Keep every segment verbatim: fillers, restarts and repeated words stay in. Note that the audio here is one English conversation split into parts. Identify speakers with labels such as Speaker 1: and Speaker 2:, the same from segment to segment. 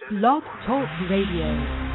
Speaker 1: Blog Talk Radio.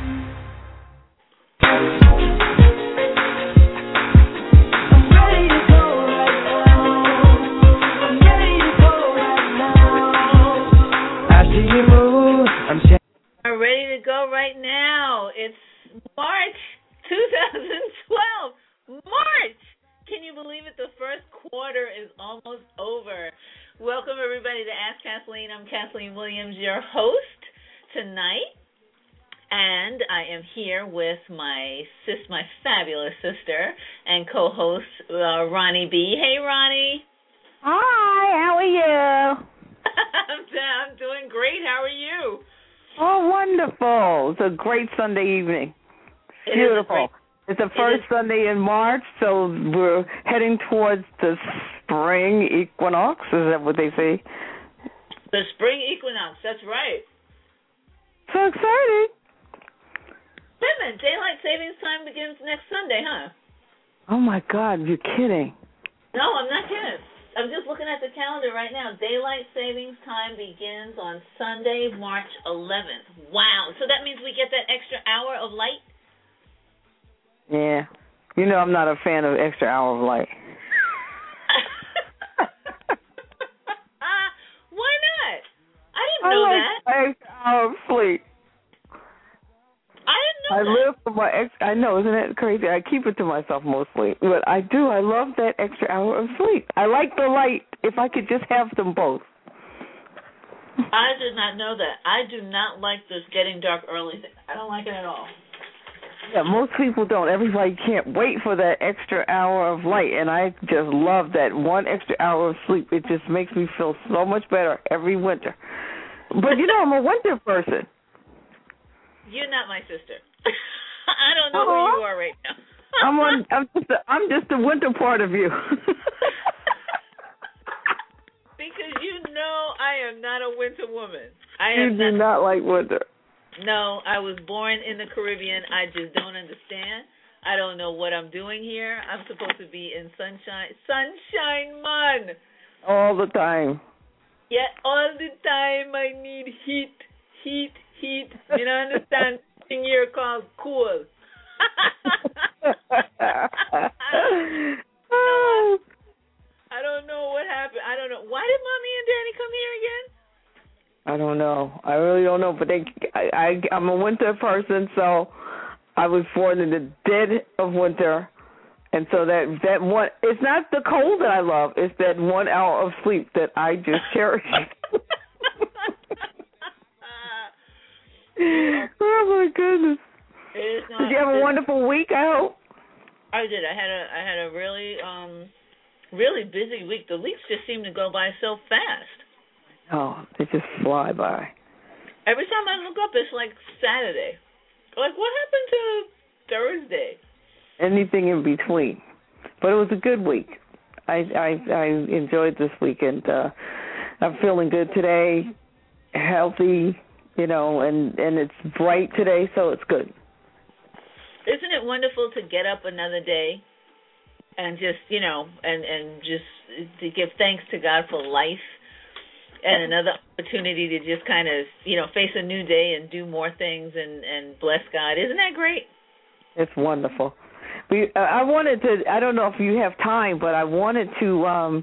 Speaker 2: Are ready to go right now. It's March twenty twelve. March! Can you believe it? The first quarter is almost over. Welcome, everybody, to Ask Kathleen. I'm Kathleen Williams, your host tonight. And I am here with my sis, my fabulous sister and co-host, uh, Ronnie B. Hey, Ronnie.
Speaker 3: Hi, how are you?
Speaker 2: I'm, I'm doing great. How are you?
Speaker 3: Oh, wonderful. It's a great Sunday evening.
Speaker 2: It
Speaker 3: Beautiful. It's the first
Speaker 2: it
Speaker 3: Sunday in March, so we're heading towards the spring equinox. Is that what they say?
Speaker 2: The spring equinox, that's right.
Speaker 3: So exciting.
Speaker 2: Wait a minute, daylight savings time begins next Sunday, huh?
Speaker 3: Oh, my God, you're kidding.
Speaker 2: No, I'm not kidding. I'm just looking at the calendar right now. Daylight savings time begins on Sunday, March eleventh. Wow. So that means we get that extra hour of light?
Speaker 3: Yeah. You know I'm not a fan of extra hour of light.
Speaker 2: Why not? I didn't
Speaker 3: I
Speaker 2: know
Speaker 3: like
Speaker 2: that.
Speaker 3: extra hour of sleep.
Speaker 2: I didn't know
Speaker 3: I
Speaker 2: that.
Speaker 3: live for my ex. I know, isn't that crazy? I keep it to myself mostly, but I do. I love that extra hour of sleep. I like the light. If I could just have them both.
Speaker 2: I did not know that. I do not like this getting dark early thing. I don't like it at all.
Speaker 3: Yeah, most people don't. Everybody can't wait for that extra hour of light, and I just love that one extra hour of sleep. It just makes me feel so much better every winter. But you know, I'm a winter person.
Speaker 2: You're not my sister. I don't know
Speaker 3: Aww.
Speaker 2: who you are right now.
Speaker 3: I'm on. I'm just. A, I'm just the winter part of you.
Speaker 2: Because you know I am not a winter woman. I
Speaker 3: you
Speaker 2: am
Speaker 3: do
Speaker 2: not,
Speaker 3: not like winter.
Speaker 2: No, I was born in the Caribbean. I just don't understand. I don't know what I'm doing here. I'm supposed to be in sunshine. Sunshine, man.
Speaker 3: All the time.
Speaker 2: Yet all the time I need heat, heat, heat. You don't understand thing here called cool. I don't know what happened. I don't know. Why did Mommy and Daddy come here again?
Speaker 3: I don't know. I really don't know. But they, I, I, I'm a winter person, so I was born in the dead of winter. And so that, that one, it's not the cold that I love. It's that one hour of sleep that I just cherish. Oh, my goodness.
Speaker 2: It is not,
Speaker 3: did you have a wonderful week, I hope?
Speaker 2: I did. I had a I had a really um really busy week. The weeks just seem to go by so fast.
Speaker 3: Oh, they just fly by.
Speaker 2: Every time I look up, it's like Saturday. Like, what happened to Thursday?
Speaker 3: Anything in between. But it was a good week. I I, I enjoyed this weekend. Uh, I'm feeling good today, healthy, you know, and, and it's bright today, so it's good.
Speaker 2: Isn't it wonderful to get up another day and just, you know, and, and just to give thanks to God for life and another opportunity to just kind of, you know, face a new day and do more things and, and bless God. Isn't that great?
Speaker 3: It's wonderful. We, uh, I wanted to, I don't know if you have time, but I wanted to um,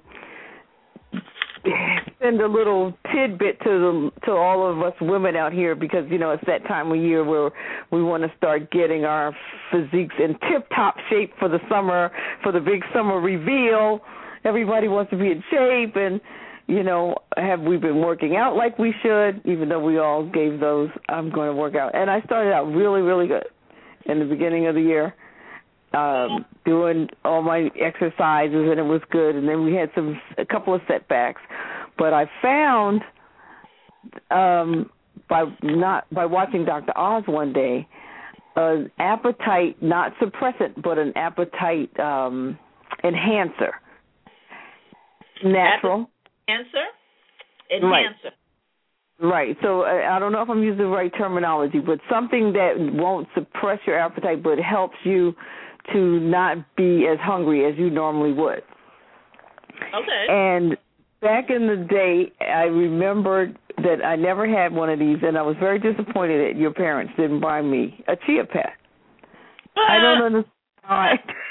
Speaker 3: send a little tidbit to the, to all of us women out here because, you know, it's that time of year where we want to start getting our physiques in tip-top shape for the summer, for the big summer reveal. Everybody wants to be in shape, and, you know, have we been working out like we should, even though we all gave those, I'm going to work out. And I started out really, really good in the beginning of the year. Um, doing all my exercises, and it was good. And then we had some a couple of setbacks, but I found um, by not by watching Doctor Oz one day, an appetite not suppressant, but an appetite um, enhancer, natural
Speaker 2: enhancer, enhancer.
Speaker 3: Right. Right. So uh, I don't know if I'm using the right terminology, but something that won't suppress your appetite, but helps you to not be as hungry as you normally would.
Speaker 2: Okay.
Speaker 3: And back in the day, I remembered that I never had one of these, and I was very disappointed that your parents didn't buy me a Chia Pet. I don't understand why.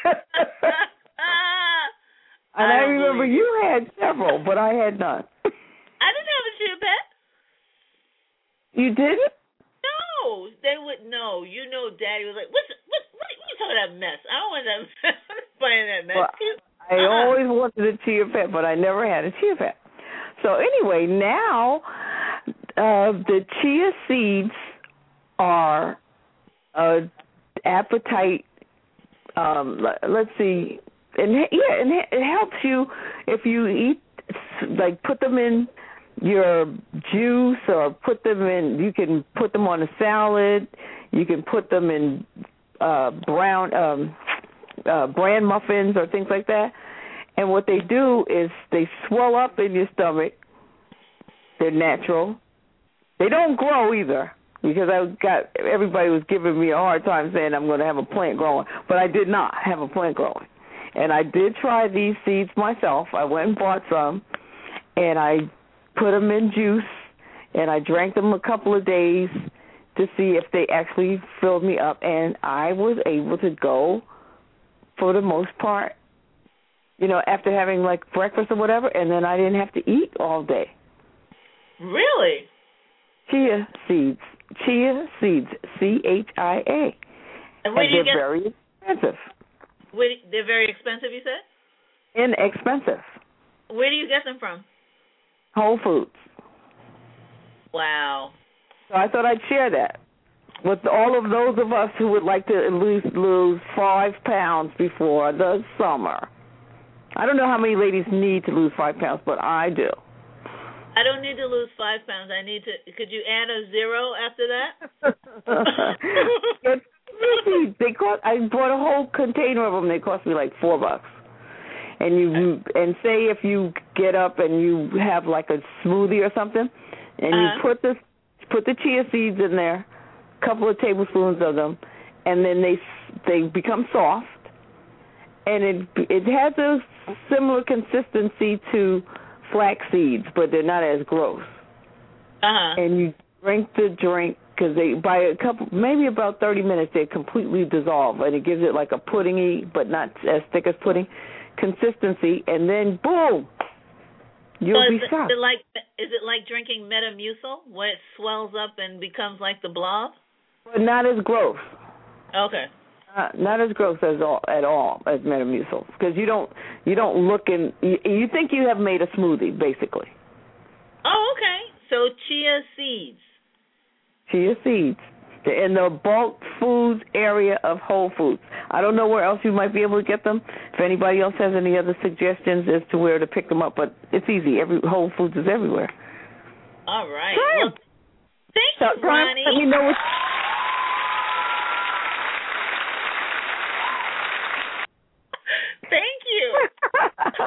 Speaker 3: And I, I remember you had several, but I had none.
Speaker 2: I didn't have a Chia Pet.
Speaker 3: You didn't?
Speaker 2: No, they would know. You know, Daddy was like, "What's what? What, what are you talking about mess? I don't want that mess. Buying that mess."
Speaker 3: Well, I uh-huh. always wanted a Chia Pet, but I never had a Chia Pet. So anyway, now uh, the chia seeds are uh, appetite. Um, let's see, and yeah, and it helps you if you eat, like put them in your juice or put them in. You can put them on a salad. You can put them in uh, brown um, uh, bran muffins or things like that. And what they do is they swell up in your stomach. They're natural. They don't grow either, because I got everybody was giving me a hard time saying I'm going to have a plant growing, but I did not have a plant growing. And I did try these seeds myself. I went and bought some, and I put them in juice, and I drank them a couple of days to see if they actually filled me up, and I was able to go for the most part, you know, after having like breakfast or whatever, and then I didn't have to eat all day.
Speaker 2: Really?
Speaker 3: Chia seeds. Chia seeds. C H I A.
Speaker 2: And where
Speaker 3: and
Speaker 2: do you
Speaker 3: they're
Speaker 2: get,
Speaker 3: very expensive.
Speaker 2: Where, they're very expensive, you said?
Speaker 3: Inexpensive.
Speaker 2: Where do you get them from?
Speaker 3: Whole Foods.
Speaker 2: Wow.
Speaker 3: So I thought I'd share that with all of those of us who would like to at least lose five pounds before the summer. I don't know how many ladies need to lose five pounds, but I do.
Speaker 2: I don't need to lose five pounds. I need to. Could you add a zero after that?
Speaker 3: They cost. I bought a whole container of them. They cost me like four bucks. And you and say if you get up and you have like a smoothie or something, and uh-huh. you put the put the chia seeds in there, a couple of tablespoons of them, and then they they become soft, and it it has a similar consistency to flax seeds, but they're not as gross.
Speaker 2: Uh-huh.
Speaker 3: And you drink the drink, because they by a couple, maybe about thirty minutes, they completely dissolve, and it gives it like a puddingy, but not as thick as pudding, consistency, and then boom, you'll
Speaker 2: so
Speaker 3: be
Speaker 2: is
Speaker 3: shocked.
Speaker 2: It like, is it like drinking Metamucil, where it swells up and becomes like the blob?
Speaker 3: But not as gross.
Speaker 2: Okay.
Speaker 3: Uh, not as gross as all, at all as Metamucil, because you don't you don't look in. You, you think you have made a smoothie, basically.
Speaker 2: Oh, okay. So chia seeds.
Speaker 3: Chia seeds in the bulk foods area of Whole Foods. I don't know where else you might be able to get them. If anybody else has any other suggestions as to where to pick them up, but it's easy. Every Whole Foods is everywhere.
Speaker 2: All right.
Speaker 3: Sure.
Speaker 2: Well, thank
Speaker 3: so,
Speaker 2: you, Ronnie.
Speaker 3: Let me know what.
Speaker 2: Thank you.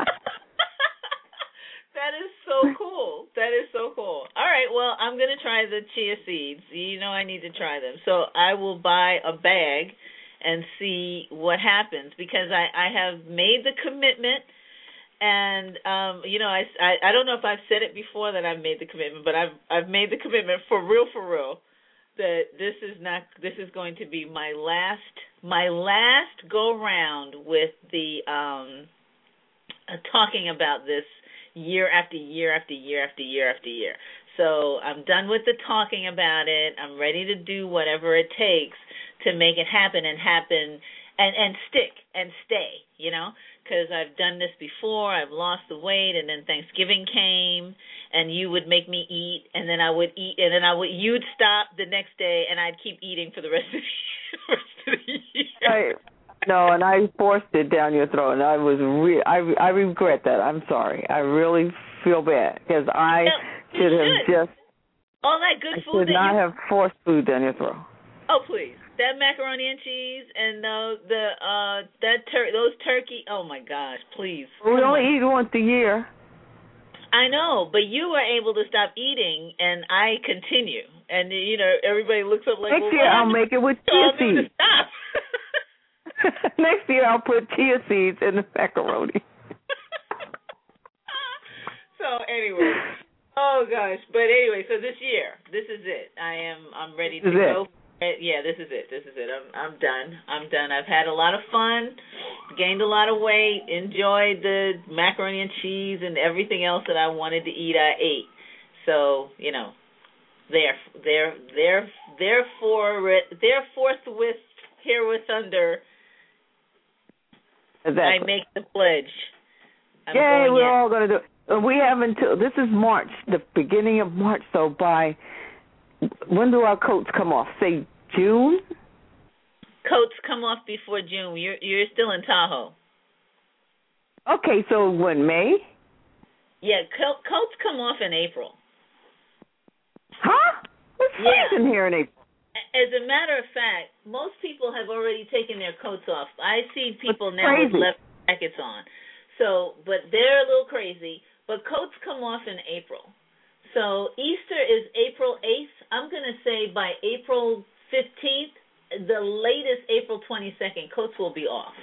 Speaker 2: That is so cool. That is so cool. All right, well, I'm going to try the chia seeds. You know I need to try them. So I will buy a bag and see what happens, because I, I have made the commitment, and, um, you know, I, I, I don't know if I've said it before that I've made the commitment, but I've I've made the commitment for real, for real, that this is not this is going to be my last my last go round with the um, uh, talking about this year after year after year after year after year. So I'm done with the talking about it. I'm ready to do whatever it takes to make it happen and happen and, and stick and stay, you know, because I've done this before. I've lost the weight, and then Thanksgiving came, and you would make me eat, and then I would eat, and then I would you'd stop the next day, and I'd keep eating for the rest of the, rest of the year.
Speaker 3: Right. No, and I forced it down your throat, and I was re- I I regret that. I'm sorry. I really feel bad, because I
Speaker 2: no,
Speaker 3: should have
Speaker 2: should.
Speaker 3: just
Speaker 2: all that good
Speaker 3: I
Speaker 2: food
Speaker 3: should
Speaker 2: that
Speaker 3: not
Speaker 2: you...
Speaker 3: have forced food down your throat.
Speaker 2: Oh, please. That macaroni and cheese and uh, the uh that tur- those turkey. Oh my gosh, please.
Speaker 3: We
Speaker 2: Come
Speaker 3: only
Speaker 2: on.
Speaker 3: eat once a year.
Speaker 2: I know, but you were able to stop eating, and I continue. And you know, everybody looks up like,
Speaker 3: next
Speaker 2: well,
Speaker 3: year
Speaker 2: what
Speaker 3: I'll make it with chia seeds.
Speaker 2: Stop.
Speaker 3: Next year I'll put chia seeds in the macaroni.
Speaker 2: So So anyway, oh gosh. But anyway, so this year, this is it. I am. I'm ready to go. It. Yeah, this is it. This is it. I'm. I'm done. I'm done. I've had a lot of fun, gained a lot of weight, enjoyed the macaroni and cheese and everything else that I wanted to eat. I ate. So you know, there, there, there, therefore, there forthwith here with thunder.
Speaker 3: Exactly.
Speaker 2: I make the pledge. I'm
Speaker 3: Yay, we're
Speaker 2: in.
Speaker 3: all going to do it. We have until, this is March, the beginning of March, so by, when do our coats come off? Say June?
Speaker 2: Coats come off before June. You're you're still in Tahoe.
Speaker 3: Okay, so when, May?
Speaker 2: Yeah, co- coats come off in April.
Speaker 3: Huh? It's freezing
Speaker 2: yeah.
Speaker 3: here in April.
Speaker 2: As a matter of fact, most people have already taken their coats off. I see people
Speaker 3: That's
Speaker 2: now
Speaker 3: crazy.
Speaker 2: with left jackets on. So, but they're a little crazy. But coats come off in April. So Easter is April eighth. I'm going to say by April fifteenth, the latest April twenty-second, coats will be off.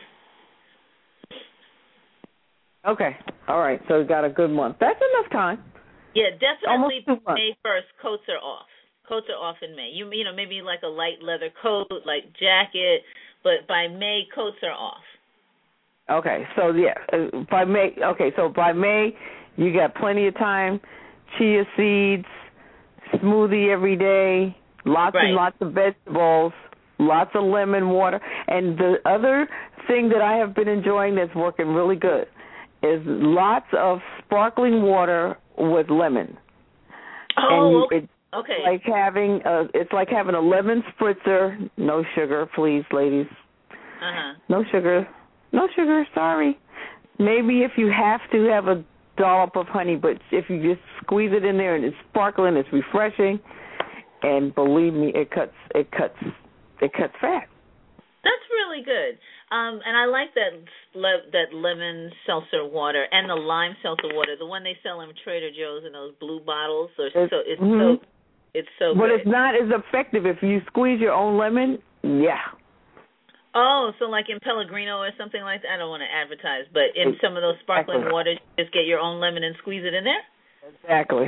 Speaker 3: Okay. All right. So we got a good month. That's enough time.
Speaker 2: Yeah, definitely May
Speaker 3: months.
Speaker 2: first, coats are off. Coats are off in May. You you know, maybe like a light leather coat, light jacket, but by May, coats are off.
Speaker 3: Okay. So, yeah, uh, by May, okay, so by May, you got plenty of time. Chia seeds, smoothie every day, lots
Speaker 2: right.
Speaker 3: and lots of vegetables, lots of lemon water. And the other thing that I have been enjoying that's working really good is lots of sparkling water with lemon.
Speaker 2: Oh,
Speaker 3: and
Speaker 2: okay. okay.
Speaker 3: Like having a, it's like having a lemon spritzer, no sugar, please, ladies.
Speaker 2: Uh-huh.
Speaker 3: No sugar. No sugar, sorry. Maybe if you have to have a dollop of honey, but if you just squeeze it in there and it's sparkling, it's refreshing, and believe me, it cuts it cuts it cuts fat.
Speaker 2: That's really good. Um, and I like that le- that lemon seltzer water and the lime seltzer water, the one they sell in Trader Joe's in those blue bottles. Or
Speaker 3: It's,
Speaker 2: so it's
Speaker 3: mm-hmm.
Speaker 2: so it's so
Speaker 3: but
Speaker 2: good.
Speaker 3: it's not as effective if you squeeze your own lemon. Yeah.
Speaker 2: Oh, so like in Pellegrino or something like that. I don't want to advertise, but in some of those sparkling
Speaker 3: exactly.
Speaker 2: waters, just get your own lemon and squeeze it in there?
Speaker 3: Exactly.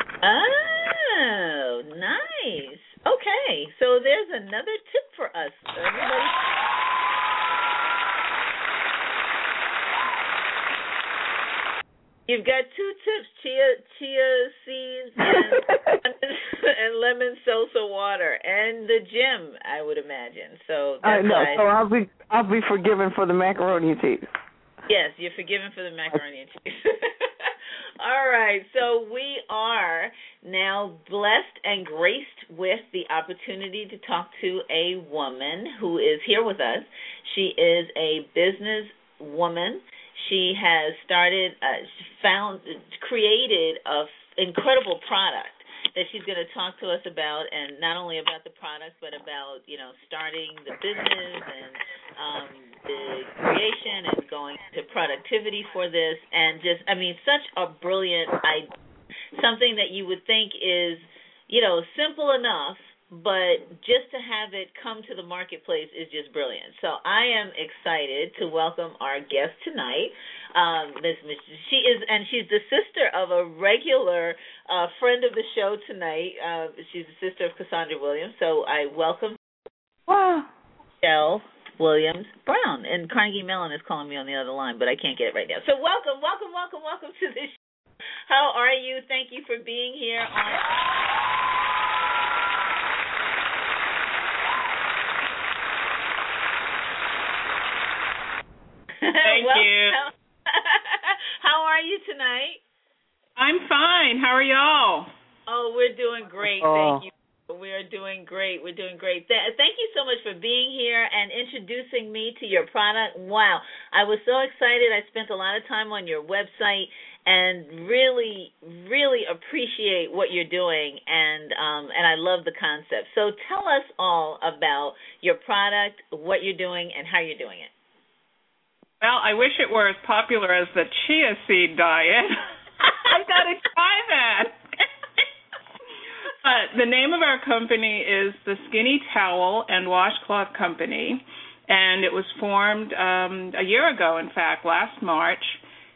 Speaker 2: Oh, nice. Okay, so there's another tip for us. Everybody. You've got two tips: chia chia seeds and, and lemon salsa water, and the gym. I would imagine. So that's
Speaker 3: I know.
Speaker 2: I,
Speaker 3: So I'll be I'll be forgiven for the macaroni and cheese.
Speaker 2: Yes, you're forgiven for the macaroni and cheese. All right, so we are now blessed and graced with the opportunity to talk to a woman who is here with us. She is a business woman. She has started, uh, found, created an incredible product that she's going to talk to us about, and not only about the product, but about, you know, starting the business and um, the creation and going to productivity for this, and just, I mean, such a brilliant idea, something that you would think is, you know, simple enough, but just to have it come to the marketplace is just brilliant. So I am excited to welcome our guest tonight, um, Miss Miss. She is, and she's the sister of a regular uh, friend of the show tonight. Uh, she's the sister of Cassandra Williams. So I welcome
Speaker 3: Wow.
Speaker 2: Michelle Williams Brown. And Carnegie Mellon is calling me on the other line, but I can't get it right now. So welcome, welcome, welcome, welcome to this show. How are you? Thank you for being here on.
Speaker 4: Thank
Speaker 2: well,
Speaker 4: you.
Speaker 2: How, how are you tonight?
Speaker 4: I'm fine. How are y'all?
Speaker 2: Oh, we're doing great.
Speaker 3: Oh.
Speaker 2: Thank you. We are doing great. We're doing great. Th- thank you so much for being here and introducing me to your product. Wow. I was so excited. I spent a lot of time on your website and really, really appreciate what you're doing, and um, and I love the concept. So tell us all about your product, what you're doing, and how you're doing it.
Speaker 4: Well, I wish it were as popular as the chia seed diet. I've got to try that. But the name of our company is the Skinny Towel and Washcloth Company, and it was formed um, a year ago, in fact, last March.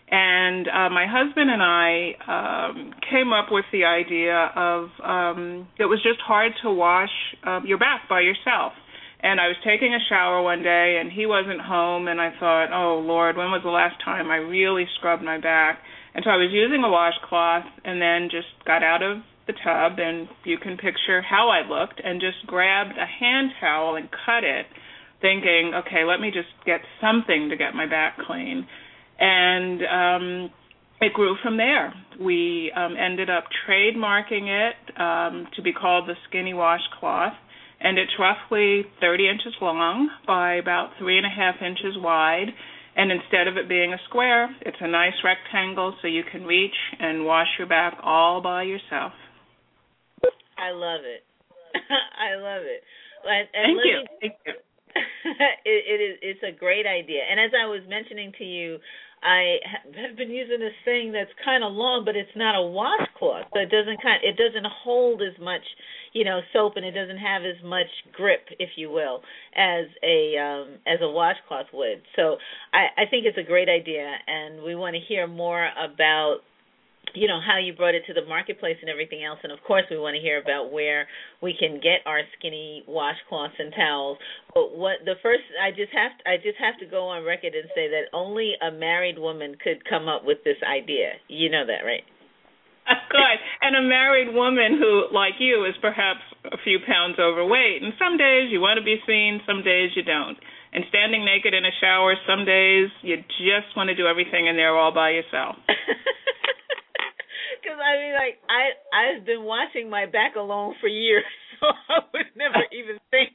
Speaker 4: And uh, my husband and I um, came up with the idea of um, it was just hard to wash uh, your back by yourself. And I was taking a shower one day, and he wasn't home, and I thought, oh, Lord, when was the last time I really scrubbed my back? And so I was using a washcloth and then just got out of the tub, and you can picture how I looked, and just grabbed a hand towel and cut it, thinking, okay, let me just get something to get my back clean. And um, it grew from there. We um, ended up trademarking it um, to be called the Skinny Washcloth, and it's roughly thirty inches long by about three and a half inches wide. And instead of it being a square, it's a nice rectangle so you can reach and wash your back all by yourself.
Speaker 2: I love it. I love it. And, and
Speaker 4: Thank you.
Speaker 2: Me,
Speaker 4: Thank you.
Speaker 2: it, it is. It's a great idea. And as I was mentioning to you, I have been using this thing that's kind of long, but it's not a washcloth, so it doesn't kind. It doesn't hold as much, you know, soap, and it doesn't have as much grip, if you will, as a um, as a washcloth would. So I, I think it's a great idea, and we want to hear more about, you know, how you brought it to the marketplace and everything else. And, of course, we want to hear about where we can get our skinny washcloths and towels. But what the first, I just have to, I just have to go on record and say that only a married woman could come up with this idea. You know that, right?
Speaker 4: Good. And a married woman who, like you, is perhaps a few pounds overweight. And some days you want to be seen, some days you don't. And standing naked in a shower, some days you just want to do everything in there all by yourself.
Speaker 2: Because, I mean, like, I, I've been washing my back alone for years, so I would never even think.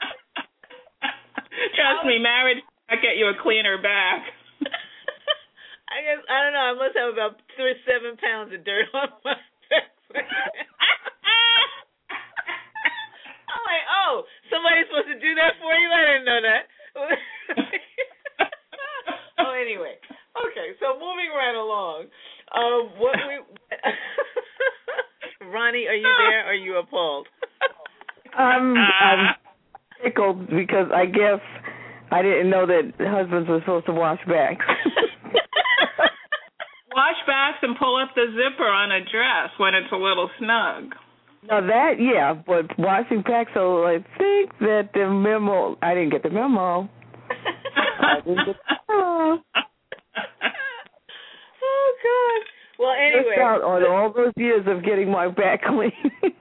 Speaker 4: Trust me, marriage might get you a cleaner back.
Speaker 2: I guess, I don't know, I must have about three, seven pounds of dirt on my back. I'm like, oh, somebody's supposed to do that for you? I didn't know that. Oh, anyway. Okay, so moving right along. Um, what we, Ronnie, are you there? Or are you appalled?
Speaker 3: I'm, I'm tickled because I guess I didn't know that husbands were supposed to wash backs.
Speaker 4: Wash backs and pull up the zipper on a dress when it's a little snug.
Speaker 3: Now that, yeah, but washing backs, so I think that the memo, I didn't get the memo. I didn't get the memo.
Speaker 2: Oh, God. Well, anyway.
Speaker 3: Missed out on all those years of getting my back clean.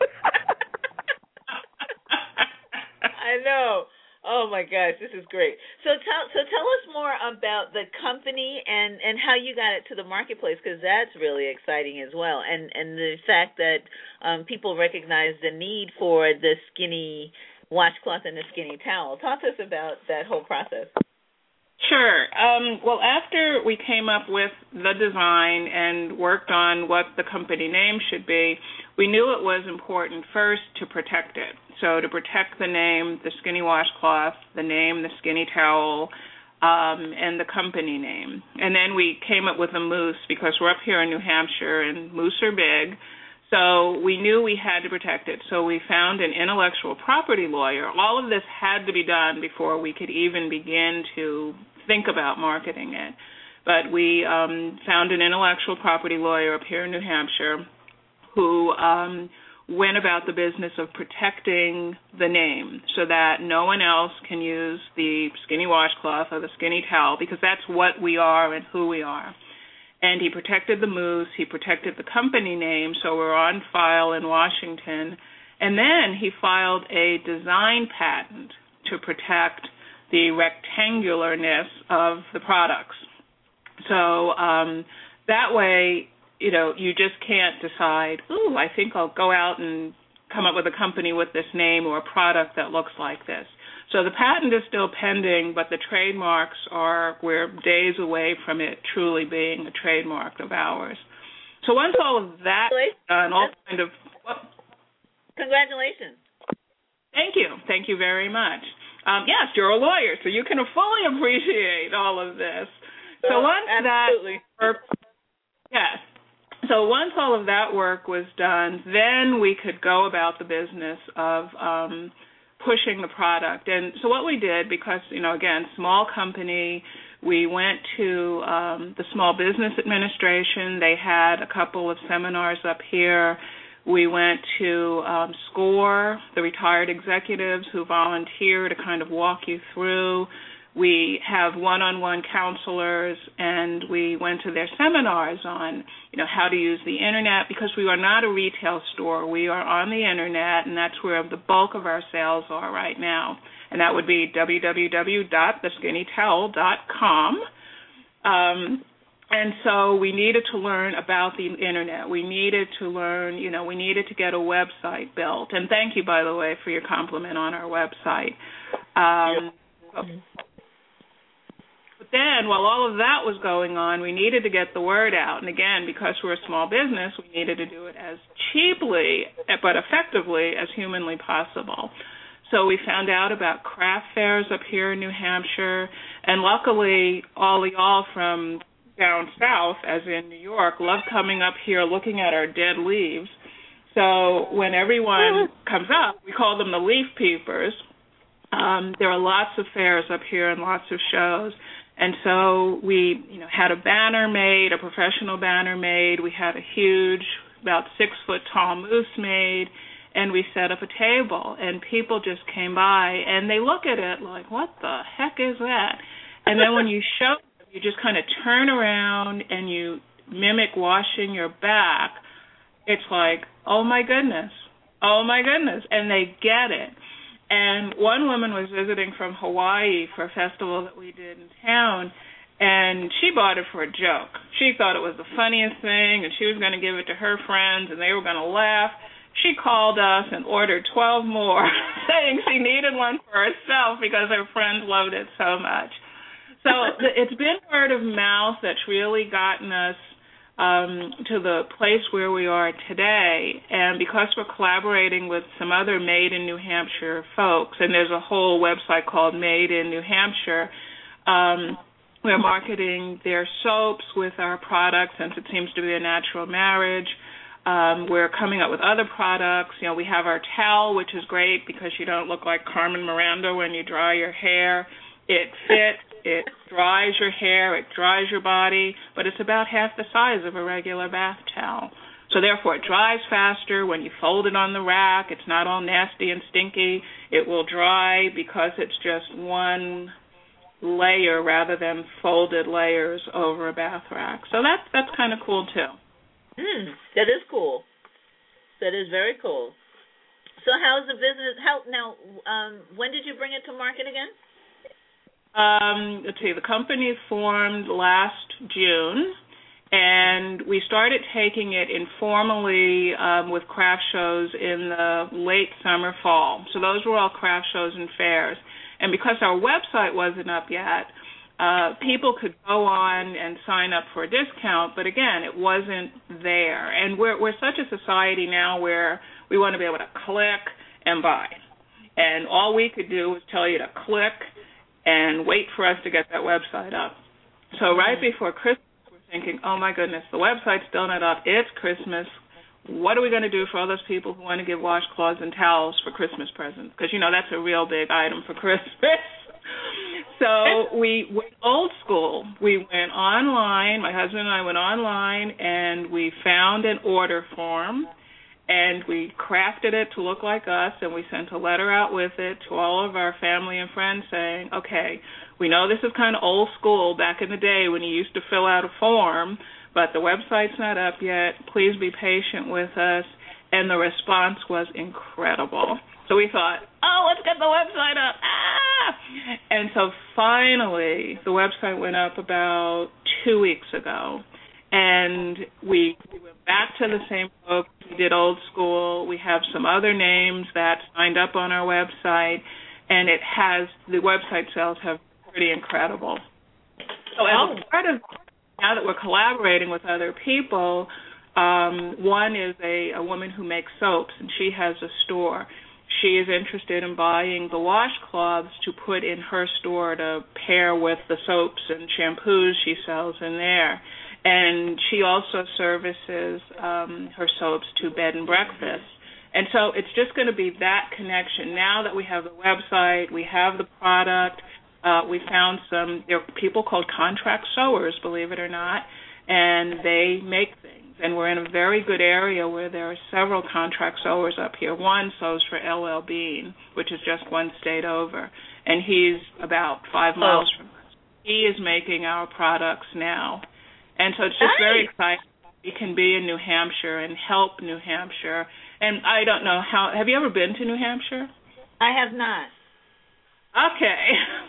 Speaker 2: I know. Oh, my gosh, this is great. So tell so tell us more about the company and, and how you got it to the marketplace, because that's really exciting as well, and, and the fact that um, people recognize the need for the skinny washcloth and the skinny towel. Talk to us about that whole process.
Speaker 4: Sure. Um, well, after we came up with the design and worked on what the company name should be, we knew it was important first to protect it. So to protect the name, the Skinny Washcloth, the name, the Skinny Towel, um, and the company name. And then we came up with a moose because we're up here in New Hampshire and moose are big. So we knew we had to protect it. So we found an intellectual property lawyer. All of this had to be done before we could even begin to think about marketing it. But we um, found an intellectual property lawyer up here in New Hampshire who um, went about the business of protecting the name so that no one else can use the Skinny Washcloth or the Skinny Towel, because that's what we are and who we are. And he protected the moose, he protected the company name, so we're on file in Washington. And then he filed a design patent to protect the rectangularness of the products. So um, that way, you know, you just can't decide, ooh, I think I'll go out and come up with a company with this name or a product that looks like this. So the patent is still pending, but the trademarks are, we're days away from it truly being a trademark of ours. So once all of that is done, all kind of... Well,
Speaker 2: congratulations.
Speaker 4: Thank you. Thank you very much. Um, yes, you're a lawyer, so you can fully appreciate all of this. So
Speaker 2: oh,
Speaker 4: once
Speaker 2: absolutely.
Speaker 4: that work, yes. So once all of that work was done, then we could go about the business of um, pushing the product. And so what we did, because, you know, again, small company, We went to um, the Small Business Administration. They had a couple of seminars up here. We went to um, SCORE, the retired executives who volunteer to kind of walk you through. We have one-on-one counselors, and we went to their seminars on, you know, how to use the Internet, because we are not a retail store. We are on the Internet, and that's where the bulk of our sales are right now. And that would be w w w dot the skinny towel dot com. Um, and so we needed to learn about the Internet. We needed to learn, you know, we needed to get a website built. And thank you, by the way, for your compliment on our website. Um, But then, while all of that was going on, we needed to get the word out. And again, because we're a small business, we needed to do it as cheaply but effectively as humanly possible. So we found out about craft fairs up here in New Hampshire, and luckily, all of y'all from down south, as in New York, love coming up here looking at our dead leaves. So when everyone comes up, we call them the leaf peepers. Um, there are lots of fairs up here and lots of shows. And so we, you know, had a banner made, a professional banner made. We had a huge, about six-foot-tall moose made, and we set up a table. And people just came by, and they look at it like, what the heck is that? And then when you show them, you just kind of turn around and you mimic washing your back. It's like, oh, my goodness, oh, my goodness, and they get it. And one woman was visiting from Hawaii for a festival that we did in town, and she bought it for a joke. She thought it was the funniest thing, and she was going to give it to her friends, and they were going to laugh. She called us and ordered twelve more, saying she needed one for herself because her friends loved it so much. So it's been word of mouth that's really gotten us Um, to the place where we are today, and because we're collaborating with some other Made in New Hampshire folks, and there's a whole website called Made in New Hampshire, um, we're marketing their soaps with our products since it seems to be a natural marriage. Um, we're coming up with other products. You know, we have our towel, which is great because you don't look like Carmen Miranda when you dry your hair. It fits. It dries your hair, it dries your body, but it's about half the size of a regular bath towel. So therefore, it dries faster. When you fold it on the rack, it's not all nasty and stinky. It will dry because it's just one layer rather than folded layers over a bath rack. So that's, that's kind of cool, too.
Speaker 2: Mm, that is cool. That is very cool. So how's the business? How, now, um, when did you bring it to market again?
Speaker 4: Um, let's see, the company formed last June, and we started taking it informally um, with craft shows in the late summer, fall. So those were all craft shows and fairs. And because our website wasn't up yet, uh, people could go on and sign up for a discount, but again, it wasn't there. And we're, we're such a society now where we want to be able to click and buy. And all we could do was tell you to click and wait for us to get that website up. So right before Christmas, we're thinking, oh, my goodness, the website's still not up. It's Christmas. What are we going to do for all those people who want to give washcloths and towels for Christmas presents? Because, you know, that's a real big item for Christmas. So we went old school. We went online. My husband and I went online, and we found an order form, and we crafted it to look like us, and we sent a letter out with it to all of our family and friends saying, okay, we know this is kind of old school back in the day when you used to fill out a form, but the website's not up yet. Please be patient with us. And the response was incredible. So we thought, oh, let's get the website up. Ah! And so finally, the website went up about two weeks ago. And we, we went back to the same folks. We did old school. We have some other names that signed up on our website, and it has, the website sales have been pretty incredible. So as a part of, now that we're collaborating with other people, um, one is a, a woman who makes soaps, and she has a store. She is interested in buying the washcloths to put in her store to pair with the soaps and shampoos she sells in there. And she also services um, her soaps to bed and breakfast. And so it's just going to be that connection. Now that we have the website, we have the product, uh, we found some, there are people called contract sewers, believe it or not, and they make things. And we're in a very good area where there are several contract sewers up here. One sews for L L Bean, which is just one state over, and he's about five miles oh. from us. He is making our products now. And so it's just nice. Very exciting. We can be in New Hampshire and help New Hampshire. And I don't know how, have you ever been to New Hampshire?
Speaker 2: I have not.
Speaker 4: Okay.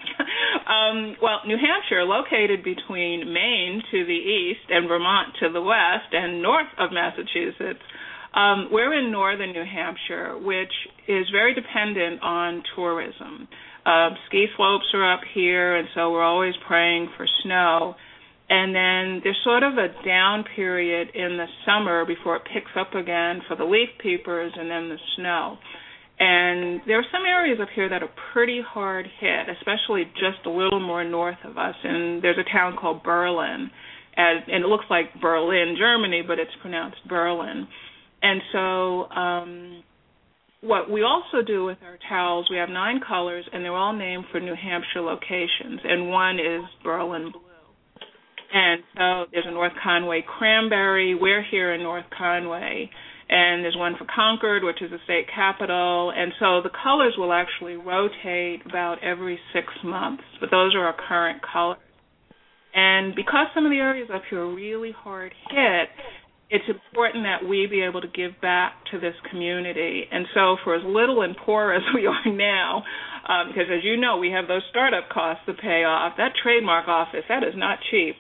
Speaker 4: um, well, New Hampshire, located between Maine to the east and Vermont to the west and north of Massachusetts, um, we're in northern New Hampshire, which is very dependent on tourism. Uh, ski slopes are up here, and so we're always praying for snow. And then there's sort of a down period in the summer before it picks up again for the leaf peepers and then the snow. And there are some areas up here that are pretty hard hit, especially just a little more north of us. And there's a town called Berlin, and, and it looks like Berlin, Germany, but it's pronounced Berlin. And so um, what we also do with our towels, we have nine colors, and they're all named for New Hampshire locations, and one is Berlin Blue. And so there's a North Conway cranberry. We're here in North Conway. And there's one for Concord, which is the state capital. And so the colors will actually rotate about every six months. But those are our current colors. And because some of the areas up here are really hard hit, it's important that we be able to give back to this community. And so for as little and poor as we are now, um, because as you know, we have those startup costs to pay off. That trademark office, that is not cheap.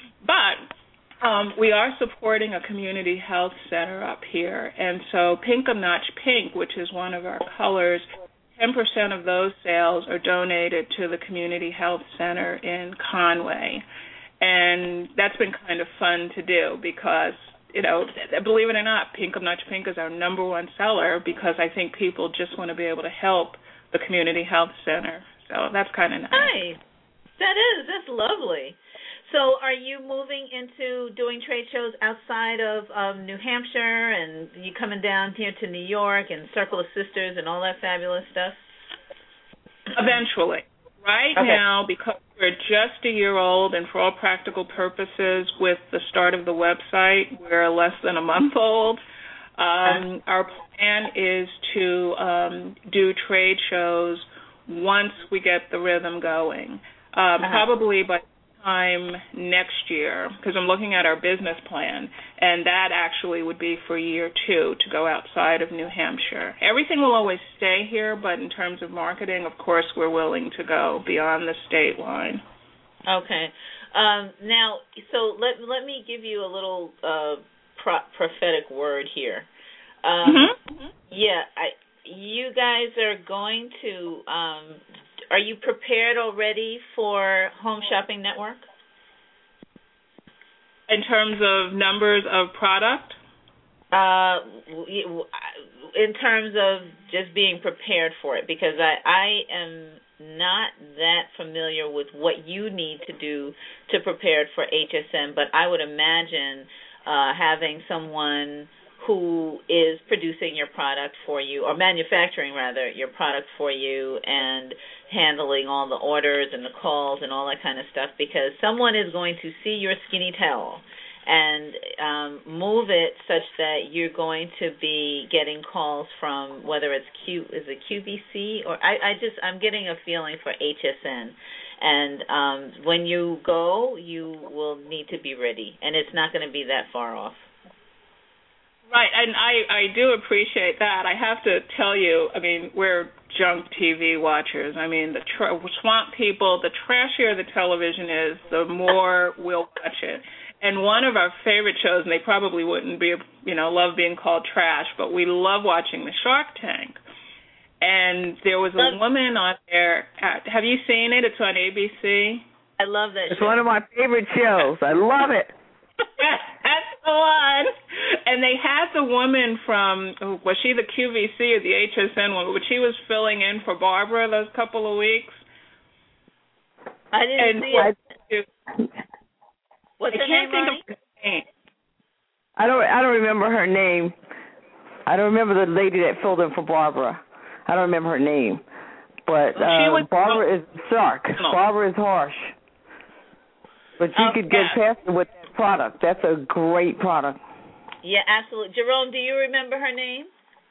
Speaker 4: But um, we are supporting a community health center up here, and so Pinkham Notch Pink, which is one of our colors, ten percent of those sales are donated to the community health center in Conway, and that's been kind of fun to do because, you know, believe it or not, Pinkham Notch Pink is our number one seller because I think people just want to be able to help the community health center, so that's kind of nice.
Speaker 2: Nice. That is. That's lovely. So are you moving into doing trade shows outside of um, New Hampshire, and you coming down here to New York and Circle of Sisters and all that fabulous stuff?
Speaker 4: Eventually. Right okay. Now, because we're just a year old, and for all practical purposes, with the start of the website, we're less than a month old. Um, okay. Our plan is to um, do trade shows once we get the rhythm going, um, uh-huh. probably by time next year, because I'm looking at our business plan, and that actually would be for year two to go outside of New Hampshire. Everything will always stay here, but in terms of marketing, of course, we're willing to go beyond the state line.
Speaker 2: Okay. Um, now, so let let me give you a little uh, pro- prophetic word here. Um, mm-hmm. Yeah, I, you guys are going to. Um, Are you prepared already for Home Shopping Network?
Speaker 4: In terms of numbers of product?
Speaker 2: Uh, in terms of just being prepared for it, because I, I am not that familiar with what you need to do to prepare for H S N, but I would imagine uh, having someone who is producing your product for you, or manufacturing, rather, your product for you, and handling all the orders and the calls and all that kind of stuff, because someone is going to see your skinny towel and um, move it such that you're going to be getting calls from, whether it's Q, is it Q V C, or I, I just, I'm getting a feeling for H S N. And um, when you go, you will need to be ready, and it's not going to be that far off.
Speaker 4: Right, and I, I do appreciate that. I have to tell you, I mean, we're junk T V watchers. I mean, the tra- swamp people, the trashier the television is, the more we'll watch it. And one of our favorite shows, and they probably wouldn't be, you know, love being called trash, but we love watching the Shark Tank. And there was a woman on there. At, have you seen it? It's on A B C.
Speaker 2: I love that
Speaker 3: It's
Speaker 2: show.
Speaker 3: one of my favorite shows. I love it.
Speaker 4: That's the one. And they had the woman from, was she the Q V C or the H S N one? But she was filling in for Barbara those couple of weeks.
Speaker 2: I didn't
Speaker 4: and
Speaker 2: see it.
Speaker 4: it.
Speaker 2: What's
Speaker 4: I
Speaker 2: her
Speaker 4: can't
Speaker 2: name,
Speaker 4: think of her name.
Speaker 3: I don't. I don't remember her name. I don't remember the lady that filled in for Barbara. I don't remember her name. But
Speaker 4: She
Speaker 3: uh,
Speaker 4: was-
Speaker 3: Barbara is shark.
Speaker 4: No.
Speaker 3: Barbara is harsh. But you
Speaker 2: Um,
Speaker 3: could get
Speaker 2: yeah.
Speaker 3: past it with that product. That's a great product.
Speaker 2: Yeah, absolutely. Jerome, do you remember her name?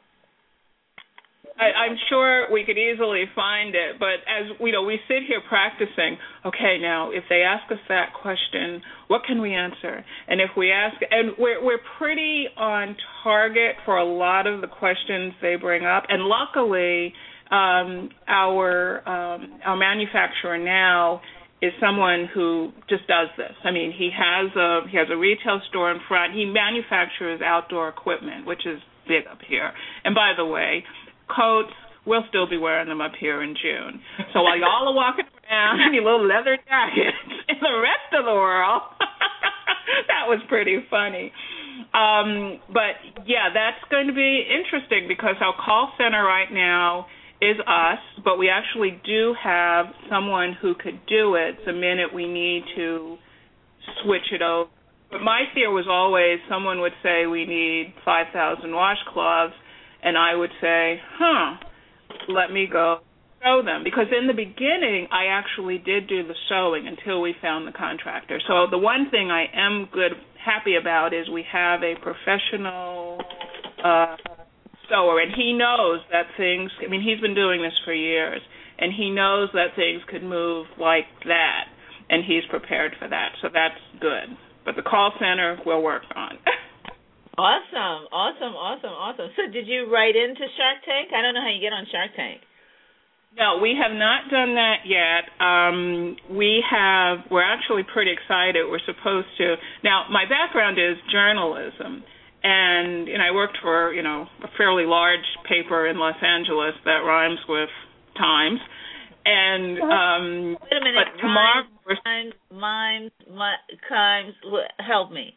Speaker 4: I, I'm sure we could easily find it, but as you know, we sit here practicing. Okay, now if they ask us that question, what can we answer? And if we ask, and we're we're pretty on target for a lot of the questions they bring up. And luckily, um, our um, our manufacturer now is someone who just does this. I mean, he has a he has a retail store in front. He manufactures outdoor equipment, which is big up here. And by the way, coats, we'll still be wearing them up here in June. So while y'all are walking around in your little leather jackets in the rest of the world, that was pretty funny. Um, but, yeah, that's going to be interesting because our call center right now is us, but we actually do have someone who could do it the minute we need to switch it over. But my fear was always someone would say we need five thousand washcloths, and I would say, huh, let me go sew them. Because in the beginning, I actually did do the sewing until we found the contractor. So the one thing I am good, happy about is we have a professional uh, sewer, and he knows that things, I mean, he's been doing this for years, and he knows that things could move like that, and he's prepared for that. So that's good. But the call center we'll work on.
Speaker 2: Awesome, awesome, awesome, awesome. So did you write into Shark Tank? I don't know how you get on Shark Tank.
Speaker 4: No, we have not done that yet. Um, we have, we're actually pretty excited. We're supposed to. Now, my background is journalism, and, you know, I worked for, you know, a fairly large paper in Los Angeles that rhymes with Times. And, um,
Speaker 2: Wait a minute,
Speaker 4: but tomorrow,
Speaker 2: Mimes, mimes, mi- Kimes, help me.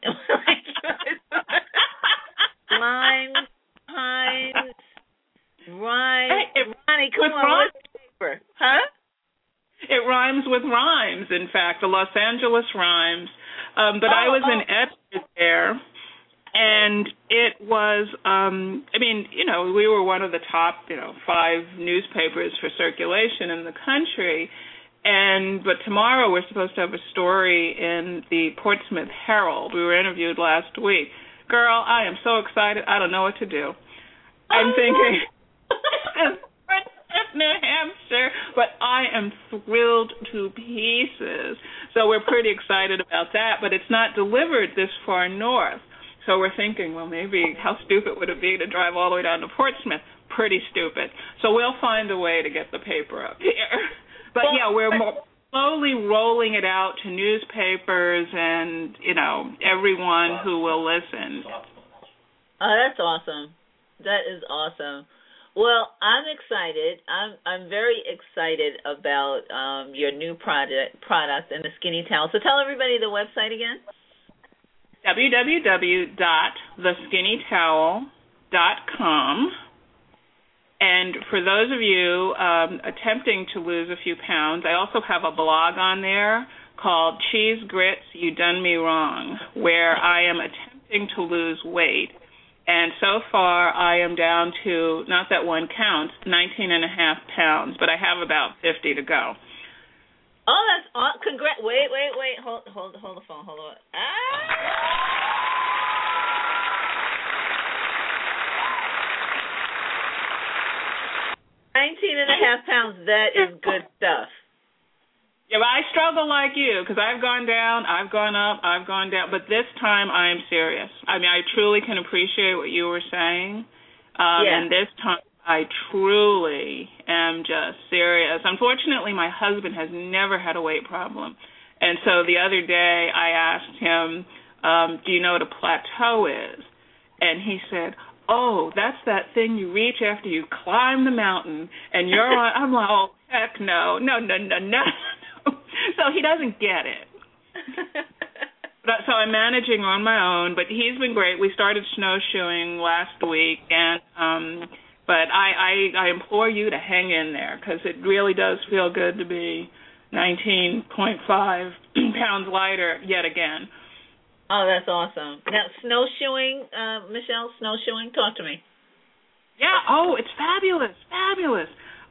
Speaker 2: Limes, Times, Rhymes.
Speaker 4: Hey, it,
Speaker 2: Ronnie, come on,
Speaker 4: rhymes,
Speaker 2: what's the paper? Huh?
Speaker 4: It rhymes with Rhymes, in fact, the Los Angeles Rhymes. Um, but
Speaker 2: oh,
Speaker 4: I was
Speaker 2: oh.
Speaker 4: an editor there, and it was, um, I mean, you know, we were one of the top, you know, five newspapers for circulation in the country. And but tomorrow we're supposed to have a story in the Portsmouth Herald. We were interviewed last week. Girl, I am so excited. I don't know what to do. I'm
Speaker 2: oh,
Speaker 4: thinking, New Hampshire, but I am thrilled to pieces. So we're pretty excited about that, but it's not delivered this far north. So we're thinking, well, maybe how stupid would it be to drive all the way down to Portsmouth? Pretty stupid. So we'll find a way to get the paper up here. But, yeah, we're more slowly rolling it out to newspapers and, you know, everyone who will listen.
Speaker 2: Oh, that's awesome. That is awesome. Well, I'm excited. I'm I'm very excited about um, your new product product and the Skinny Towel. So tell everybody the website again.
Speaker 4: w w w dot the skinny towel dot com. And for those of you um, attempting to lose a few pounds, I also have a blog on there called Cheese Grits, You Done Me Wrong, where I am attempting to lose weight. And so far, I am down to, not that one counts, nineteen and a half pounds, but I have about fifty to go.
Speaker 2: Oh, that's awesome. Congrats. Wait, wait, wait. Hold, hold, hold the phone. Hold on. Ah! Nineteen and a half pounds. That is good stuff.
Speaker 4: Yeah, but I struggle like you because I've gone down, I've gone up, I've gone down. But this time I am serious. I mean, I truly can appreciate what you were saying. Um,
Speaker 2: yeah.
Speaker 4: And this time I truly am just serious. Unfortunately, my husband has never had a weight problem. And so the other day I asked him, um, do you know what a plateau is? And he said, oh, that's that thing you reach after you climb the mountain and you're on. I'm like, oh, heck no, no, no, no, no. So he doesn't get it. But, so I'm managing on my own, but he's been great. We started snowshoeing last week, and um, but I, I, I implore you to hang in there because it really does feel good to be nineteen point five pounds lighter yet again.
Speaker 2: Oh, that's awesome. Now, snowshoeing, uh, Michelle, snowshoeing, talk to me.
Speaker 4: Yeah, oh, it's fabulous, fabulous.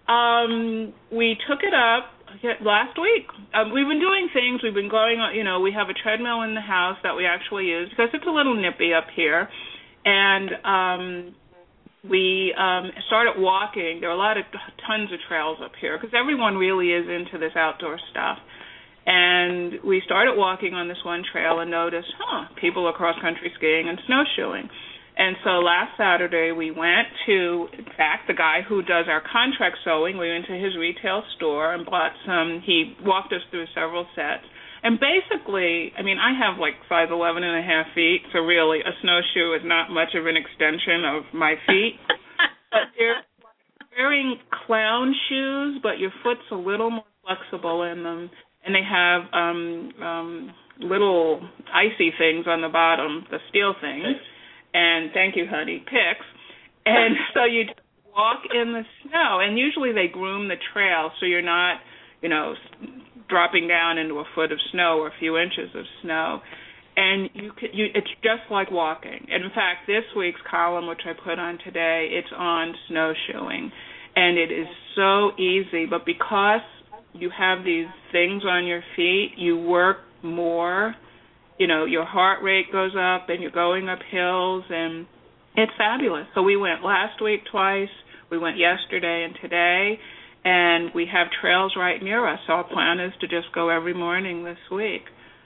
Speaker 4: Um, we took it up last week. Um, we've been doing things. We've been going on, you know, we have a treadmill in the house that we actually use because it's a little nippy up here. And um, we um, started walking. There are a lot of tons of trails up here because everyone really is into this outdoor stuff. And we started walking on this one trail and noticed, huh, people are cross-country skiing and snowshoeing. And so last Saturday we went to, in fact, the guy who does our contract sewing, we went to his retail store and bought some, he walked us through several sets. And basically, I mean, I have like size eleven and a half feet, so really a snowshoe is not much of an extension of my feet. But they're wearing clown shoes, but your foot's a little more flexible in them. And they have um, um, little icy things on the bottom, the steel things. And thank you, honey, picks. And so you walk in the snow, and usually they groom the trail so you're not, you know, dropping down into a foot of snow or a few inches of snow. And you, can, you it's just like walking. And in fact, this week's column, which I put on today, it's on snowshoeing. And it is so easy, but because you have these things on your feet, you work more. You know, your heart rate goes up and you're going up hills, and it's fabulous. So we went last week twice, we went yesterday and today, and we have trails right near us. So our plan is to just go every morning this week.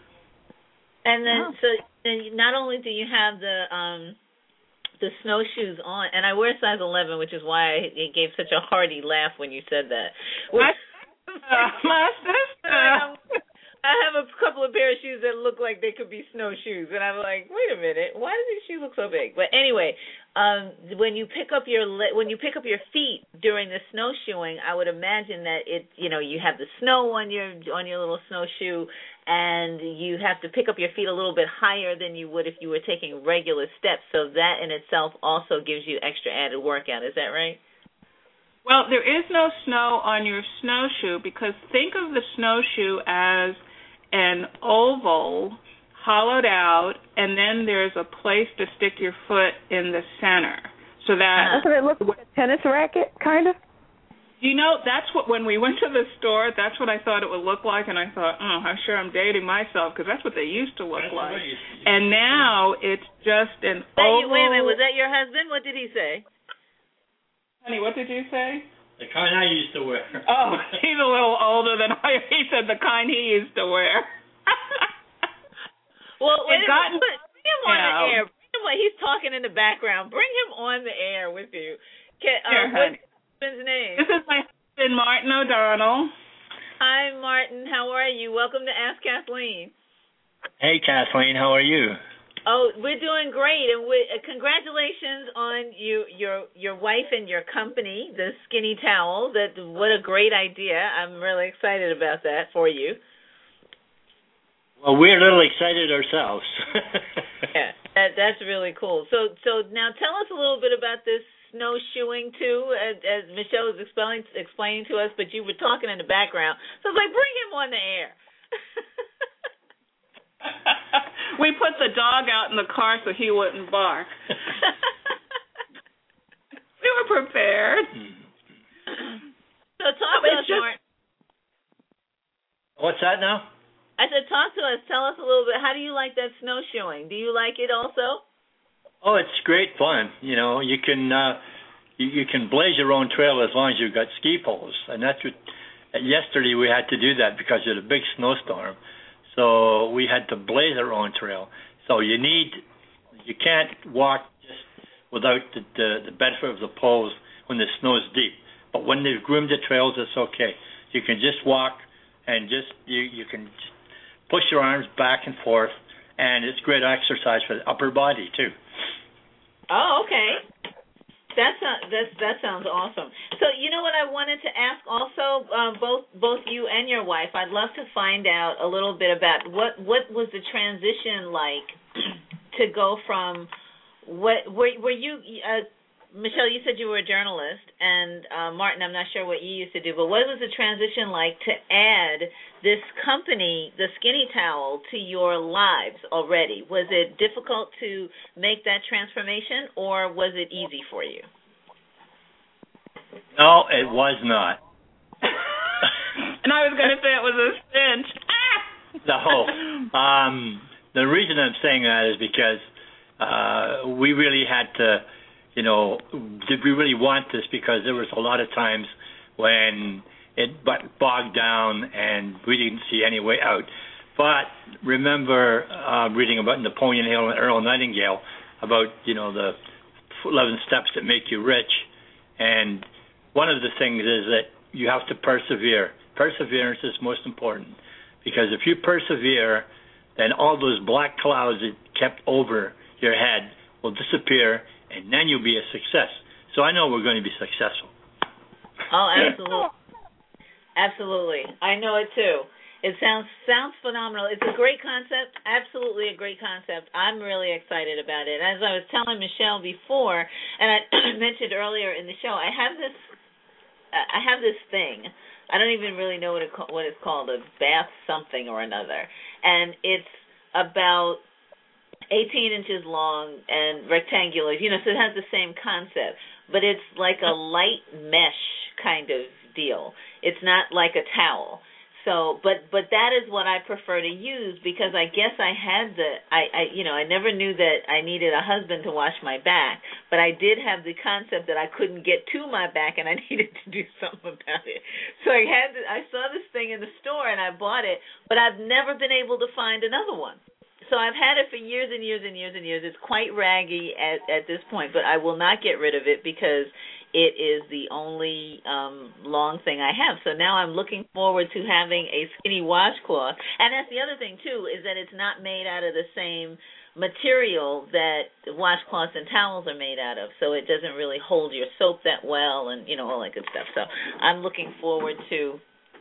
Speaker 2: And then, so then not only do you have the um, the snowshoes on, and I wear size eleven, which is why it gave such a hearty laugh when you said that.
Speaker 4: My, uh, my sister.
Speaker 2: I have a couple of pair of shoes that look like they could be snowshoes, and I'm like, wait a minute, why does these shoes look so big? But anyway, um, when you pick up your when you pick up your feet during the snowshoeing, I would imagine that it, you know, you have the snow on your on your little snowshoe, and you have to pick up your feet a little bit higher than you would if you were taking regular steps. So that in itself also gives you extra added workout. Is that right?
Speaker 4: Well, there is no snow on your snowshoe because think of the snowshoe as an oval hollowed out, and then there's a place to stick your foot in the center. So that
Speaker 3: doesn't it look like a tennis racket, kind of?
Speaker 4: You know, that's what when we went to the store, that's what I thought it would look like, and I thought, oh, I'm sure I'm dating myself because that's what they used to look that's like. And now it's just an oval.
Speaker 2: You, wait a minute, was that your husband? What did he say?
Speaker 4: Honey, what did you say?
Speaker 5: The kind I used to wear.
Speaker 4: Oh, he's a little older than I. He said the kind he used to wear.
Speaker 2: Well, wait,
Speaker 4: gotten,
Speaker 2: bring him on
Speaker 4: you know,
Speaker 2: the air. Bring him on, he's talking in the background. Bring him on the air with you. Can, uh,
Speaker 4: Here,
Speaker 2: what's his husband's name?
Speaker 4: This is my husband, Martin O'Donnell.
Speaker 2: Hi, Martin. How are you? Welcome to Ask Kathleen.
Speaker 5: Hey, Kathleen. How are you?
Speaker 2: Oh, we're doing great, and we, uh, congratulations on you, your your wife and your company, the Skinny Towel. That what a great idea! I'm really excited about that for you.
Speaker 5: Well, we're a little excited ourselves.
Speaker 2: Yeah, that, that's really cool. So, so now tell us a little bit about this snowshoeing too, as, as Michelle was explaining explaining to us, but you were talking in the background. So I was like, bring him on the air.
Speaker 4: We put the dog out in the car so he wouldn't bark. We were prepared.
Speaker 2: So talk to us,
Speaker 5: just...
Speaker 2: Martin.
Speaker 5: What's that now?
Speaker 2: I said, talk to us. Tell us a little bit. How do you like that snowshoeing? Do you like it also?
Speaker 5: Oh, it's great fun. You know, you can uh, you, you can blaze your own trail as long as you've got ski poles, and that's what. Yesterday we had to do that because of the big snowstorm. So we had to blaze our own trail. So you need, you can't walk just without the, the, the benefit of the poles when the snow's deep. But when they've groomed the trails, it's okay. You can just walk and just, you, you can just push your arms back and forth, and it's great exercise for the upper body, too.
Speaker 2: Oh, okay. That sounds that that sounds awesome. So you know what I wanted to ask also, um, both both you and your wife. I'd love to find out a little bit about what what was the transition like to go from what were were you uh, Michelle? You said you were a journalist, and uh, Martin, I'm not sure what you used to do, but what was the transition like to add this company, the Skinny Towel, to your lives already? Was it difficult to make that transformation, or was it easy for you?
Speaker 5: No, it was not.
Speaker 4: And I was going to say it was a cinch.
Speaker 5: No. Um, the reason I'm saying that is because uh, we really had to, you know, did we really want this? Because there was a lot of times when it bogged down and we didn't see any way out. But remember uh, reading about Napoleon Hill and Earl Nightingale about, you know, the eleven steps that make you rich. And one of the things is that you have to persevere. Perseverance is most important, because if you persevere, then all those black clouds that kept over your head will disappear, and then you'll be a success. So I know we're going to be successful.
Speaker 2: Oh, absolutely. Absolutely. I know it too. It sounds sounds phenomenal. It's a great concept, absolutely a great concept. I'm really excited about it. As I was telling Michelle before, and I mentioned earlier in the show, I have this I have this thing. I don't even really know what it what it's called, a bath something or another. And it's about eighteen inches long and rectangular, you know, so it has the same concept. But it's like a light mesh kind of deal. It's not like a towel. So, but but that is what I prefer to use, because I guess I had the, I, I you know, I never knew that I needed a husband to wash my back, but I did have the concept that I couldn't get to my back and I needed to do something about it. So I had, to, I saw this thing in the store and I bought it, but I've never been able to find another one. So I've had it for years and years and years and years. It's quite raggy at, at this point, but I will not get rid of it because it is the only um, long thing I have. So now I'm looking forward to having a skinny washcloth. And that's the other thing, too, is that it's not made out of the same material that washcloths and towels are made out of. So it doesn't really hold your soap that well and, you know, all that good stuff. So I'm looking forward to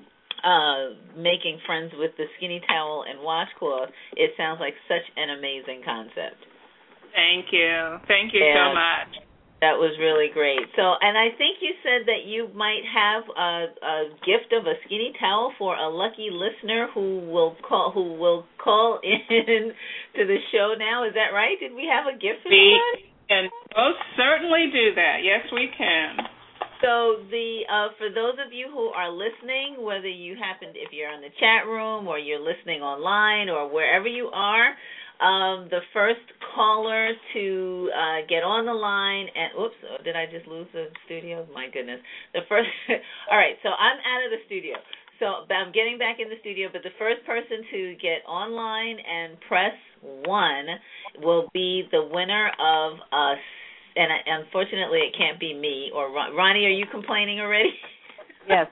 Speaker 2: uh, making friends with the skinny towel and washcloth. It sounds like such an amazing concept.
Speaker 4: Thank you. Thank you
Speaker 2: and
Speaker 4: so much.
Speaker 2: That was really great. So, and I think you said that you might have a, a gift of a skinny towel for a lucky listener who will call who will call in to the show now. Is that right? Did we have a gift for
Speaker 4: we
Speaker 2: somebody?
Speaker 4: can most certainly do that. Yes, we can.
Speaker 2: So the uh, for those of you who are listening, whether you happen, if you're in the chat room or you're listening online or wherever you are, Um, the first caller to uh, get on the line, and oops, did I just lose the studio? My goodness. The first, all right, so I'm out of the studio. So I'm getting back in the studio, but the first person to get online and press one will be the winner of us. And I, unfortunately, it can't be me or Ron. Ronnie. Are you complaining already?
Speaker 3: Yes.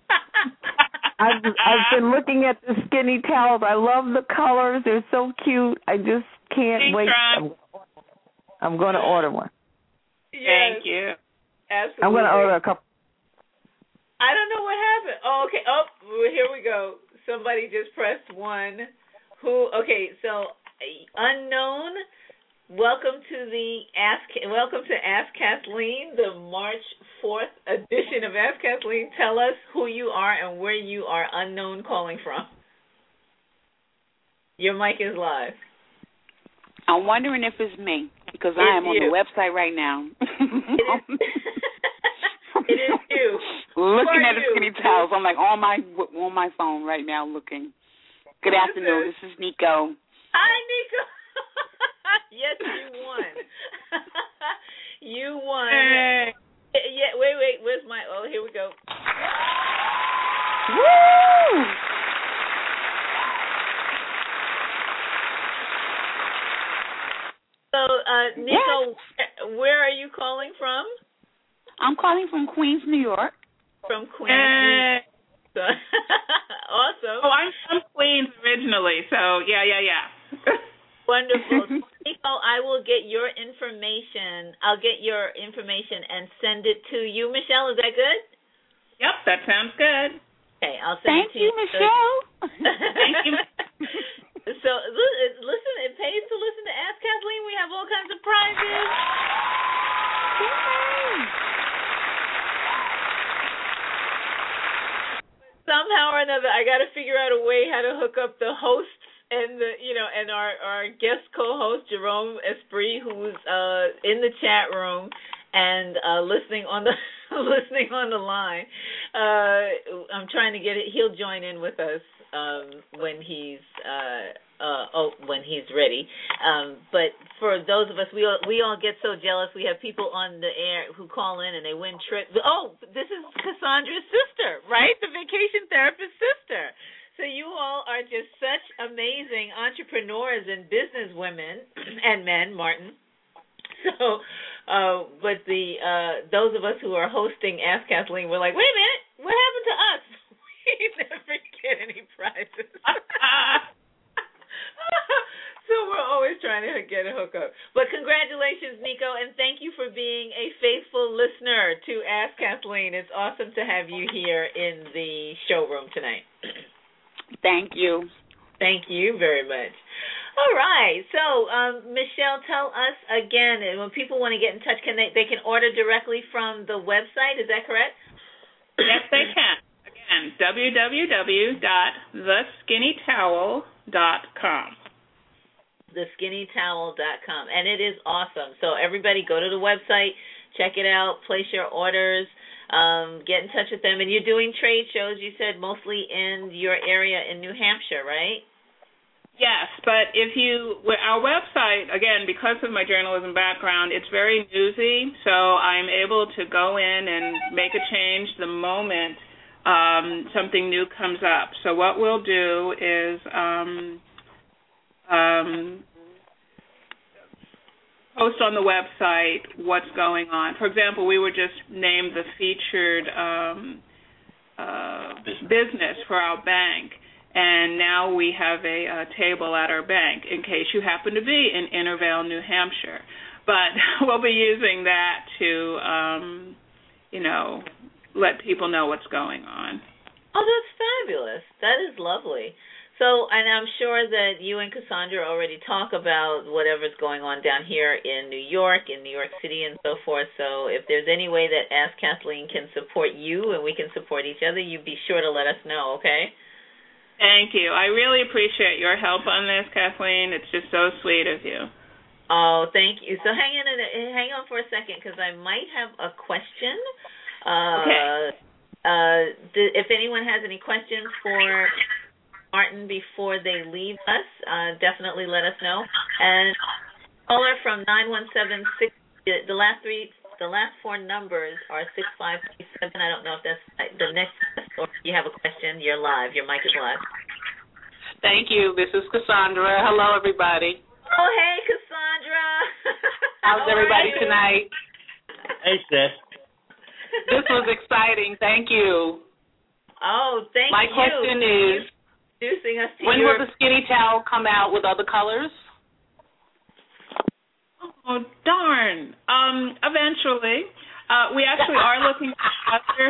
Speaker 3: I've, I've been looking at the skinny towels. I love the colors. They're so cute. I just can't
Speaker 4: Thanks,
Speaker 3: wait.
Speaker 4: Ron.
Speaker 3: I'm, I'm going to order one.
Speaker 2: Yes,
Speaker 4: Thank you.
Speaker 2: Absolutely.
Speaker 3: I'm going to order a couple.
Speaker 2: I don't know what happened. Oh, okay. Oh, well, here we go. Somebody just pressed one. Who? Okay, so unknown. Welcome to the Ask. Welcome to Ask Kathleen, the March fourth edition of Ask Kathleen. Tell us who you are and where you are unknown calling from. Your mic is live.
Speaker 6: I'm wondering if it's me, because
Speaker 2: it's
Speaker 6: I am
Speaker 2: you.
Speaker 6: on the website right now.
Speaker 2: It is, it is you.
Speaker 6: Looking at
Speaker 2: you?
Speaker 6: the skinny towels. I'm like on my on my phone right now looking. Good
Speaker 2: Who's
Speaker 6: afternoon.
Speaker 2: This?
Speaker 6: this is Nico.
Speaker 2: Hi, Nico. Yes, you won. You won.
Speaker 4: Hey.
Speaker 2: Yeah, wait, wait. Where's my? Oh, here we go.
Speaker 6: Woo!
Speaker 2: So, uh, Nico, yes. Where are you calling from?
Speaker 6: I'm calling from Queens, New York.
Speaker 2: From Queens,
Speaker 4: Hey.
Speaker 2: New York. Awesome.
Speaker 4: Oh, I'm from Queens originally, so yeah, yeah, yeah.
Speaker 2: Wonderful. Nico, I will get your information. I'll get your information and send it to you. Michelle, is that good?
Speaker 4: Yep, that sounds good.
Speaker 2: Okay, I'll send
Speaker 6: Thank
Speaker 2: it to
Speaker 6: you,
Speaker 2: you.
Speaker 6: Michelle.
Speaker 2: Thank you. So, listen, it pays to listen to Ask Kathleen. We have all kinds of prizes. Somehow or another, I got to figure out a way how to hook up the hosts and the, you know, and our, our guest co-host Jerome Esprit, who's uh, in the chat room and uh, listening on the listening on the line. Uh, I'm trying to get it. He'll join in with us um, when he's uh, uh, oh when he's ready. Um, but for those of us, we all, we all get so jealous. We have people on the air who call in and they win trips. Oh, this is Cassandra's sister, right? The vacation therapist sister. So you all are just such amazing entrepreneurs and business women and men, Martin. So, uh, but the uh, those of us who are hosting Ask Kathleen, we're like, wait a minute, what happened to us? We never get any prizes. So we're always trying to get a hookup. But congratulations, Nico, and thank you for being a faithful listener to Ask Kathleen. It's awesome to have you here in the showroom tonight.
Speaker 6: Thank you.
Speaker 2: Thank you very much. All right. So, um, Michelle, tell us again, when people want to get in touch, can they, they can order directly from the website. Is that correct?
Speaker 4: Yes, they can. Again, w w w dot the skinny towel dot com.
Speaker 2: the skinny towel dot com. And it is awesome. So, everybody go to the website, check it out, place your orders, um, get in touch with them. And you're doing trade shows, you said, mostly in your area in New Hampshire, right?
Speaker 4: Yes, but if you, our website, again, because of my journalism background, it's very newsy, so I'm able to go in and make a change the moment um, something new comes up. So what we'll do is um, um, post on the website what's going on. For example, we were just named the featured um, uh, business for our bank. And now we have a, a table at our bank in case you happen to be in Intervale, New Hampshire. But we'll be using that to, um, you know, let people know what's going on.
Speaker 2: Oh, that's fabulous. That is lovely. So, and I'm sure that you and Cassandra already talk about whatever's going on down here in New York, in New York City, and so forth. So if there's any way that Ask Kathleen can support you and we can support each other, you be sure to let us know, okay?
Speaker 4: Thank you. I really appreciate your help on this, Kathleen. It's just so sweet of you.
Speaker 2: Oh, thank you. So hang in, hang on for a second because I might have a question. Uh,
Speaker 4: okay.
Speaker 2: Uh, th- if anyone has any questions for Martin before they leave us, uh, definitely let us know. And caller from nine one seven six, the last three. The last four numbers are six five three seven. I don't know if that's the next, or if you have a question, you're live. Your mic is live.
Speaker 7: Thank you. This is Cassandra. Hello, everybody.
Speaker 2: Oh, hey, Cassandra.
Speaker 7: How's everybody tonight?
Speaker 5: Hey, sis.
Speaker 7: This was exciting. Thank you.
Speaker 2: Oh, thank
Speaker 7: My
Speaker 2: you.
Speaker 7: My question is,
Speaker 2: introducing us to
Speaker 7: when
Speaker 2: your...
Speaker 7: will the skinny towel come out with other colors?
Speaker 4: Oh, darn. Um, eventually. Uh, we actually are looking for other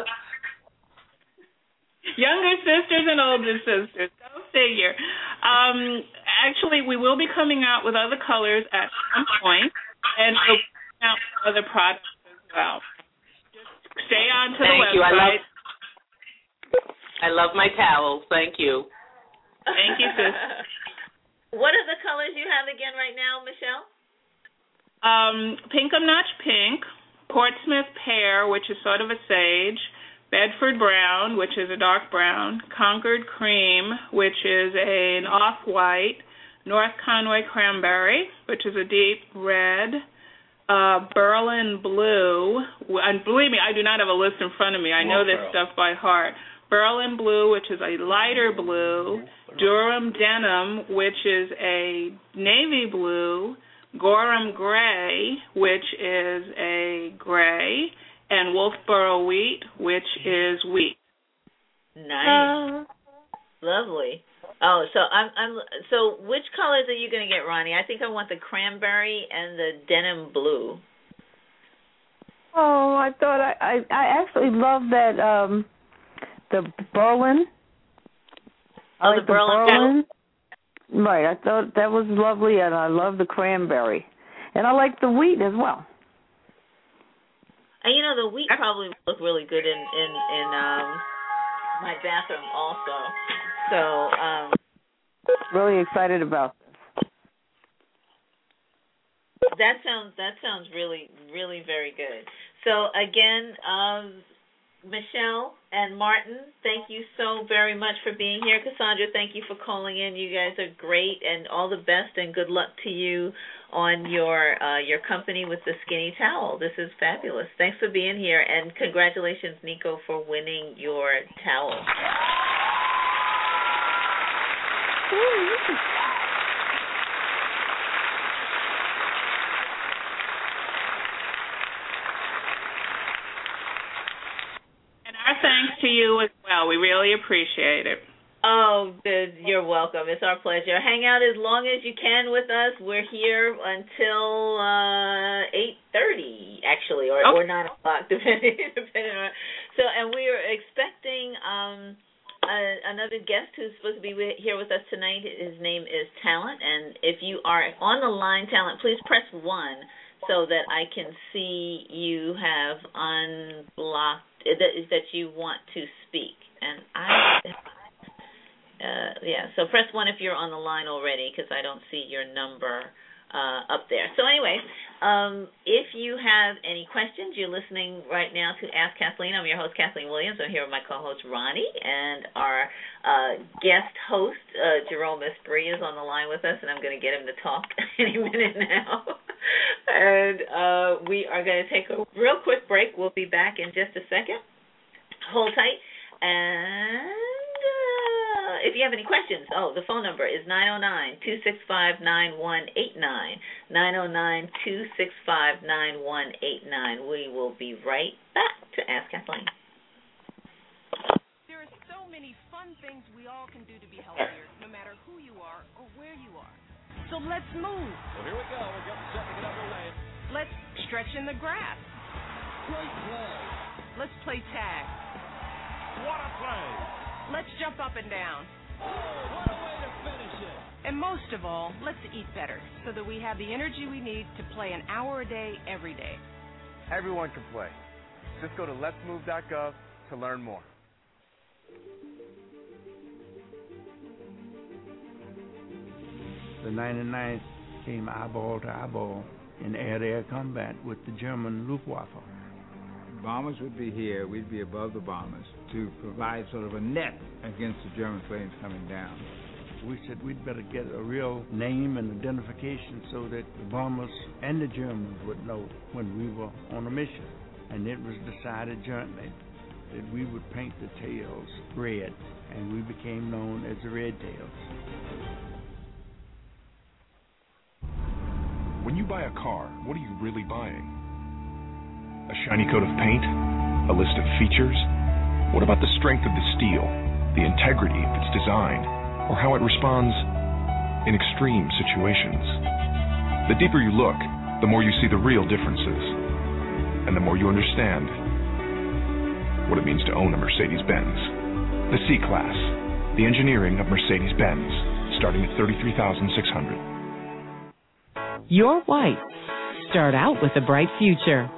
Speaker 4: younger sisters and older sisters. Go figure. Um, actually, we will be coming out with other colors at some point, and we'll be coming out with other products as well. Just stay on to
Speaker 7: Thank
Speaker 4: the
Speaker 7: you.
Speaker 4: website.
Speaker 7: I love, I love my towels. Thank you.
Speaker 4: Thank you, sis.
Speaker 2: What are the colors you have again right now, Michelle?
Speaker 4: Um, Pinkham Notch Pink, Portsmouth Pear, which is sort of a sage, Bedford Brown, which is a dark brown, Concord Cream, which is a, an off-white, North Conway Cranberry, which is a deep red, uh, Berlin Blue, and believe me, I do not have a list in front of me. I know this stuff by heart. Berlin Blue, which is a lighter blue, Durham Denim, which is a navy blue, Gorham Gray, which is a gray, and Wolfboro Wheat, which is wheat.
Speaker 2: Nice, uh, lovely. Oh, so I'm, I'm. So which colors are you going to get, Ronnie? I think I want the cranberry and the denim blue.
Speaker 3: Oh, I thought I, I, I actually love that um, the Berlin.
Speaker 2: Oh,
Speaker 3: like
Speaker 2: the Berlin. The Berlin.
Speaker 3: Right, I thought that was lovely, and I love the cranberry. And I like the wheat as well.
Speaker 2: And, you know, the wheat probably would look really good in, in, in um, my bathroom also. So, um...
Speaker 3: really excited about this.
Speaker 2: That sounds, that sounds really, really very good. So again, um, Michelle and Martin, thank you so very much for being here. Cassandra, thank you for calling in. You guys are great, and all the best and good luck to you on your uh, your company with the skinny towel. This is fabulous. Thanks for being here, and congratulations, Nico, for winning your towel.
Speaker 4: Our thanks to you as well. We really appreciate it.
Speaker 2: Oh, you're welcome. It's our pleasure. Hang out as long as you can with us. We're here until uh, eight thirty, actually, or, okay. or nine o'clock, depending, depending on. So, and we are expecting um, a, another guest who's supposed to be here with us tonight. His name is Talent, and if you are on the line, Talent, please press one so that I can see you have unblocked. That is that you want to speak, and I, uh, yeah. So press one if you're on the line already, because I don't see your number uh, up there. So anyway, um, if you have any questions, you're listening right now to Ask Kathleen. I'm your host, Kathleen Williams. I'm here with my co-host Ronnie, and our uh, guest host uh, Jerome Esprit is on the line with us, and I'm going to get him to talk any minute now. And uh, we are going to take a real quick break. We'll be back in just a second. Hold tight. And uh, if you have any questions, oh, the phone number is nine oh nine, two six five, nine one eight nine, nine oh nine, two six five, nine one eight nine. We will be right back to Ask Kathleen.
Speaker 8: There are so many fun things we all can do to be healthier, no matter who you are or where you are. So let's move.
Speaker 9: Well, here we go. We're getting set to get underway.
Speaker 8: Let's stretch in the grass.
Speaker 9: Great play.
Speaker 8: Let's play tag.
Speaker 9: What a play.
Speaker 8: Let's jump up and down.
Speaker 9: Oh, what a way to finish it.
Speaker 8: And most of all, let's eat better so that we have the energy we need to play an hour a day, every day.
Speaker 10: Everyone can play. Just go to lets move dot gov to learn more.
Speaker 11: The ninety-ninth came eyeball to eyeball in air-to-air combat with the German Luftwaffe.
Speaker 12: Bombers would be here, we'd be above the bombers to provide sort of a net against the German planes coming down.
Speaker 11: We said we'd better get a real name and identification so that the bombers and the Germans would know when we were on a mission. And it was decided jointly that we would paint the tails red, and we became known as the Red Tails.
Speaker 13: When you buy a car, what are you really buying? A shiny coat of paint? A list of features? What about the strength of the steel, the integrity of its design, or how it responds in extreme situations? The deeper you look, the more you see the real differences, and the more you understand what it means to own a Mercedes-Benz. The C-Class, the engineering of Mercedes-Benz, starting at thirty-three thousand six hundred dollars.
Speaker 14: Your whites start out with a bright future.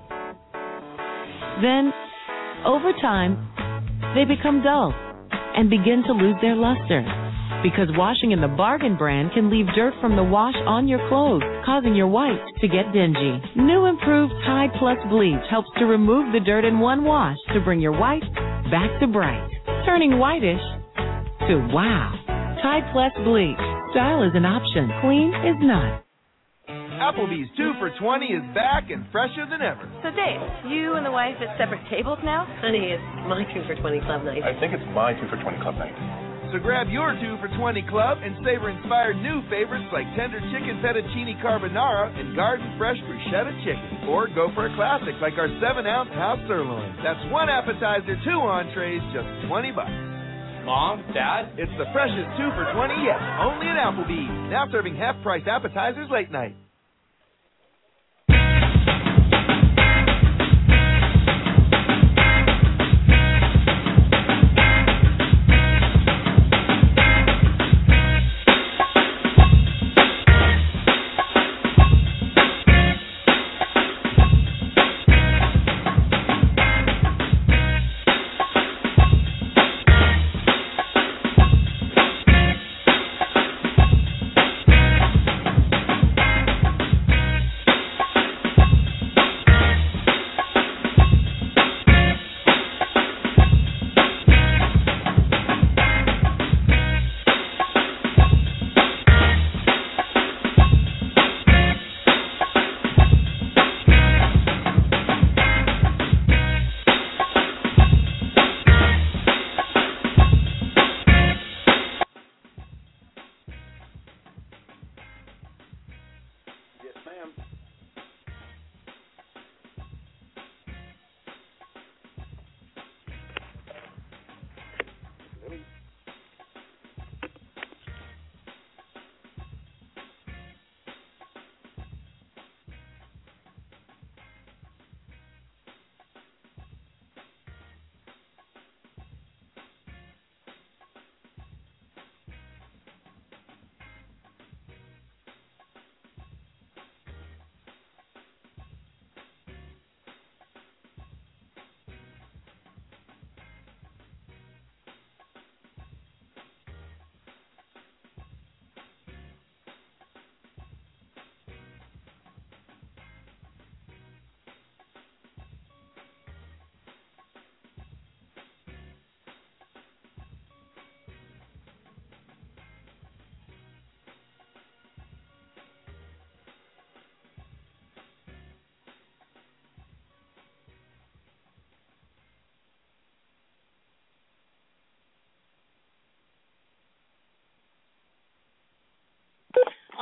Speaker 14: Then, over time, they become dull and begin to lose their luster. Because washing in the Bargain brand can leave dirt from the wash on your clothes, causing your whites to get dingy. New improved Tide Plus Bleach helps to remove the dirt in one wash to bring your whites back to bright, turning whitish to wow. Tide Plus Bleach. Style is an option. Clean is not.
Speaker 15: Applebee's two for twenty is back and fresher than ever.
Speaker 16: So, Dave, you and the wife at separate tables now?
Speaker 17: Honey, it's my two for twenty club night.
Speaker 18: I think it's my two for twenty club night.
Speaker 15: So grab your two for twenty club and savor inspired new favorites like tender chicken fettuccine carbonara and garden fresh bruschetta chicken. Or go for a classic like our seven ounce house sirloin. That's one appetizer, two entrees, just twenty bucks.
Speaker 18: Mom, Dad?
Speaker 15: It's the freshest two for twenty yet, only at Applebee's. Now serving half-price appetizers late night.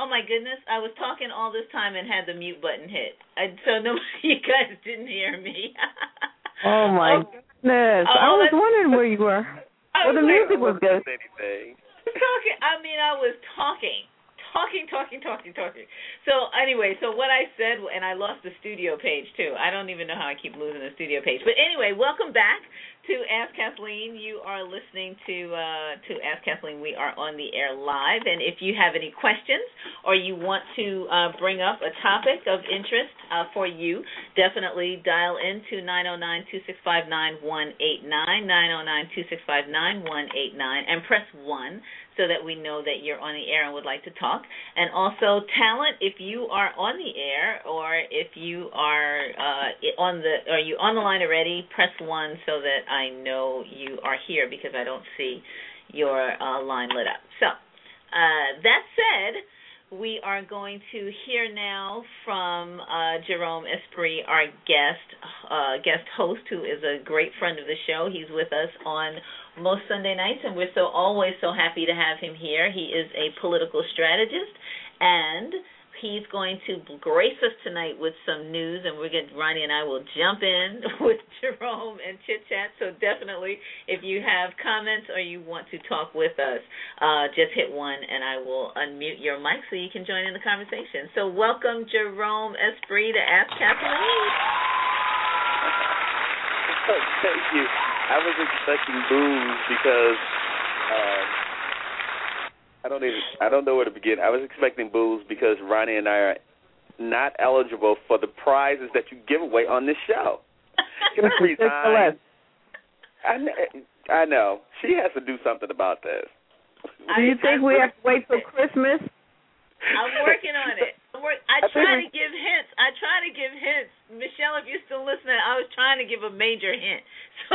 Speaker 2: my goodness, I was talking all this time and had the mute button hit. I, so no, you guys didn't hear me.
Speaker 3: Oh, my
Speaker 2: oh,
Speaker 3: goodness.
Speaker 2: oh,
Speaker 3: I was wondering where you were. Well, the music was good.
Speaker 2: Talking, I mean, I was talking. Talking, talking, talking, talking. So anyway, so what I said, and I lost the studio page too. I don't even know how I keep losing the studio page. But anyway, welcome back to Ask Kathleen. You are listening to uh, to Ask Kathleen. We are on the air live, and if you have any questions or you want to uh, bring up a topic of interest uh, for you, definitely dial in to nine oh nine, two six five, nine one eight nine, nine oh nine, two six five, nine one eight nine, and press one so that we know that you're on the air and would like to talk. And also, talent, if you are on the air or if you are uh, on the, are you on the line already, press one so that I know you are here because I don't see your uh, line lit up. So, uh, that said, we are going to hear now from uh, Jerome Esprit, our guest uh, guest host, who is a great friend of the show. He's with us on most Sunday nights, and we're so always so happy to have him here. He is a political strategist, and he's going to grace us tonight with some news, and we're going to, Ronnie and I will jump in with Jerome and chit-chat. So definitely, if you have comments or you want to talk with us, uh, just hit one, and I will unmute your mic so you can join in the conversation. So welcome, Jerome Esprit, to Ask Kathleen.
Speaker 19: Thank you. I was expecting boos because um, I don't even I don't know where to begin. I was expecting boos because Ronnie and I are not eligible for the prizes that you give away on this show. Resign. I, I know she has to do something about this.
Speaker 3: Do you think we have to wait till Christmas?
Speaker 2: I'm working on it. I'm work- I try to give hints. I try to give hints. Michelle, if you're still listening, I was trying to give a major hint. So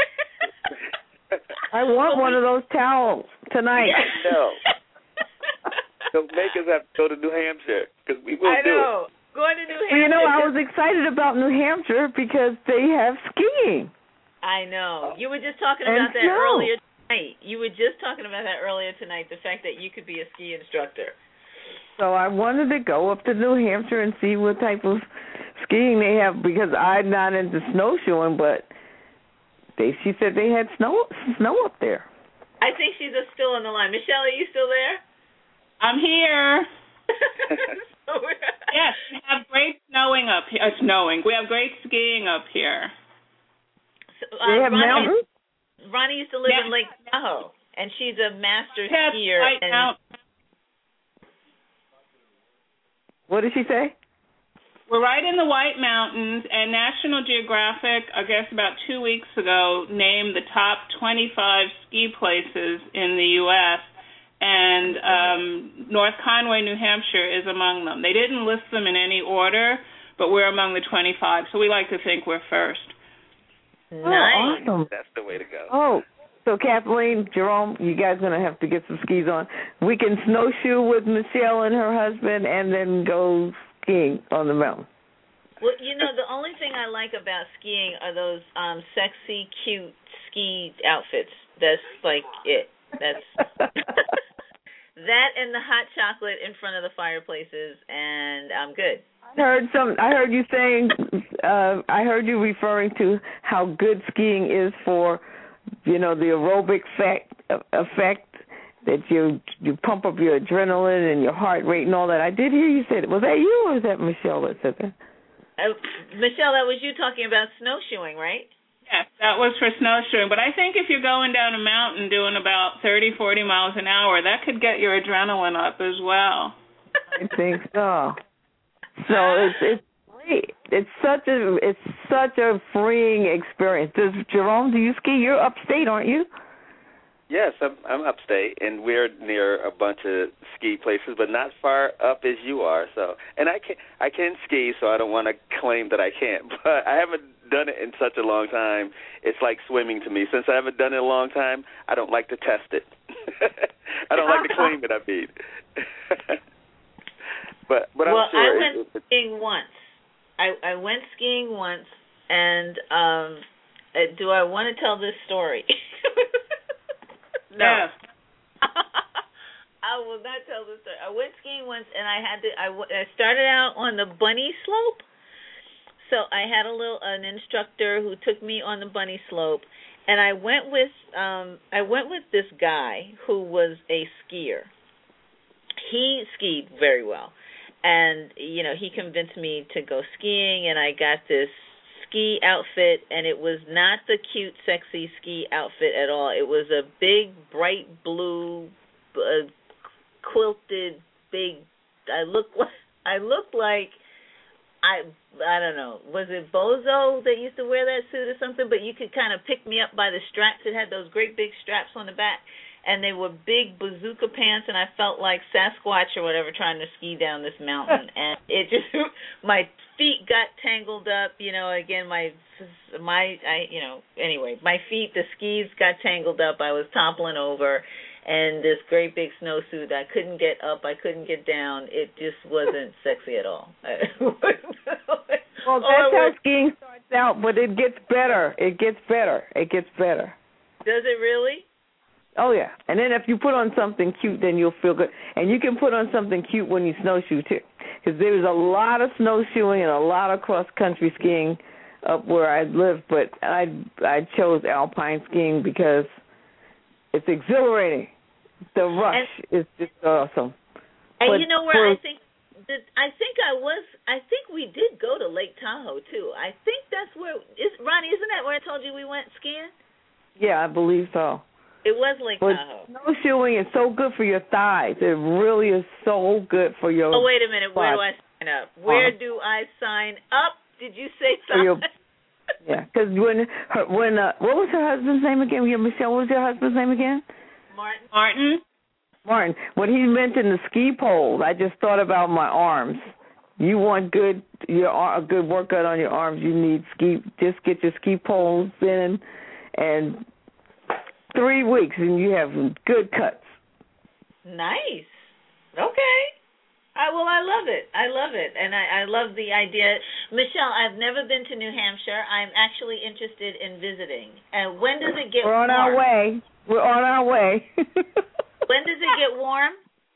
Speaker 3: I want one of those towels tonight.
Speaker 19: No. Don't make us have to go to New Hampshire because we will
Speaker 2: I
Speaker 19: do
Speaker 2: know.
Speaker 19: it.
Speaker 2: Going to New Hampshire.
Speaker 3: Well, you know, I was excited about New Hampshire because they have skiing.
Speaker 2: I know. You were just talking about
Speaker 3: and
Speaker 2: that
Speaker 3: snow.
Speaker 2: earlier tonight. You were just talking about that earlier tonight, the fact that you could be a ski instructor.
Speaker 3: So I wanted to go up to New Hampshire and see what type of skiing they have because I'm not into snowshoeing, but they she said they had snow snow up there.
Speaker 2: I think she's still on the line. Michelle, are you still there?
Speaker 4: I'm here. Yes, we have great snowing up here. Uh, snowing. We have great skiing up here.
Speaker 2: So, uh,
Speaker 3: they have
Speaker 2: Ronnie,
Speaker 3: mountains?
Speaker 2: Ronnie used to live
Speaker 4: yeah.
Speaker 2: in Lake Tahoe, and she's a master
Speaker 4: Yes,
Speaker 2: skier.
Speaker 4: right
Speaker 2: and
Speaker 4: now.
Speaker 3: What did she say?
Speaker 4: We're right in the White Mountains, and National Geographic, I guess about two weeks ago, named the top twenty-five ski places in the U S, and um, North Conway, New Hampshire is among them. They didn't list them in any order, but we're among the twenty-five, so we like to think we're first.
Speaker 3: Nice.
Speaker 2: Nice.
Speaker 3: Oh, awesome.
Speaker 19: That's the way to go.
Speaker 3: Oh, so Kathleen, Jerome, you guys going to have to get some skis on. We can snowshoe with Michelle and her husband and then go skiing on the mountain.
Speaker 2: Well, you know, the only thing I like about skiing are those um, sexy, cute ski outfits. That's like it. That's that and the hot chocolate in front of the fireplaces, and I'm good.
Speaker 3: I heard some. I heard you saying. Uh, I heard you referring to how good skiing is for, you know, the aerobic effect, effect that you you pump up your adrenaline and your heart rate and all that. I did hear you say that. Was that you or was that Michelle that said that?
Speaker 2: Uh, Michelle, that was you talking about snowshoeing, right?
Speaker 4: Yes, that was for snowshoeing. But I think if you're going down a mountain doing about thirty, forty miles an hour, that could get your adrenaline up as well.
Speaker 3: I think so. So it's it's great. It's such a it's such a freeing experience. Does Jerome, do you ski? You're upstate, aren't you?
Speaker 19: Yes, I'm, I'm upstate, and we're near a bunch of ski places, but not far up as you are. So, and I can I can ski, so I don't want to claim that I can't. But I haven't done it in such a long time. It's like swimming to me. Since I haven't done it in a long time, I don't like to test it. I don't like to claim it. I mean, but but
Speaker 2: well,
Speaker 19: I'm sure.
Speaker 2: I went it, skiing once. I I went skiing once, and um, uh, do I want to tell this story? No.
Speaker 4: Yes.
Speaker 2: I will not tell the story. I went skiing once, and I had to. I, w- I started out on the bunny slope. So I had a little an instructor who took me on the bunny slope, and I went with um I went with this guy who was a skier. He skied very well, and you know he convinced me to go skiing, and I got this ski outfit, and it was not the cute, sexy ski outfit at all. It was a big, bright blue, uh, quilted, big. I looked like I looked like. I I don't know. Was it Bozo that used to wear that suit or something? But you could kind of pick me up by the straps. It had those great big straps on the back, and they were big bazooka pants, and I felt like Sasquatch or whatever trying to ski down this mountain. And it just, my feet got tangled up. You know, again, my my I you know anyway, my feet, the skis got tangled up. I was toppling over. And this great big snowsuit, I couldn't get up, I couldn't get down. It just wasn't sexy at all.
Speaker 3: Well, that's how skiing starts out, but it gets better. It gets better. It gets better.
Speaker 2: Does it really?
Speaker 3: Oh, yeah. And then if you put on something cute, then you'll feel good. And you can put on something cute when you snowshoe, too. Because there's a lot of snowshoeing and a lot of cross-country skiing up where I live, but I I chose alpine skiing because it's exhilarating. The rush and, is just awesome.
Speaker 2: And
Speaker 3: but
Speaker 2: you know where
Speaker 3: for,
Speaker 2: I think that I think I was I think we did go to Lake Tahoe too. I think that's where is Ronnie, isn't that where I told you we went skiing?
Speaker 3: Yeah, I believe so.
Speaker 2: It was Lake
Speaker 3: but
Speaker 2: Tahoe.
Speaker 3: Snowshoeing is so good for your thighs. It really is so good for your
Speaker 2: Oh wait a minute, where do I sign up? Where
Speaker 3: uh,
Speaker 2: do I sign up? Did you say something?
Speaker 3: Your, yeah, because when her, when uh, what was her husband's name again? Yeah, Michelle, what was your husband's name again?
Speaker 2: Martin.
Speaker 4: Martin.
Speaker 3: Martin. When he mentioned the ski poles, I just thought about my arms. You want good your a good workout on your arms. You need ski. Just get your ski poles in, and three weeks, and you have good cuts.
Speaker 2: Nice. Okay. I, well, I love it. I love it, and I, I love the idea. Michelle, I've never been to New Hampshire. I'm actually interested in visiting. And when does it get
Speaker 3: We're on
Speaker 2: warm?
Speaker 3: our way. We're on our way.
Speaker 2: When does it get warm?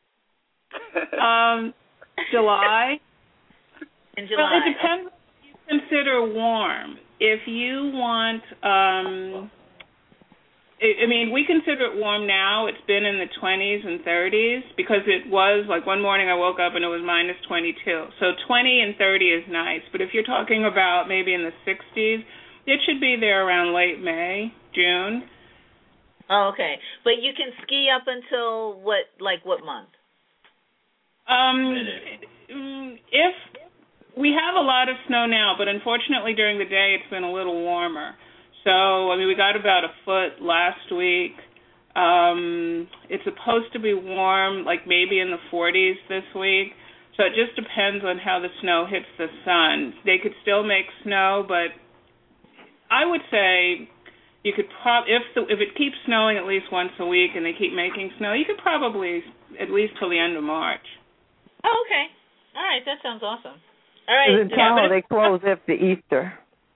Speaker 4: Um, July.
Speaker 2: In July.
Speaker 4: Well, it depends what you consider warm. If you want, um, I, I mean, we consider it warm now. It's been in the twenties and thirties because it was, like one morning I woke up and it was minus twenty-two. So twenty and thirty is nice. But if you're talking about maybe in the sixties, it should be there around late May, June.
Speaker 2: Oh, okay. But you can ski up until what, like what month?
Speaker 4: Um, if we have a lot of snow now, but unfortunately during the day it's been a little warmer. So, I mean, we got about a foot last week. Um, it's supposed to be warm, like maybe in the forties this week. So it just depends on how the snow hits the sun. They could still make snow, but I would say you could prob if the, if it keeps snowing at least once a week and they keep making snow, you could probably at least till the end of March.
Speaker 2: Oh, okay. All right, that sounds awesome. All right.
Speaker 3: In Tahoe, they close after Easter.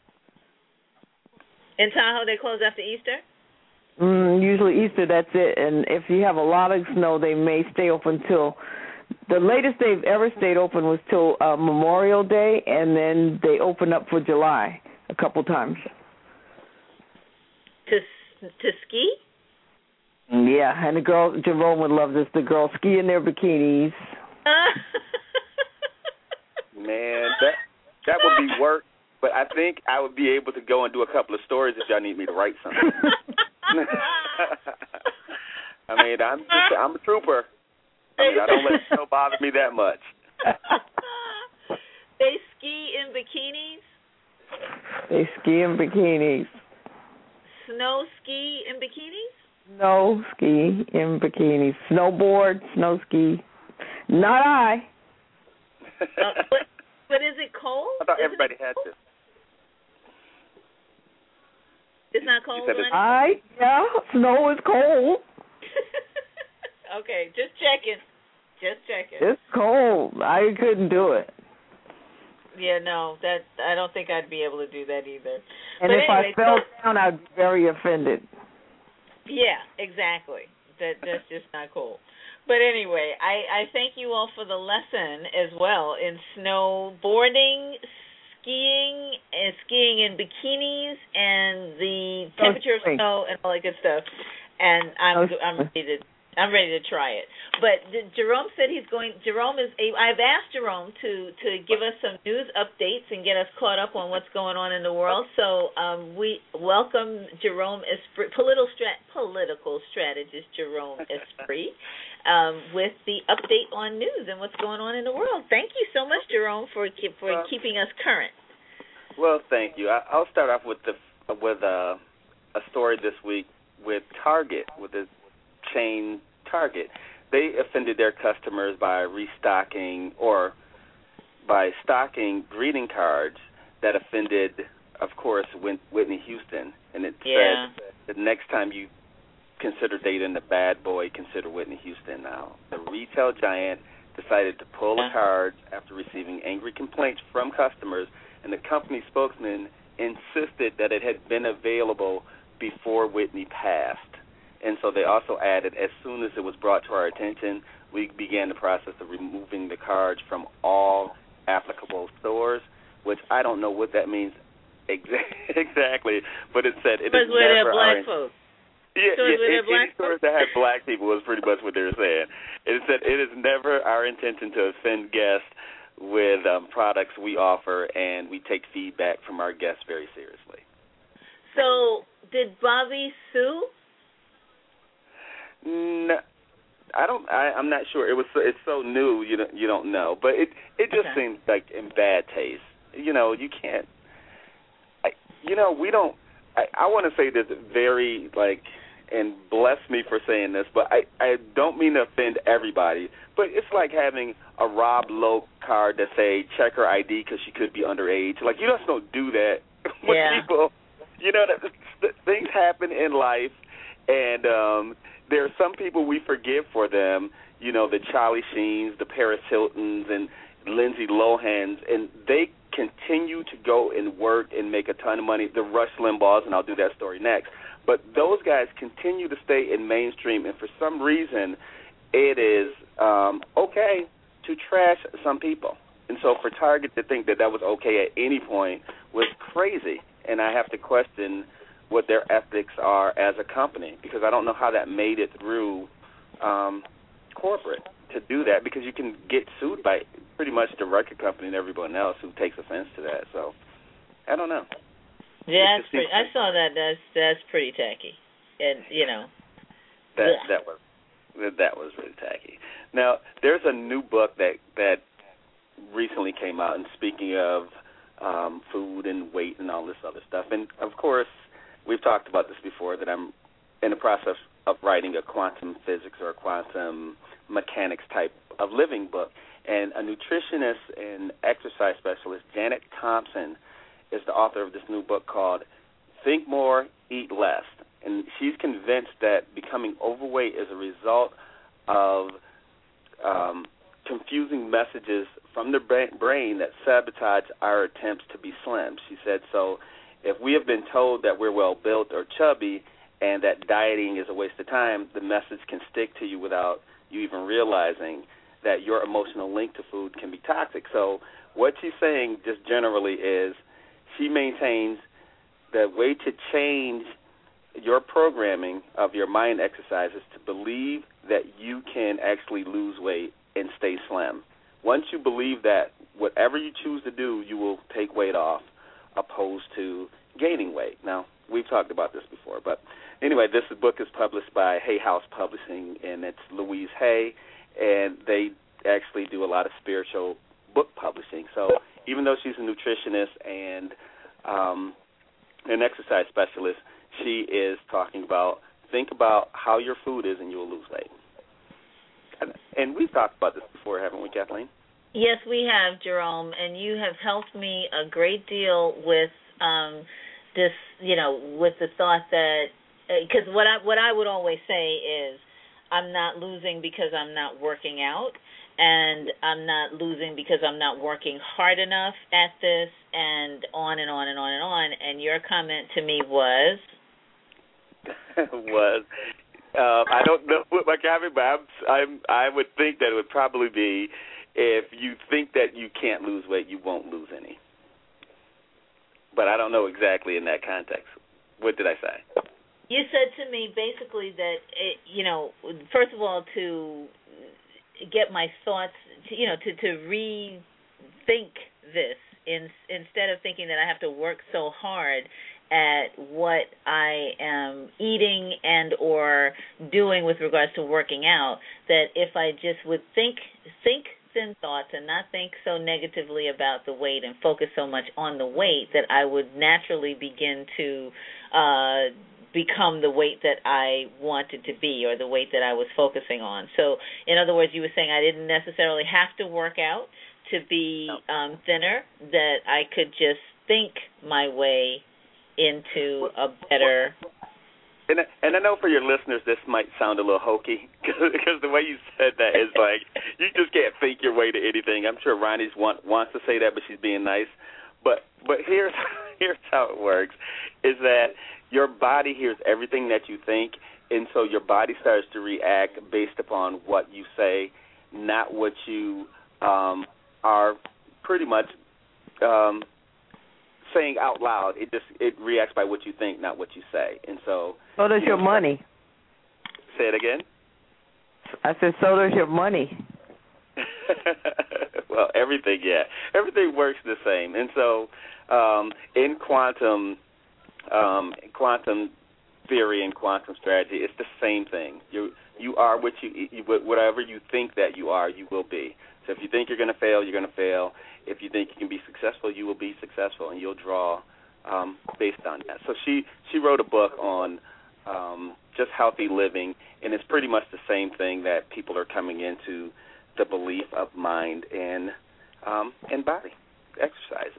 Speaker 2: In Tahoe, they close after Easter?
Speaker 3: Mm, usually Easter, that's it. And if you have a lot of snow, they may stay open till the latest they've ever stayed open was till uh, Memorial Day, and then they open up for July a couple times.
Speaker 2: To to ski?
Speaker 3: Yeah, and the girls, Jerome would love this. The girls ski in their bikinis.
Speaker 19: Man, that that would be work. But I think I would be able to go and do a couple of stories if y'all need me to write something. I mean, I'm just, I'm a trooper. I mean, I don't let snow bother me that much.
Speaker 2: They ski in bikinis?
Speaker 3: They ski in bikinis.
Speaker 2: Snow ski in bikinis?
Speaker 3: Snow ski in bikinis. Snowboard, snow ski. Not I.
Speaker 2: uh, but, but is it cold?
Speaker 19: I thought
Speaker 2: is
Speaker 19: everybody had this.
Speaker 2: It's not cold, honey?
Speaker 3: I, yeah, snow is cold.
Speaker 2: Okay, just checking. Just checking.
Speaker 3: It's cold. I couldn't do it.
Speaker 2: Yeah, no, that I don't think I'd be able to do that either.
Speaker 3: And
Speaker 2: but
Speaker 3: if
Speaker 2: anyway,
Speaker 3: I fell
Speaker 2: so,
Speaker 3: down, I'd be very offended.
Speaker 2: Yeah, exactly. That that's just not cool. But anyway, I, I thank you all for the lesson as well in snowboarding, skiing, and skiing in bikinis, and the temperature of snow and all that good stuff. And I'm I'm ready to I'm ready to try it. But Jerome said he's going. Jerome is. A, I've asked Jerome to to give us some news updates and get us caught up on what's going on in the world. So um, we welcome Jerome Esprit, political strat, political strategist Jerome Esprit, um, with the update on news and what's going on in the world. Thank you so much, Jerome, for for well, keeping us current.
Speaker 19: Well, thank you. I, I'll start off with the with a a story this week with Target, with the chain Target. They offended their customers by restocking or by stocking greeting cards that offended, of course, Whitney Houston. And it
Speaker 2: yeah.
Speaker 19: said the next time you consider dating a bad boy, consider Whitney Houston now. The retail giant decided to pull the cards after receiving angry complaints from customers, and the company spokesman insisted that it had been available before Whitney passed. And so they also added, as soon as it was brought to our attention, we began the process of removing the cards from all applicable stores, which I don't know what that means exa- exactly, but it said it is never
Speaker 2: black
Speaker 19: our
Speaker 2: folks.
Speaker 19: Yeah,
Speaker 2: stores
Speaker 19: yeah,
Speaker 2: it, black
Speaker 19: any stores that have black people was pretty much what they were saying. It said it is never our intention to offend guests with um, products we offer, and we take feedback from our guests very seriously.
Speaker 2: So did Bobby sue?
Speaker 19: No, I don't. I, I'm not sure. It was. It's so new. You don't. You don't know. But it. It just
Speaker 2: okay.
Speaker 19: seems like in bad taste. You know. You can't. I, you know. We don't. I, I want to say this very like, and bless me for saying this, but I. I don't mean to offend everybody. But it's like having a Rob Lowe card that say check her I D because she could be underage. Like you just don't do that with
Speaker 2: yeah.
Speaker 19: people. You know that, that things happen in life, and. um There are some people we forgive for them, you know, the Charlie Sheens, the Paris Hiltons, and Lindsay Lohans, and they continue to go and work and make a ton of money. The Rush Limbaughs, and I'll do that story next. But those guys continue to stay in mainstream, and for some reason it is um, okay to trash some people. And so for Target to think that that was okay at any point was crazy, and I have to question what their ethics are as a company, because I don't know how that made it through um, corporate to do that, because you can get sued by pretty much the record company and everyone else who takes offense to that. So I don't know.
Speaker 2: Yeah, that's pretty, I saw that. That's that's pretty tacky, and you know
Speaker 19: that yeah. that was that was really tacky. Now there's a new book that that recently came out, and speaking of um, food and weight and all this other stuff, and of course. We've talked about this before, that I'm in the process of writing a quantum physics or a quantum mechanics type of living book. And a nutritionist and exercise specialist, Janet Thompson, is the author of this new book called Think More, Eat Less. And she's convinced that becoming overweight is a result of um, confusing messages from the brain that sabotage our attempts to be slim. She said, so if we have been told that we're well-built or chubby and that dieting is a waste of time, the message can stick to you without you even realizing that your emotional link to food can be toxic. So what she's saying just generally is she maintains the way to change your programming of your mind exercises to believe that you can actually lose weight and stay slim. Once you believe that, whatever you choose to do, you will take weight off, opposed to gaining weight. Now, we've talked about this before, but anyway, this book is published by Hay House Publishing, and it's Louise Hay, and they actually do a lot of spiritual book publishing. So even though she's a nutritionist and um, an exercise specialist, she is talking about, think about how your food is and you will lose weight. And, and we've talked about this before, haven't we, Kathleen?
Speaker 2: Yes, we have, Jerome, and you have helped me a great deal with um, this, you know, with the thought that, because what I, what I would always say is I'm not losing because I'm not working out, and I'm not losing because I'm not working hard enough at this, and on and on and on and on. And your comment to me was?
Speaker 19: was, Uh, I don't know what my comment, but I'm, I'm, I would think that it would probably be if you think that you can't lose weight, you won't lose any. But I don't know exactly in that context. What did I say?
Speaker 2: You said to me basically that, it, you know, first of all, to get my thoughts, to, you know, to, to rethink this in, instead of thinking that I have to work so hard at what I am eating and or doing with regards to working out, that if I just would think think thin thoughts and not think so negatively about the weight and focus so much on the weight, that I would naturally begin to uh, become the weight that I wanted to be or the weight that I was focusing on. So, in other words, you were saying I didn't necessarily have to work out to be um, thinner, that I could just think my way into a better...
Speaker 19: And and I know for your listeners this might sound a little hokey because the way you said that is like you just can't think your way to anything. I'm sure Ronnie's want, wants to say that, but she's being nice. But but here's here's how it works: is that your body hears everything that you think, and so your body starts to react based upon what you say, not what you um, are pretty much um, saying out loud. It just it reacts by what you think, not what you say, and so.
Speaker 3: So does your money.
Speaker 19: Say it again.
Speaker 3: I said, so does your money.
Speaker 19: Well, everything, yeah. Everything works the same. And so um, in quantum um, quantum theory and quantum strategy, it's the same thing. You you are what you, you whatever you think that you are, you will be. So if you think you're going to fail, you're going to fail. If you think you can be successful, you will be successful, and you'll draw um, based on that. So she, she wrote a book on um, just healthy living, and it's pretty much the same thing that people are coming into the belief of mind and um, and body, exercises.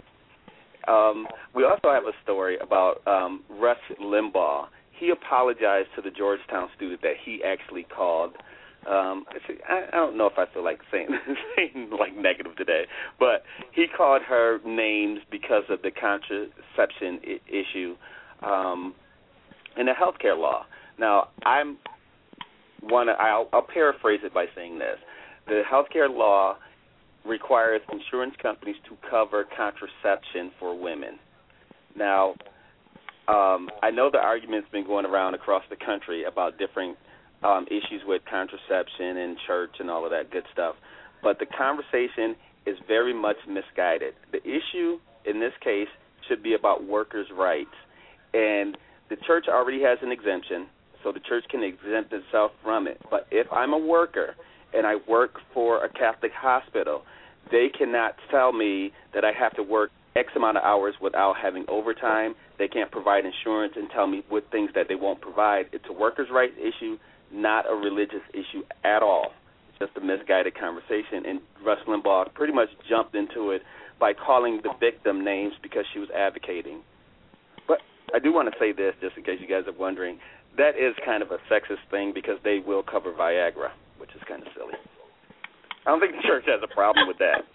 Speaker 19: Um, we also have a story about um, Rush Limbaugh. He apologized to the Georgetown student that he actually called. Um, I, I don't know if I feel like saying, saying like negative today, but he called her names because of the contraception I- issue um, in the healthcare law. Now, I'm want to. I'll, I'll paraphrase it by saying this: the healthcare law requires insurance companies to cover contraception for women. Now, um, I know the argument's been going around across the country about different um, issues with contraception and church and all of that good stuff, but the conversation is very much misguided. The issue in this case should be about workers' rights, and the church already has an exemption, so the church can exempt itself from it. But if I'm a worker and I work for a Catholic hospital, they cannot tell me that I have to work X amount of hours without having overtime. They can't provide insurance and tell me what things that they won't provide. It's a workers' rights issue, not a religious issue at all. It's just a misguided conversation. And Rush Limbaugh pretty much jumped into it by calling the victim names because she was advocating. But I do want to say this, just in case you guys are wondering, that is kind of a sexist thing because they will cover Viagra, which is kind of silly. I don't think the church has a problem with that.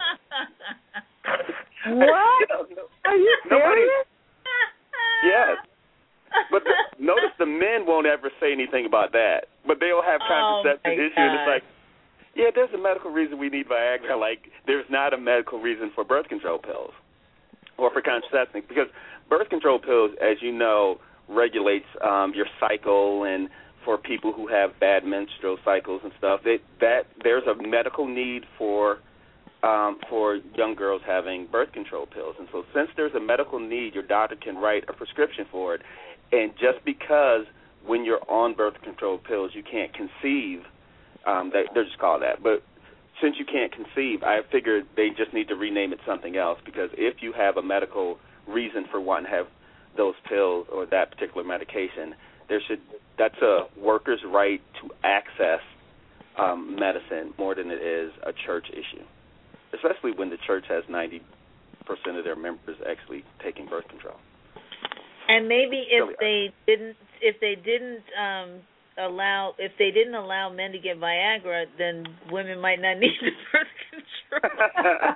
Speaker 3: What? you know, no, Are you
Speaker 19: nobody,
Speaker 3: serious?
Speaker 19: Yes. But the, notice the men won't ever say anything about that. But they'll have contraceptive
Speaker 2: oh
Speaker 19: issues. And it's like, yeah, there's a medical reason we need Viagra. Like, there's not a medical reason for birth control pills or for contraception. Because birth control pills, as you know, regulates um, your cycle, and for people who have bad menstrual cycles and stuff, they, that there's a medical need for um, for young girls having birth control pills. And so since there's a medical need, your doctor can write a prescription for it. And just because when you're on birth control pills you can't conceive, um, they, they're just called that. But since you can't conceive, I figured they just need to rename it something else, because if you have a medical reason for wanting to have those pills or that particular medication, there should that's a worker's right to access um, medicine more than it is a church issue, especially when the church has ninety percent of their members actually taking birth control.
Speaker 2: And maybe if they didn't, if they didn't um, allow, if they didn't allow men to get Viagra, then women might not need the birth control.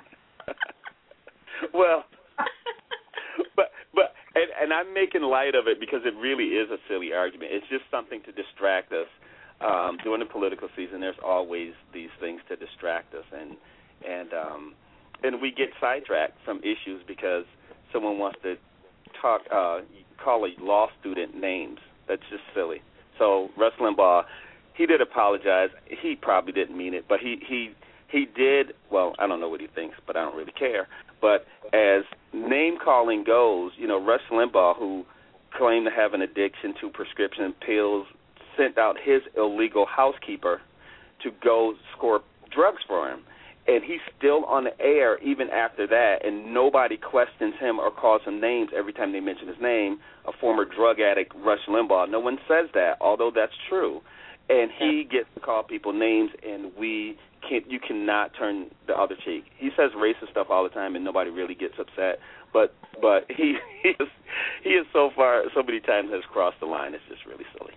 Speaker 19: Well, but but and, and I'm making light of it because it really is a silly argument. It's just something to distract us um, during the political season, there's always these things to distract us, and and um, and we get sidetracked from issues because someone wants to talk, uh, call a law student names. That's just silly. So Rush Limbaugh, he did apologize. He probably didn't mean it, but he he he did. Well, I don't know what he thinks, but I don't really care. But as name calling goes, you know, Rush Limbaugh, who claimed to have an addiction to prescription pills, sent out his illegal housekeeper to go score drugs for him. And he's still on the air even after that, and nobody questions him or calls him names every time they mention his name, a former drug addict, Rush Limbaugh. No one says that, although that's true. And he gets to call people names, and we can't, you cannot turn the other cheek. He says racist stuff all the time, and nobody really gets upset. But but he, he, is, he is so far, so many times has crossed the line, it's just really silly.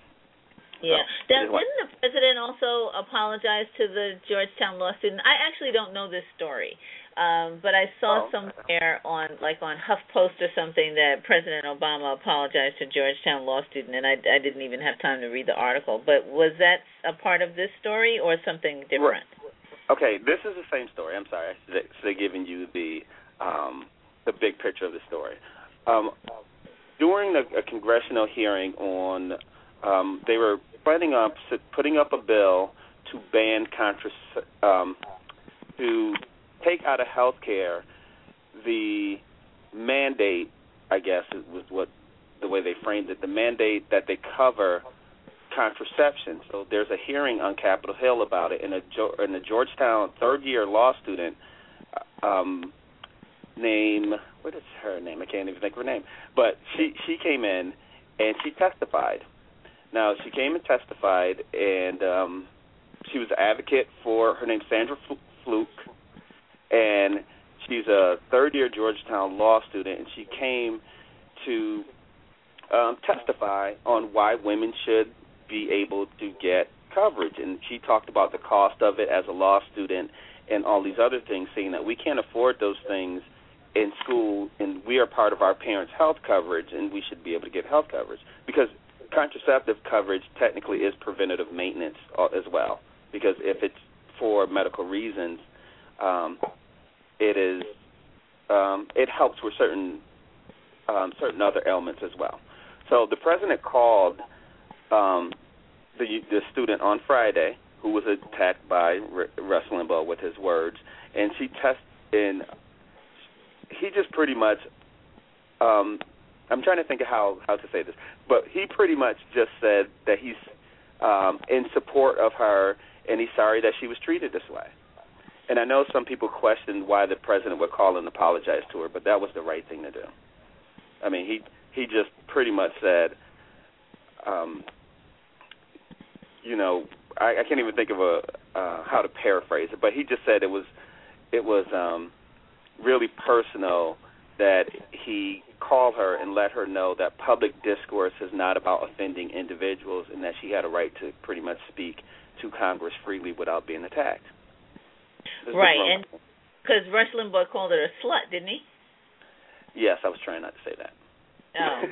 Speaker 2: Yeah.
Speaker 19: So,
Speaker 2: Now, didn't the president also apologize to the Georgetown law student? I actually don't know this story, um, but I saw
Speaker 19: oh.
Speaker 2: somewhere on, like on HuffPost or something, that President Obama apologized to Georgetown law student, and I, I didn't even have time to read the article. But was that a part of this story or something different?
Speaker 19: Okay, this is the same story. I'm sorry. I should have given you the um, the big picture of the story. Um, during a, a congressional hearing on, um, they were putting up putting up a bill to ban contra- um, to take out of health care the mandate, I guess it was what the way they framed it, the mandate that they cover contraception. So there's a hearing on Capitol Hill about it, and a, and a Georgetown third-year law student um, named, what is her name? I can't even think of her name. But she, she came in, and she testified. Now, she came and testified, and um, she was an advocate for, her name's Sandra Fluke, and she's a third-year Georgetown law student, and she came to um, testify on why women should be able to get coverage. And she talked about the cost of it as a law student and all these other things, saying that we can't afford those things in school, and we are part of our parents' health coverage, and we should be able to get health coverage. Because contraceptive coverage technically is preventative maintenance as well, because if it's for medical reasons, um, it is um, it helps with certain um, certain other ailments as well. So the president called um, the the student on Friday, who was attacked by Rush Limbaugh with his words, and she tested, and he just pretty much. Um, I'm trying to think of how, how to say this, but he pretty much just said that he's um, in support of her, and he's sorry that she was treated this way. And I know some people questioned why the president would call and apologize to her, but that was the right thing to do. I mean, he he just pretty much said, um, you know, I, I can't even think of a uh, how to paraphrase it, but he just said it was it was um, really personal that he call her and let her know that public discourse is not about offending individuals, and that she had a right to pretty much speak to Congress freely without being attacked. There's
Speaker 2: right, and because Rush Limbaugh called her a slut, didn't he?
Speaker 19: Yes, I was trying not to say that.
Speaker 2: Oh.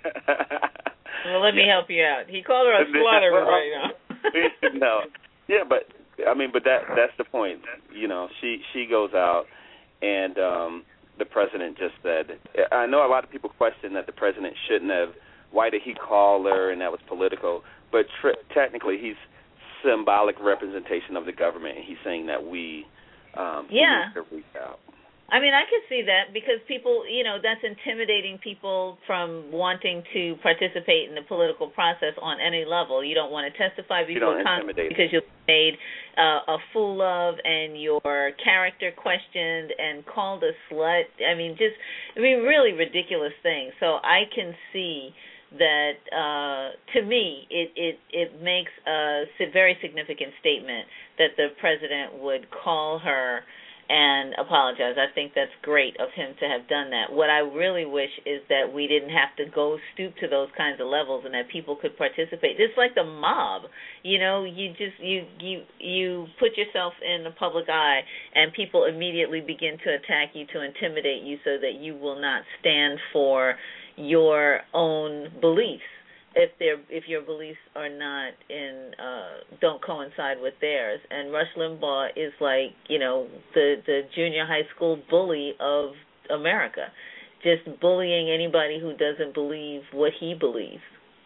Speaker 2: Well, let me help you out. He called her a slut right now.
Speaker 19: No. Yeah, but, I mean, but that that's the point. You know, she, she goes out, and um, the president just said, I know a lot of people question that the president shouldn't have, why did he call her, and that was political, but tr- technically he's symbolic representation of the government, and he's saying that we um,
Speaker 2: yeah.
Speaker 19: need to reach out.
Speaker 2: I mean, I could see that because people, you know, that's intimidating people from wanting to participate in the political process on any level. You don't want to testify before Congress because you'll be made uh, a fool of and your character questioned and called a slut. I mean, just, I mean, really ridiculous things. So I can see that, uh, to me, it, it, it makes a very significant statement that the president would call her and apologize. I think that's great of him to have done that. What I really wish is that we didn't have to go stoop to those kinds of levels and that people could participate. It's like the mob. You know, you just you you you put yourself in the public eye and people immediately begin to attack you, to intimidate you so that you will not stand for your own beliefs. if they're if your beliefs are not in uh, don't coincide with theirs. And Rush Limbaugh is like, you know, the the junior high school bully of America, just bullying anybody who doesn't believe what he believes.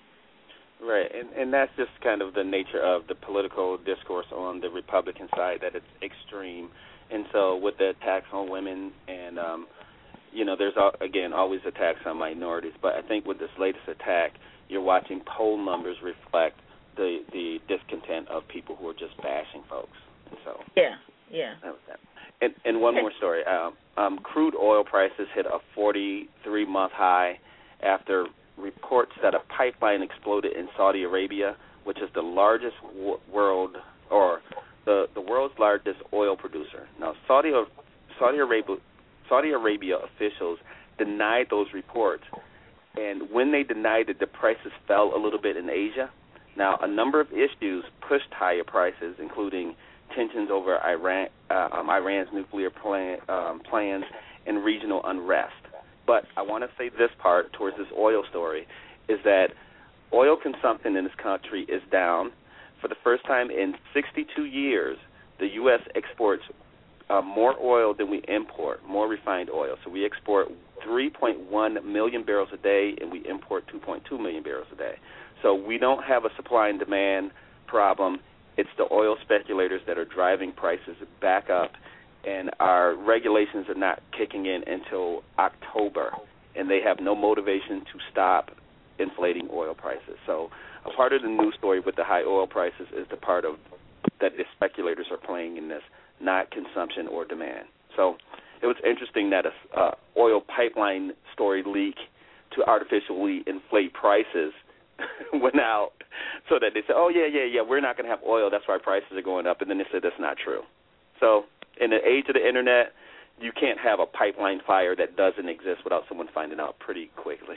Speaker 19: Right, and and that's just kind of the nature of the political discourse on the Republican side, that it's extreme. And so with the attacks on women and, um, you know, there's, again, always attacks on minorities. But I think with this latest attack, you're watching poll numbers reflect the, the discontent of people who are just bashing folks. And so
Speaker 2: yeah, yeah.
Speaker 19: That was that. And, and one more story. Um, um, crude oil prices hit a forty-three month high after reports that a pipeline exploded in Saudi Arabia, which is the largest w- world or the the world's largest oil producer. Now, Saudi Saudi Arabia Saudi Arabia officials denied those reports, and when they denied it, the prices fell a little bit in Asia. Now, a number of issues pushed higher prices, including tensions over Iran, uh, um, Iran's nuclear plan, um, plans and regional unrest. But I want to say this part towards this oil story is that oil consumption in this country is down. For the first time in sixty-two years, the U S exports uh, more oil than we import, more refined oil. So we export three point one million barrels a day, and we import two point two million barrels a day. So we don't have a supply and demand problem. It's the oil speculators that are driving prices back up. And our regulations are not kicking in until October, and they have no motivation to stop inflating oil prices. So a part of the news story with the high oil prices is the part of that the speculators are playing in this, not consumption or demand. So it was interesting that a uh, oil pipeline story leak to artificially inflate prices went out so that they said, oh, yeah, yeah, yeah, we're not going to have oil, that's why prices are going up. And then they said that's not true. So in the age of the Internet, you can't have a pipeline fire that doesn't exist without someone finding out pretty quickly.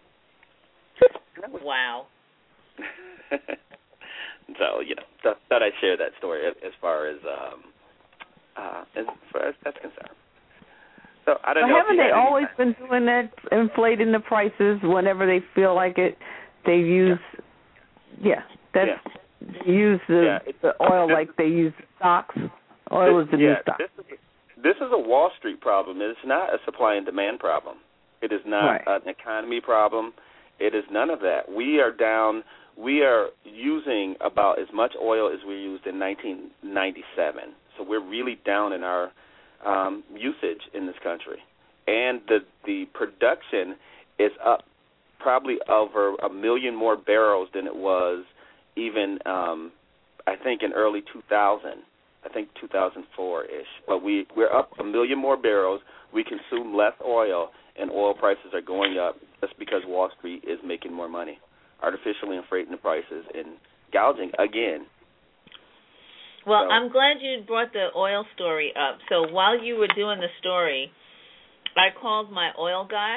Speaker 2: Wow.
Speaker 19: So, you know, th- thought I'd share that story as far as um, uh, as far as that's concerned. So I don't
Speaker 3: well,
Speaker 19: know.
Speaker 3: Haven't they always been doing that, inflating the prices whenever they feel like it? They use, yeah, yeah that's
Speaker 19: yeah.
Speaker 3: they use the,
Speaker 19: yeah,
Speaker 3: the oil like they use stocks. Oil
Speaker 19: this,
Speaker 3: is the
Speaker 19: yeah,
Speaker 3: new stock.
Speaker 19: This is, this is a Wall Street problem. It's not a supply and demand problem. It is not
Speaker 3: right.
Speaker 19: an economy problem. It is none of that. We are down. We are using about as much oil as we used in nineteen ninety-seven. So we're really down in our um, usage in this country. And the the production is up probably over a million more barrels than it was even, um, I think, in early two thousand. I think two thousand four-ish. But we, we're up a million more barrels. We consume less oil, and oil prices are going up just because Wall Street is making more money, artificially inflating the prices and gouging again.
Speaker 2: Well,
Speaker 19: so.
Speaker 2: I'm glad you brought the oil story up. So while you were doing the story, I called my oil guy.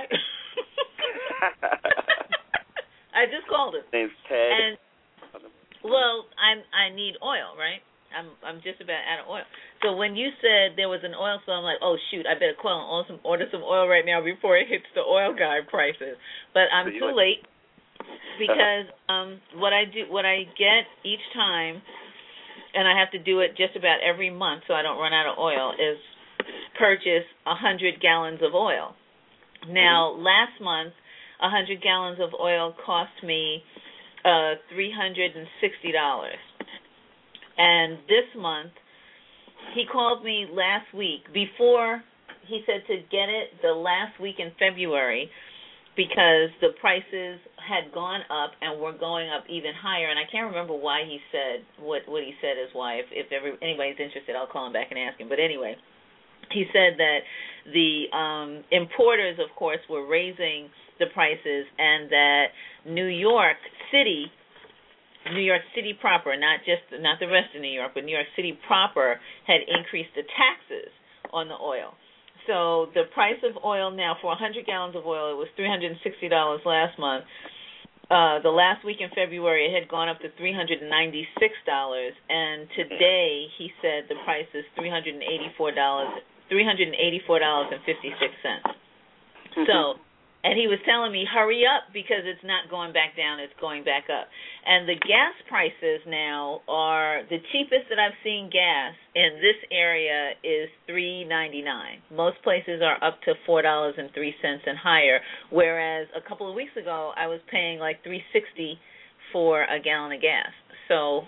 Speaker 2: I just called him.
Speaker 19: Name's Ted.
Speaker 2: And, well, I'm, I need oil, right? I'm I'm just about out of oil. So when you said there was an oil spill, I'm like, oh shoot, I better call and order some, order some oil right now before it hits the oil guy prices. But I'm
Speaker 19: so
Speaker 2: too late because um, what I do, what I get each time, and I have to do it just about every month so I don't run out of oil, is purchase a hundred gallons of oil. Now, last month, a hundred gallons of oil cost me uh, three hundred and sixty dollars. And this month, he called me last week before, he said to get it the last week in February because the prices had gone up and were going up even higher. And I can't remember why he said, what, what he said is why. If, if every, anybody's interested, I'll call him back and ask him. But anyway, he said that the um, importers, of course, were raising the prices and that New York City New York City proper, not just not the rest of New York, but New York City proper had increased the taxes on the oil. So the price of oil now for one hundred gallons of oil, it was three hundred sixty dollars last month. Uh, the last week in February, it had gone up to three hundred ninety-six dollars, and today he said the price is three hundred eighty-four dollars, three hundred eighty-four dollars and fifty-six cents. So, And he was telling me, hurry up, because it's not going back down, it's going back up. And the gas prices now are, the cheapest that I've seen gas in this area is three ninety-nine. Most places are up to four dollars and three cents and higher, whereas a couple of weeks ago I was paying like three sixty for a gallon of gas. So,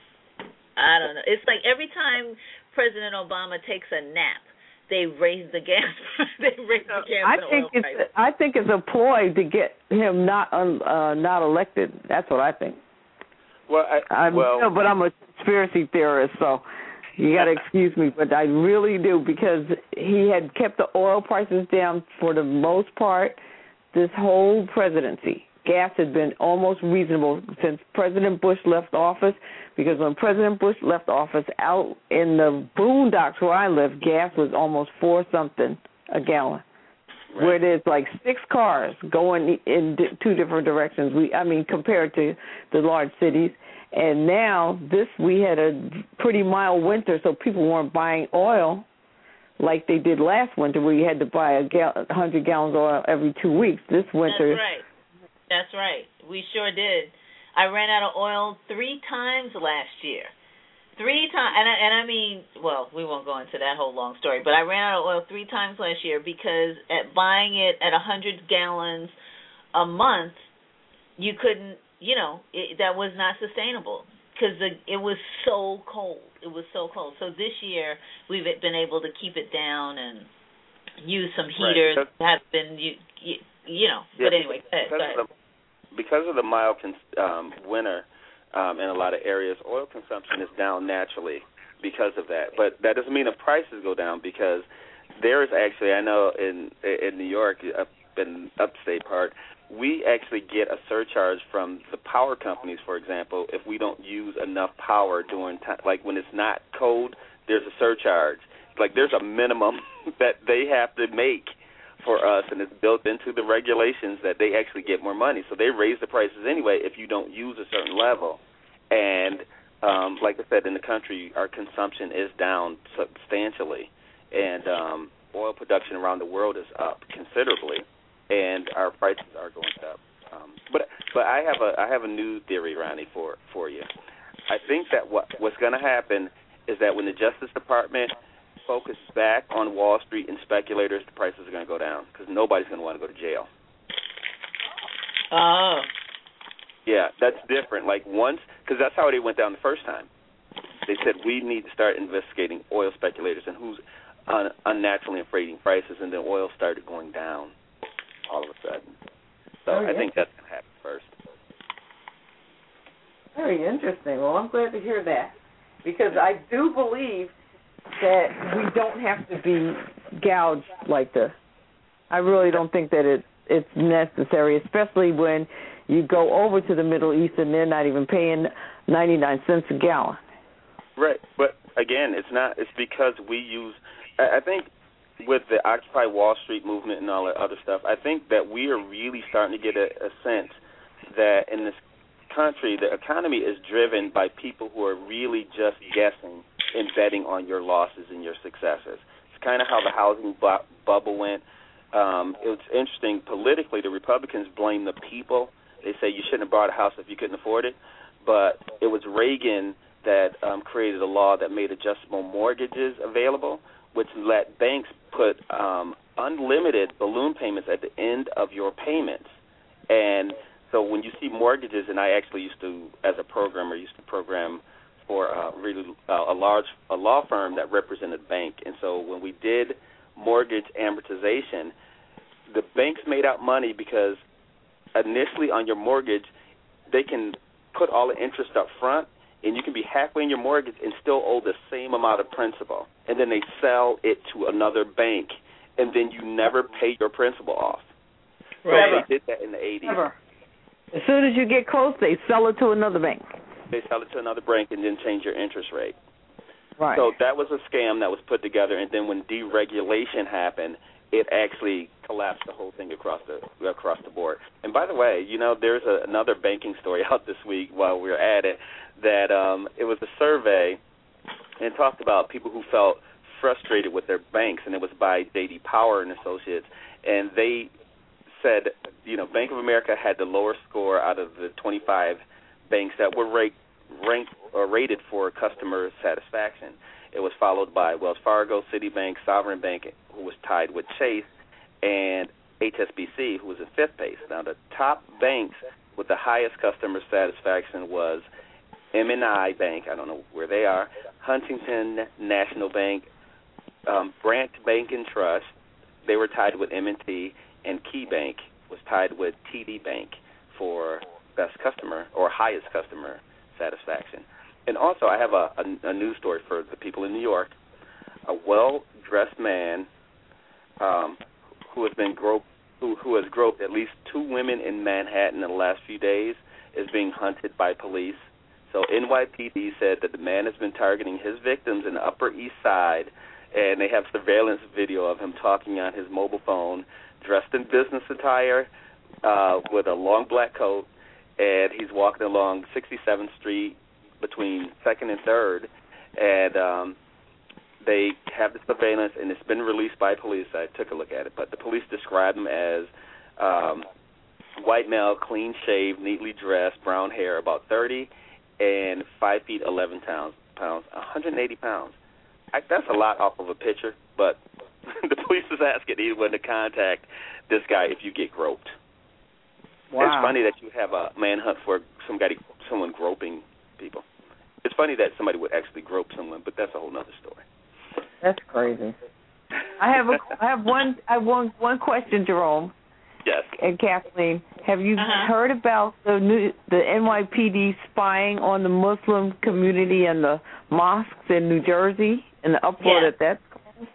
Speaker 2: I don't know. It's like every time President Obama takes a nap, they raise the gas. they raise the gas
Speaker 3: I
Speaker 2: and
Speaker 3: think
Speaker 2: oil
Speaker 3: it's
Speaker 2: prices.
Speaker 3: I think it's a ploy to get him not uh, not elected. That's what I think.
Speaker 19: Well, I,
Speaker 3: I'm,
Speaker 19: well,
Speaker 3: no, but I'm a conspiracy theorist, so you got to excuse me, but I really do, because he had kept the oil prices down for the most part this whole presidency. Gas had been almost reasonable since President Bush left office, because when President Bush left office, out in the boondocks where I live, gas was almost four something a gallon, right, where there's like six cars going in two different directions. We, I mean, compared to the large cities. And now this, we had a pretty mild winter, so people weren't buying oil like they did last winter, where you had to buy a gal- one hundred gallons of oil every two weeks. This winter,
Speaker 2: that's right. That's right. We sure did. I ran out of oil three times last year. Three times, and I, and I mean, well, we won't go into that whole long story, but I ran out of oil three times last year because at buying it at one hundred gallons a month, you couldn't, you know, it, that was not sustainable because it was so cold. It was so cold. So this year we've been able to keep it down and use some heaters.
Speaker 19: Right.
Speaker 2: Have been, you, you, you know,
Speaker 19: yeah,
Speaker 2: but anyway, go ahead. Go ahead.
Speaker 19: The, because of the mild um, winter um, in a lot of areas, oil consumption is down naturally because of that. But that doesn't mean the prices go down, because there is actually, I know in in New York, up in upstate part, we actually get a surcharge from the power companies, for example, if we don't use enough power during time. Like when it's not cold, there's a surcharge. Like there's a minimum that they have to make for us, and it's built into the regulations that they actually get more money. So they raise the prices anyway if you don't use a certain level. And um, like I said, in the country, our consumption is down substantially, and um, oil production around the world is up considerably, and our prices are going up. Um, but but I have a I have a new theory, Ronnie, for for you. I think that what what's going to happen is that when the Justice Department focus back on Wall Street and speculators, the prices are going to go down because nobody's going to want to go to jail.
Speaker 2: Oh.
Speaker 19: Yeah, that's different. Like once, because that's how they went down the first time. They said we need to start investigating oil speculators and who's un- unnaturally inflating prices, and then oil started going down all of a sudden. So
Speaker 3: oh, yeah.
Speaker 19: I think that's going to happen first.
Speaker 3: Very interesting. Well, I'm glad to hear that, because I do believe that we don't have to be gouged like this. I really don't think that it it's necessary, especially when you go over to the Middle East and they're not even paying ninety-nine cents a gallon.
Speaker 19: Right, but again, it's not. It's because we use. I think with the Occupy Wall Street movement and all that other stuff, I think that we are really starting to get a, a sense that in this country, the economy is driven by people who are really just guessing and betting on your losses and your successes. It's kind of how the housing bu- bubble went. Um, it was interesting politically. The Republicans blame the people. They say you shouldn't have bought a house if you couldn't afford it. But it was Reagan that um, created a law that made adjustable mortgages available, which let banks put um, unlimited balloon payments at the end of your payments. And so when you see mortgages, and I actually used to, as a programmer, used to program for uh, really uh, a large a law firm that represented a bank. And so when we did mortgage amortization, the banks made out money because initially on your mortgage, they can put all the interest up front, and you can be halfway in your mortgage and still owe the same amount of principal. And then they sell it to another bank, and then you never pay your principal off.
Speaker 3: Right.
Speaker 19: So they did that in the eighties.
Speaker 3: Never. As soon as you get close, they sell it to another bank.
Speaker 19: They sell it to another bank and then change your interest rate.
Speaker 3: Right.
Speaker 19: So that was a scam that was put together, and then when deregulation happened, it actually collapsed the whole thing across the across the board. And by the way, you know, there's a, another banking story out this week while we were at it, that um, it was a survey and it talked about people who felt frustrated with their banks, and it was by J D Power and Associates, and they said, you know, Bank of America had the lower score out of the twenty-five banks that were ranked, ranked or rated for customer satisfaction. It was followed by Wells Fargo, Citibank, Sovereign Bank, who was tied with Chase, and H S B C, who was in fifth place. Now, the top banks with the highest customer satisfaction was M and I Bank, I don't know where they are, Huntington National Bank, um, Branch Bank and Trust, they were tied with M and T, and Key Bank was tied with T D Bank for best customer or highest customer satisfaction. And also, I have a, a, a news story for the people in New York. A well-dressed man um, who has been groped, who, who has groped at least two women in Manhattan in the last few days is being hunted by police. So N Y P D said that the man has been targeting his victims in the Upper East Side, and they have surveillance video of him talking on his mobile phone, dressed in business attire, uh, with a long black coat, and he's walking along sixty-seventh Street between second and third, and um, they have the surveillance, and it's been released by police. I took a look at it, but the police describe him as um, white male, clean-shaved, neatly dressed, brown hair, about thirty, and five feet eleven pounds, pounds, one hundred eighty pounds. I, that's a lot off of a picture, but the police is asking anyone to contact this guy if you get groped. Wow. It's funny that you have a manhunt for somebody, someone groping people. It's funny that somebody would actually grope someone, but that's a whole other story.
Speaker 3: That's crazy. I have a, I have one, I have one, one question, Jerome.
Speaker 19: Yes.
Speaker 3: And Kathleen, have you
Speaker 2: uh-huh.
Speaker 3: heard about the new, the N Y P D spying on the Muslim community and the mosques in New Jersey and the uproar
Speaker 2: yeah.
Speaker 3: that that's caused?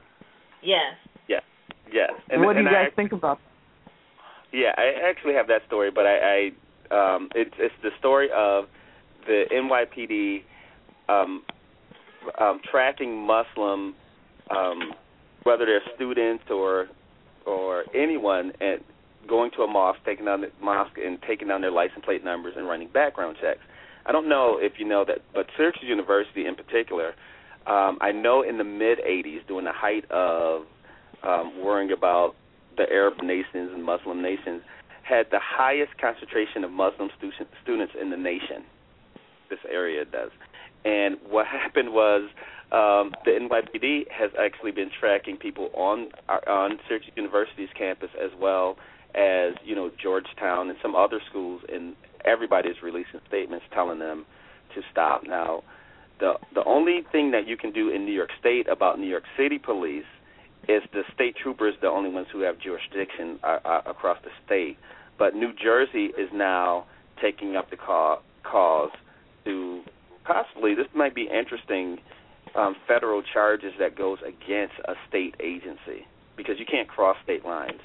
Speaker 2: Yes.
Speaker 19: Yes. Yes. And,
Speaker 3: what do
Speaker 19: and
Speaker 3: you guys
Speaker 19: I,
Speaker 3: think about that?
Speaker 19: Yeah, I actually have that story, but I, I um, it's it's the story of the N Y P D um, um, tracking Muslim, um, whether they're students or or anyone, and going to a mosque, taking down the mosque and taking down their license plate numbers and running background checks. I don't know if you know that, but Syracuse University in particular, um, I know in the mid eighties, during the height of um, worrying about the Arab nations and Muslim nations, had the highest concentration of Muslim stu- students in the nation. This area does. And what happened was um, the N Y P D has actually been tracking people on on Syracuse University's campus, as well as, you know, Georgetown and some other schools, and everybody's releasing statements telling them to stop. Now, the the only thing that you can do in New York State about New York City police is the state troopers, the only ones who have jurisdiction uh, uh, across the state. But New Jersey is now taking up the cause, cause to possibly, this might be interesting, um, federal charges that goes against a state agency, because you can't cross state lines.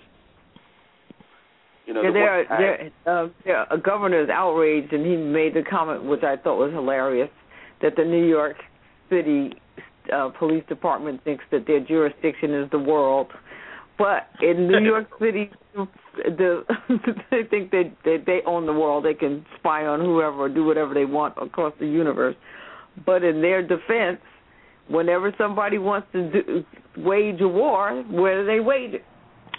Speaker 19: You know,
Speaker 3: yeah,
Speaker 19: the
Speaker 3: there,
Speaker 19: one,
Speaker 3: there, uh, there, a governor is outraged, and he made the comment, which I thought was hilarious, that the New York City uh, Police Department thinks that their jurisdiction is the world. But in New York City, the, they think that they, they own the world. They can spy on whoever or do whatever they want across the universe. But in their defense, whenever somebody wants to do, wage a war, where do they wage it?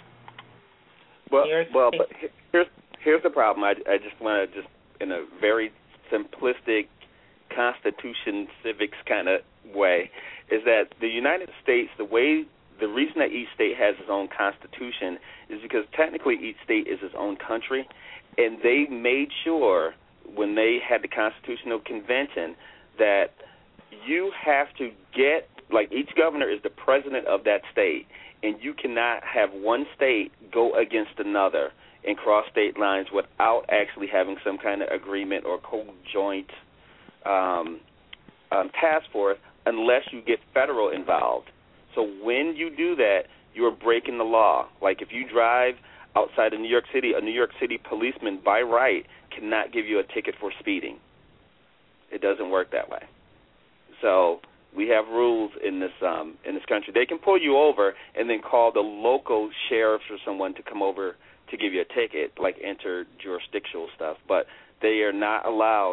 Speaker 19: Well, well, but here's here's the problem. I, I just want to just in a very simplistic Constitution civics kind of way, is that the United States, the way. The reason that each state has its own constitution is because technically each state is its own country, and they made sure when they had the Constitutional Convention that you have to get, like each governor is the president of that state, and you cannot have one state go against another and cross state lines without actually having some kind of agreement or co-joint um, um, task force unless you get federal involved. So when you do that, you are breaking the law. Like if you drive outside of New York City, a New York City policeman by right cannot give you a ticket for speeding. It doesn't work that way. So we have rules in this um, in this country. They can pull you over and then call the local sheriffs or someone to come over to give you a ticket, like interjurisdictional stuff. But they are not allowed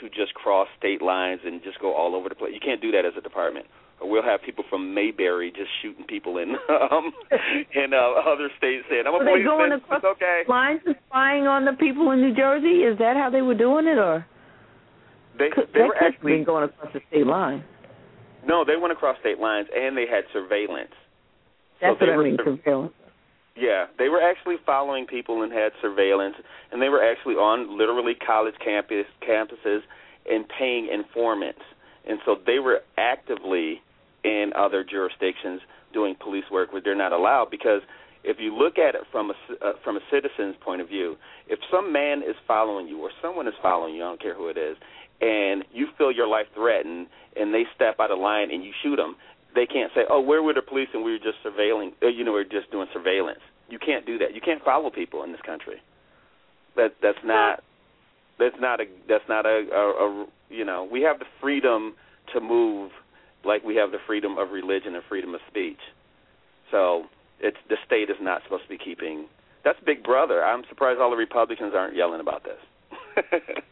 Speaker 19: who just cross state lines and just go all over the place. You can't do that as a department. Or we'll have people from Mayberry just shooting people in um, in uh, other states saying, "I'm a
Speaker 3: policeman."
Speaker 19: policeman.
Speaker 3: They going across
Speaker 19: it's okay.
Speaker 3: lines and spying on the people in New Jersey? Is that how they were doing it, or
Speaker 19: they
Speaker 3: could,
Speaker 19: they
Speaker 3: that
Speaker 19: were
Speaker 3: could
Speaker 19: actually
Speaker 3: been going across the state line?
Speaker 19: No, they went across state lines and they had surveillance.
Speaker 3: That's
Speaker 19: so
Speaker 3: what I
Speaker 19: were,
Speaker 3: mean, surveillance.
Speaker 19: Yeah, they were actually following people and had surveillance, and they were actually on literally college campus campuses and paying informants, and so they were actively in other jurisdictions doing police work where they're not allowed. Because if you look at it from a uh, from a citizen's point of view, if some man is following you or someone is following you, I don't care who it is, and you feel your life threatened, and they step out of line and you shoot them, they can't say, "Oh, where were the police and we were just surveilling? Uh, you know, we we're just doing surveillance." You can't do that. You can't follow people in this country. That that's not that's not a that's not a, a, a you know. We have the freedom to move like we have the freedom of religion and freedom of speech. So it's the state is not supposed to be keeping. That's Big Brother. I'm surprised all the Republicans aren't yelling about this.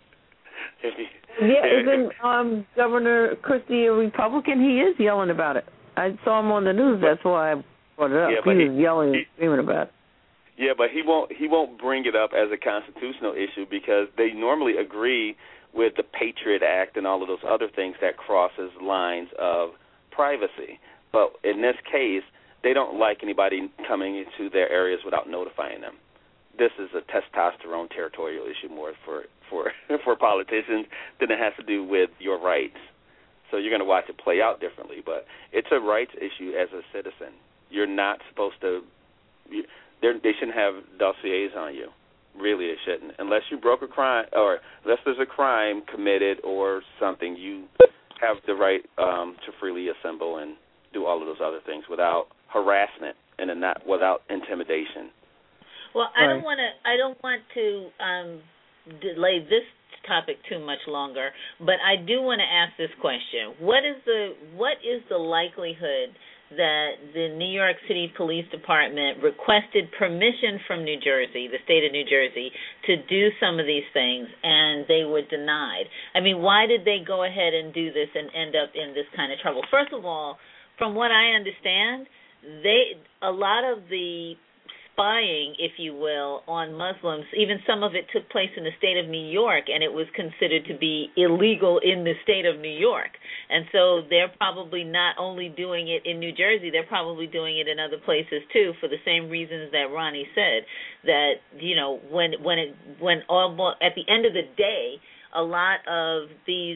Speaker 3: Yeah, even um, Governor Christie, a Republican, he is yelling about it. I saw him on the news. That's why I brought it up.
Speaker 19: Yeah,
Speaker 3: he
Speaker 19: he
Speaker 3: was yelling
Speaker 19: he,
Speaker 3: and screaming about it.
Speaker 19: Yeah, but he won't. He won't bring it up as a constitutional issue because they normally agree with the Patriot Act and all of those other things that crosses lines of privacy. But in this case, they don't like anybody coming into their areas without notifying them. This is a testosterone territorial issue more for for for politicians than it has to do with your rights. So you're going to watch it play out differently, but it's a rights issue as a citizen. You're not supposed to. You, they shouldn't have dossiers on you. Really, they shouldn't, unless you broke a crime or unless there's a crime committed or something. You have the right um, to freely assemble and do all of those other things without harassment and not without intimidation.
Speaker 2: Well, I don't want to. I don't want to um, delay this topic too much longer, but I do want to ask this question: What is the what is the likelihood that the New York City Police Department requested permission from New Jersey, the state of New Jersey, to do some of these things, and they were denied? I mean, why did they go ahead and do this and end up in this kind of trouble? First of all, from what I understand, they a lot of the spying, if you will, on Muslims, even some of it took place in the state of New York, and it was considered to be illegal in the state of New York. And so they're probably not only doing it in New Jersey, they're probably doing it in other places too, for the same reasons that Ronnie said, that, you know, when when it when all, at the end of the day, a lot of these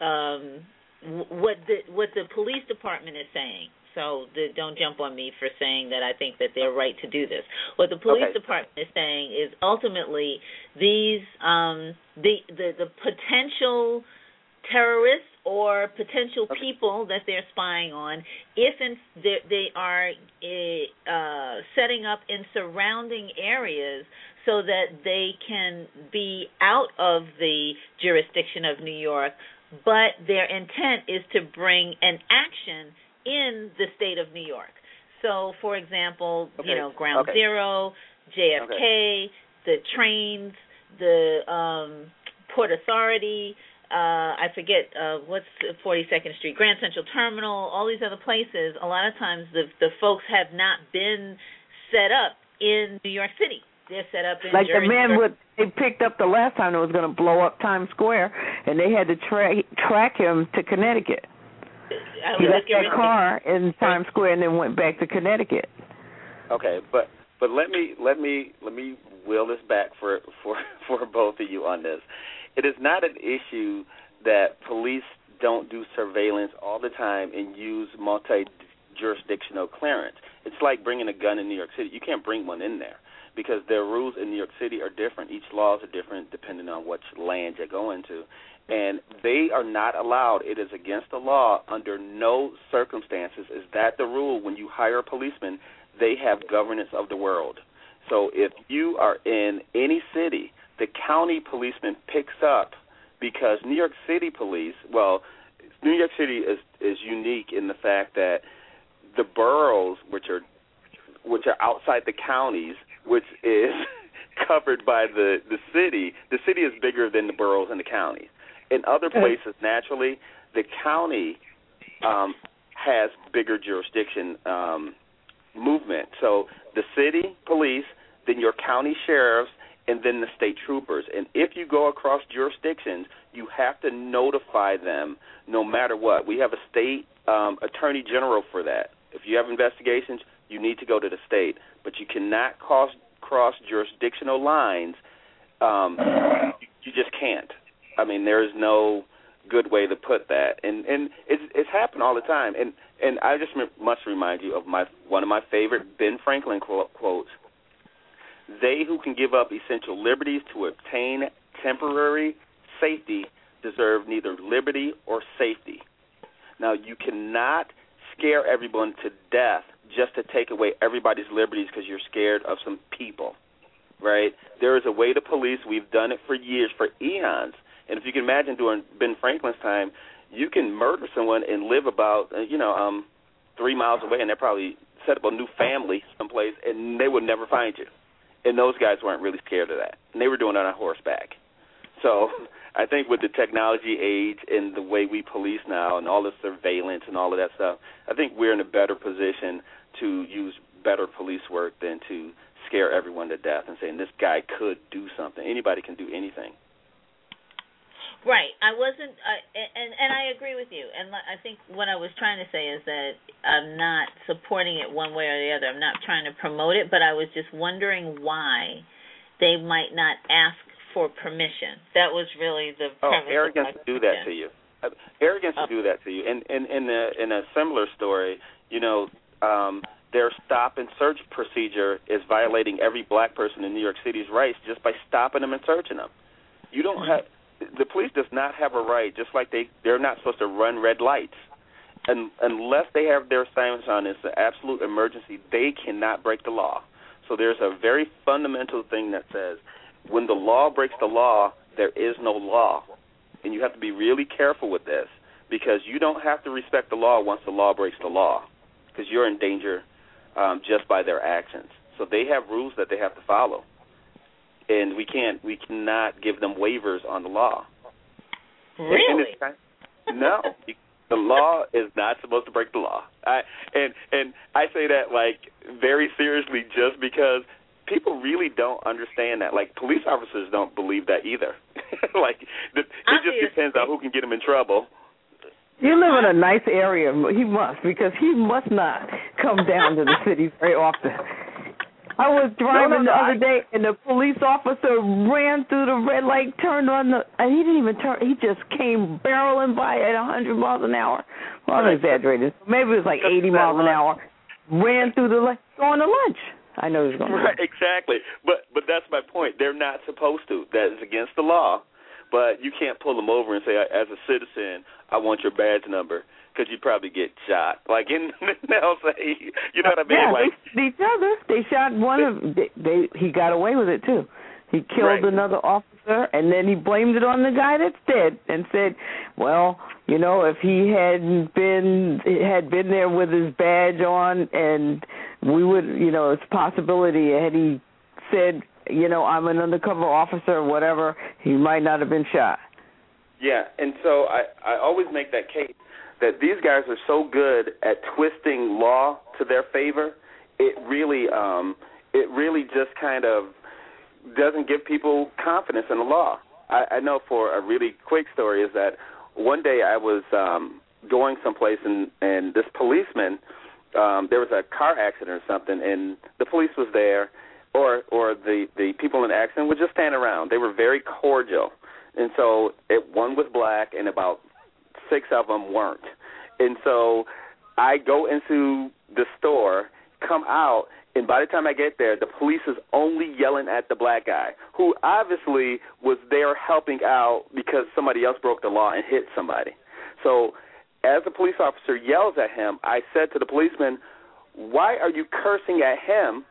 Speaker 2: um, what the what the police department is saying. So the, don't jump on me for saying that I think that they're right to do this. What the police
Speaker 19: okay.
Speaker 2: department is saying is ultimately these um, the, the the potential terrorists or potential
Speaker 19: okay.
Speaker 2: people that they're spying on, if in, they, they are uh, setting up in surrounding areas so that they can be out of the jurisdiction of New York, but their intent is to bring an action in the state of New York. So, for example,
Speaker 19: okay.
Speaker 2: you know, Ground
Speaker 19: okay.
Speaker 2: Zero, J F K,
Speaker 19: okay.
Speaker 2: the trains, the um, Port Authority, uh, I forget uh, what's forty-second Street, Grand Central Terminal, all these other places. A lot of times the the folks have not been set up in New York City. They're set up in
Speaker 3: like
Speaker 2: Jersey.
Speaker 3: the man with they picked up the last time that was going to blow up Times Square, and they had to tra- track him to Connecticut. He left that car in Times Square and then went back to Connecticut.
Speaker 19: Okay, but but let me let me let me wheel this back for for for both of you on this. It is not an issue that police don't do surveillance all the time and use multi-jurisdictional clearance. It's like bringing a gun in New York City. You can't bring one in there because their rules in New York City are different. Each laws are different depending on which land you're going to. And they are not allowed. It is against the law under no circumstances. Is that the rule? When you hire a policeman, they have governance of the world. So if you are in any city, the county policeman picks up because New York City police, well, New York City is, is unique in the fact that the boroughs, which are which are outside the counties, which is covered by the, the city, the city is bigger than the boroughs and the counties. In other places, naturally, the county um, has bigger jurisdiction um, movement. So the city police, then your county sheriffs, and then the state troopers. And if you go across jurisdictions, you have to notify them no matter what. We have a state um, attorney general for that. If you have investigations, you need to go to the state. But you cannot cross, cross jurisdictional lines. Um, you, you just can't. I mean, there is no good way to put that. And and it's, it's happened all the time. And, and I just must remind you of my one of my favorite Ben Franklin quotes. They who can give up essential liberties to obtain temporary safety deserve neither liberty or safety. Now, you cannot scare everyone to death just to take away everybody's liberties because you're scared of some people, right? There is a way to police. We've done it for years, for eons. And if you can imagine during Ben Franklin's time, you can murder someone and live about, uh, you know, um, three miles away, and they probably set up a new family someplace, and they would never find you. And those guys weren't really scared of that. And they were doing it on horseback. So I think with the technology age and the way we police now and all the surveillance and all of that stuff, I think we're in a better position to use better police work than to scare everyone to death and saying this guy could do something. Anybody can do anything.
Speaker 2: Right. I wasn't, uh, and and I agree with you. And I think what I was trying to say is that I'm not supporting it one way or the other. I'm not trying to promote it, but I was just wondering why they might not ask for permission. That was really the
Speaker 19: oh,
Speaker 2: premise.
Speaker 19: Arrogance to do that to you. Uh, arrogance
Speaker 2: oh.
Speaker 19: to do that to you. And in in a in a similar story, you know, um, their stop and search procedure is violating every black person in New York City's rights just by stopping them and searching them. You don't have. The police does not have a right, just like they, they're not supposed to run red lights. And unless they have their assignments on it's an absolute emergency, they cannot break the law. So there's a very fundamental thing that says when the law breaks the law, there is no law. And you have to be really careful with this because you don't have to respect the law once the law breaks the law because you're in danger um, just by their actions. So they have rules that they have to follow. And we can't, we cannot give them waivers on the law.
Speaker 2: Really?
Speaker 19: And and no, the law is not supposed to break the law. I, and and I say that like very seriously, just because people really don't understand that. Like police officers don't believe that either. like the, it just depends on who can get them in trouble.
Speaker 3: You live in a nice area. He must, because he must not come down to the city very often. I was driving no, no, no, the other I, day, and the police officer ran through the red light, turned on the, and he didn't even turn. He just came barreling by at one hundred miles an hour. Well, I'm exaggerating. Maybe it was like eighty miles an hour. Ran through the light, going to lunch. I know he was going to
Speaker 19: lunch. Right, exactly. But but that's my point. They're not supposed to. That is against the law. But you can't pull them over and say, as a citizen, I want your badge number. Because you'd probably get shot. Like in they'll say, you know what I mean?
Speaker 3: Yeah,
Speaker 19: like
Speaker 3: they, each other. They shot one of they, they. He got away with it too. He killed right. another officer, and then he blamed it on the guy that's dead, and said, "Well, you know, if he hadn't been had been there with his badge on, and we would, you know, it's a possibility had he said, you know, I'm an undercover officer or whatever, he might not have been shot."
Speaker 19: Yeah, and so I I always make that case that these guys are so good at twisting law to their favor, it really, um, it really just kind of doesn't give people confidence in the law. I, I know for a really quick story is that one day I was um, going someplace and, and this policeman, um, there was a car accident or something, and the police was there, or or the, the people in the accident were just standing around. They were very cordial. And so it, one was black and about six of them weren't. And so I go into the store, come out, and by the time I get there, the police is only yelling at the black guy, who obviously was there helping out because somebody else broke the law and hit somebody. So as the police officer yells at him, I said to the policeman, why are you cursing at him,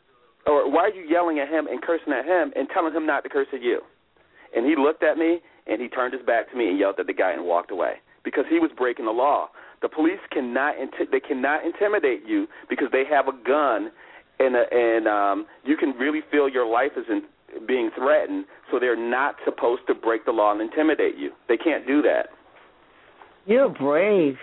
Speaker 19: or why are you yelling at him and cursing at him and telling him not to curse at you? And he looked at me, and he turned his back to me and yelled at the guy and walked away because he was breaking the law. The police cannot inti- they cannot intimidate you because they have a gun, and a, and um, you can really feel your life is in
Speaker 20: being threatened, so they're not supposed to break the law and intimidate you. They can't do that.
Speaker 3: You're brave.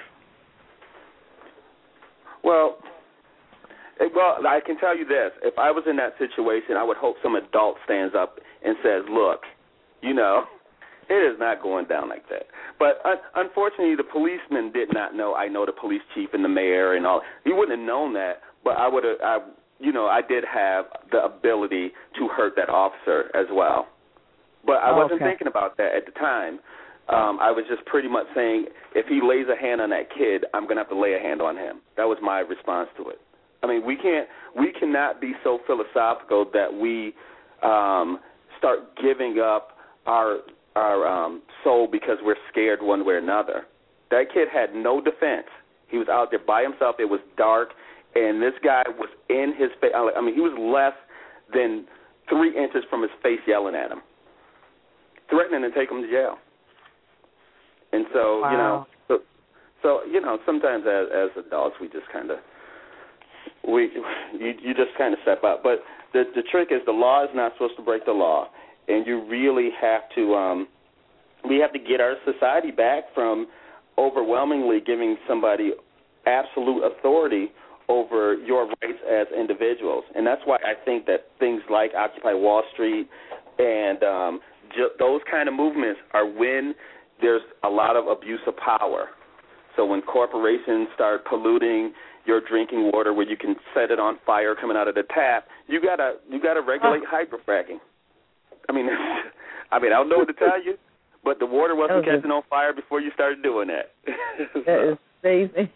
Speaker 20: Well, well, I can tell you this. If I was in that situation, I would hope some adult stands up and says, look, you know, it is not going down like that. But uh, unfortunately, the policeman did not know. I know the police chief and the mayor and all. He wouldn't have known that, but I would have, I, you know, I did have the ability to hurt that officer as well. But I
Speaker 3: oh,
Speaker 20: wasn't
Speaker 3: okay.
Speaker 20: thinking about that at the time. Um, I was just pretty much saying, if he lays a hand on that kid, I'm going to have to lay a hand on him. That was my response to it. I mean, we can't, we cannot be so philosophical that we um, start giving up our our um, soul because we're scared one way or another. That kid had no defense. He was out there by himself. It was dark, and this guy was in his face. I mean, he was less than three inches from his face yelling at him, threatening to take him to jail. And so, wow. you know, so, so you know, sometimes as, as adults, we just kind of, we, you, you just kind of step up. But the the trick is the law is not supposed to break the law, and you really have to, um, we have to get our society back from overwhelmingly giving somebody absolute authority over your rights as individuals. And that's why I think that things like Occupy Wall Street and um, ju- those kind of movements are when there's a lot of abuse of power. So when corporations start polluting your drinking water where you can set it on fire coming out of the tap, you gotta you gotta regulate oh. hydrofracking. I mean, I mean I don't know what to tell you, but the water wasn't okay. catching on fire before you started doing that. so.
Speaker 3: That is amazing.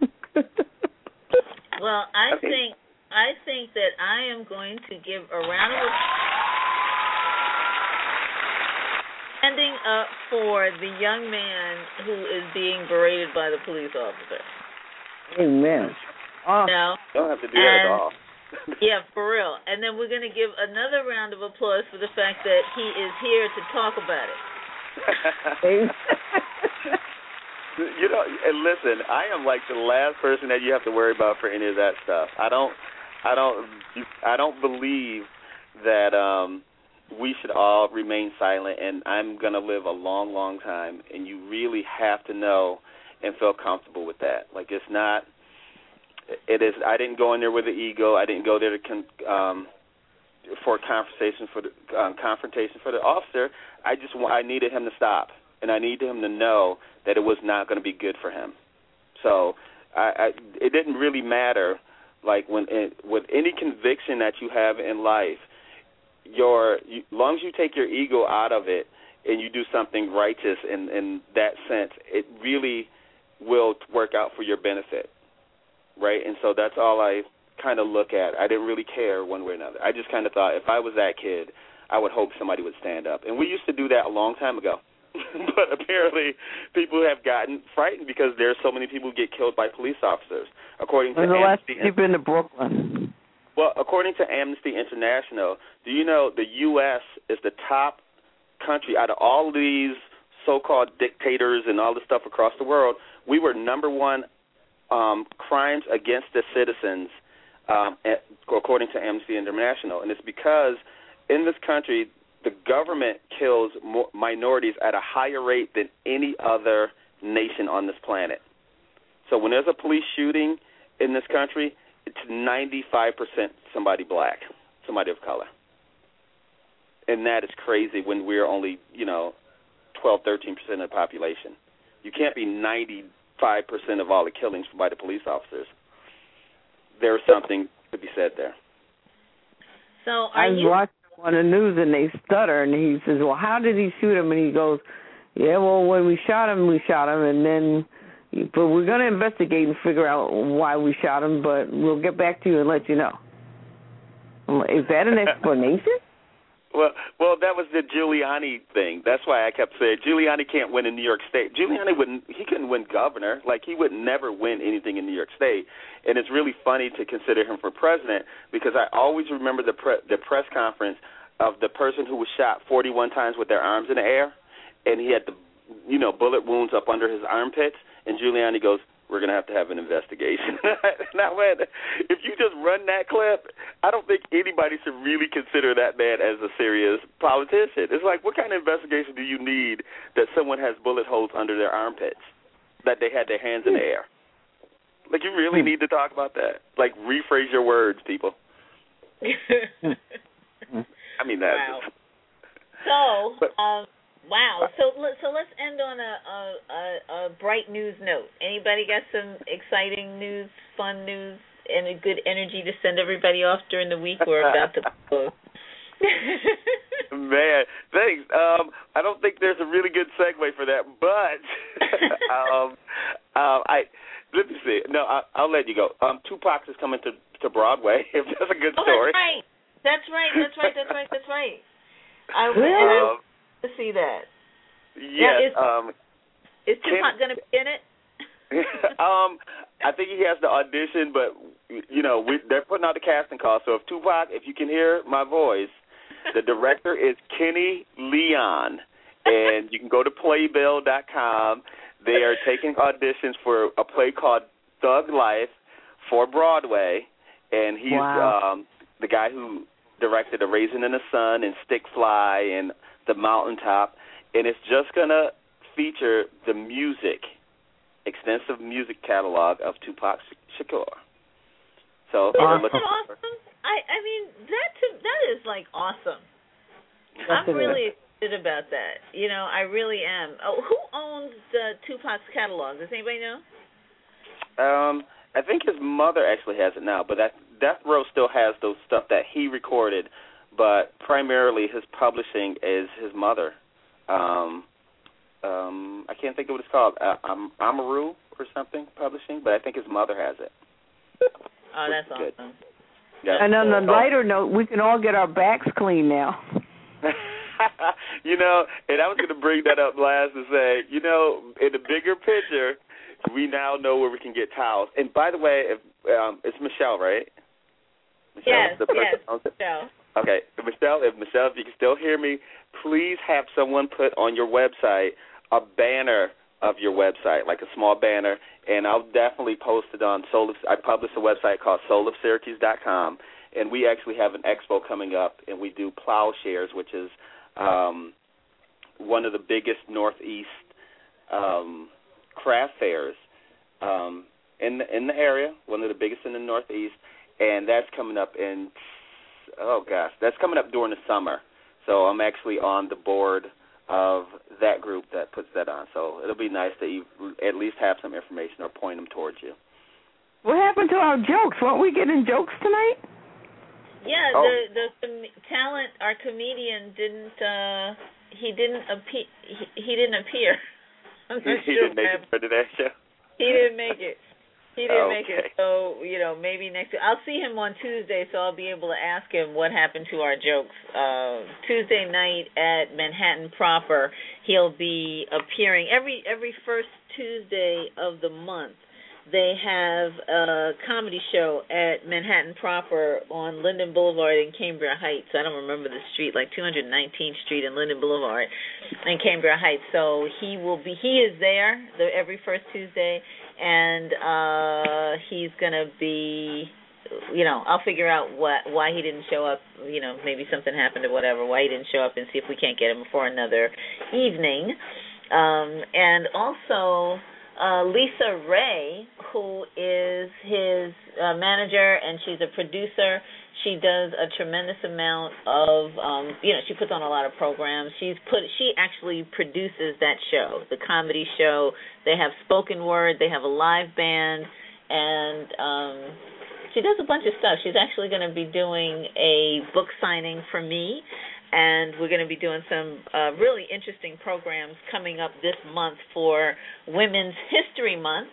Speaker 2: Well, I think I think that I am going to give a round of applause standing up for the young man who is being berated by the police officer.
Speaker 3: Amen.
Speaker 2: Oh. No,
Speaker 20: don't have to do
Speaker 2: and,
Speaker 20: that at all.
Speaker 2: Yeah, for real. And then we're going to give another round of applause for the fact that he is here to talk about it.
Speaker 20: You know, and listen, I am like the last person that you have to worry about for any of that stuff. I don't, I don't, I don't believe that um, we should all remain silent. And I'm gonna live a long, long time, and you really have to know and feel comfortable with that. Like it's not, it is. I didn't go in there with an ego. I didn't go there to con, um, for conversation for the um, confrontation for the officer. I just, I needed him to stop. And I needed him to know that it was not going to be good for him. So I, I, it didn't really matter. Like when it, with any conviction that you have in life, your you, as long as you take your ego out of it and you do something righteous in, in that sense, it really will work out for your benefit, right? And so that's all I kind of look at. I didn't really care one way or another. I just kind of thought if I was that kid, I would hope somebody would stand up. And we used to do that a long time ago. But apparently people have gotten frightened because there are so many people who get killed by police officers. According to Amnesty,
Speaker 3: you've been to Brooklyn.
Speaker 20: Well, according to Amnesty International, do you know the U S is the top country out of all these so-called dictators and all this stuff across the world? We were number one um, crimes against the citizens, um, at, according to Amnesty International, and it's because in this country the government kills more minorities at a higher rate than any other nation on this planet. So when there's a police shooting in this country, it's ninety-five percent somebody black, somebody of color. And that is crazy when we're only, you know, twelve, thirteen percent of the population. You can't be ninety-five percent of all the killings by the police officers. There's something to be said there.
Speaker 2: So are
Speaker 3: I
Speaker 2: you...
Speaker 3: watched on the news and they stutter and he says, well, how did he shoot him? And he goes, yeah, well, when we shot him, we shot him, and then, but we're going to investigate and figure out why we shot him, but we'll get back to you and let you know. Like, is that an explanation?
Speaker 20: Well, well, that was the Giuliani thing. That's why I kept saying Giuliani can't win in New York State. Giuliani wouldn't. He couldn't win governor. Like he would never win anything in New York State. And it's really funny to consider him for president because I always remember the pre- the press conference of the person who was shot forty-one times with their arms in the air, and he had the, you know, bullet wounds up under his armpits. And Giuliani goes, we're going to have to have an investigation. Now, man, if you just run that clip, I don't think anybody should really consider that man as a serious politician. It's like, what kind of investigation do you need that someone has bullet holes under their armpits, that they had their hands in the air? Like, you really need to talk about that. Like, rephrase your words, people. I mean, that.
Speaker 2: Wow. So, but, um, wow. So, so let's end on a, a, a, a bright news note. Anybody got some exciting news, fun news, and a good energy to send everybody off during the week? We're about to close.
Speaker 20: Man, thanks. Um, I don't think there's a really good segue for that, but um, um, I let me see. No, I, I'll let you go. Um, Tupac is coming to, to Broadway. If that's a good
Speaker 2: oh,
Speaker 20: story.
Speaker 2: That's right. That's right. That's right. That's right. That's right. I
Speaker 20: um,
Speaker 2: want to see that.
Speaker 20: Yes.
Speaker 2: Is,
Speaker 20: um,
Speaker 2: is Tupac going to be in it?
Speaker 20: um, I think he has to audition, but you know we, they're putting out the casting call. So if Tupac, if you can hear my voice, the director is Kenny Leon, and you can go to playbill dot com. They are taking auditions for a play called Thug Life for Broadway, and he's
Speaker 3: wow.
Speaker 20: um, the guy who directed A Raisin in the Sun and Stick Fly and The Mountaintop, and it's just going to feature the music, extensive music catalog of Tupac Shakur. So
Speaker 2: Isn't that awesome? I, I mean, that to, that is like awesome.
Speaker 3: That's
Speaker 2: I'm really excited about that. You know, I really am. Oh, who owns the Tupac's catalog? Does anybody know?
Speaker 20: Um, I think his mother actually has it now, but that Death Row still has those stuff that he recorded, but primarily his publishing is his mother. Um, um, I can't think of what it's called. Uh, um, Amaru or something publishing, but I think his mother has it.
Speaker 2: Oh, that's
Speaker 20: good.
Speaker 2: awesome.
Speaker 20: Yeah.
Speaker 3: And on the lighter note, we can all get our backs clean now.
Speaker 20: You know, and I was going to bring that up last and say, you know, in the bigger picture, we now know where we can get towels. And by the way, if, um, it's Michelle, right? Michelle,
Speaker 2: yes,
Speaker 20: the person
Speaker 2: yes,
Speaker 20: owns it?
Speaker 2: Michelle.
Speaker 20: Okay, Michelle, if Michelle, if you can still hear me, please have someone put on your website a banner of your website, like a small banner, and I'll definitely post it on Soul of, I publish a website called soul of syracuse dot com, and we actually have an expo coming up, and we do Plowshares, which is um, one of the biggest Northeast um, craft fairs um, in the, in the area, one of the biggest in the Northeast, and that's coming up in, oh gosh, that's coming up during the summer. So I'm actually on the board of that group that puts that on. So it'll be nice to at least have some information or point them towards you.
Speaker 3: What happened to our jokes? Weren't we getting jokes tonight?
Speaker 2: Yeah,
Speaker 20: oh.
Speaker 2: the the com- talent, our comedian didn't. Uh, he didn't appear. He, he didn't appear. I'm not
Speaker 20: he
Speaker 2: sure
Speaker 20: didn't make it for today's show.
Speaker 2: He didn't make it. He didn't
Speaker 20: okay.
Speaker 2: make it. So, you know, maybe next week. I'll see him on Tuesday, so I'll be able to ask him what happened to our jokes. Uh, Tuesday night at Manhattan Proper, he'll be appearing every every first Tuesday of the month. They have a comedy show at Manhattan Proper on Linden Boulevard in Cambria Heights. I don't remember the street, like two hundred nineteenth Street and Linden Boulevard in Cambria Heights. So he will be. He is there the, every first Tuesday, and uh, he's gonna be. You know, I'll figure out what why he didn't show up. You know, maybe something happened or whatever. Why he didn't show up, and see if we can't get him for another evening. Um, and also. Uh, Lisa Ray, who is his uh, manager, and she's a producer. She does a tremendous amount of, um, you know, she puts on a lot of programs. She's put, she actually produces that show, the comedy show. They have spoken word. They have a live band, and um, she does a bunch of stuff. She's actually going to be doing a book signing for me. And we're going to be doing some uh, really interesting programs coming up this month for Women's History Month,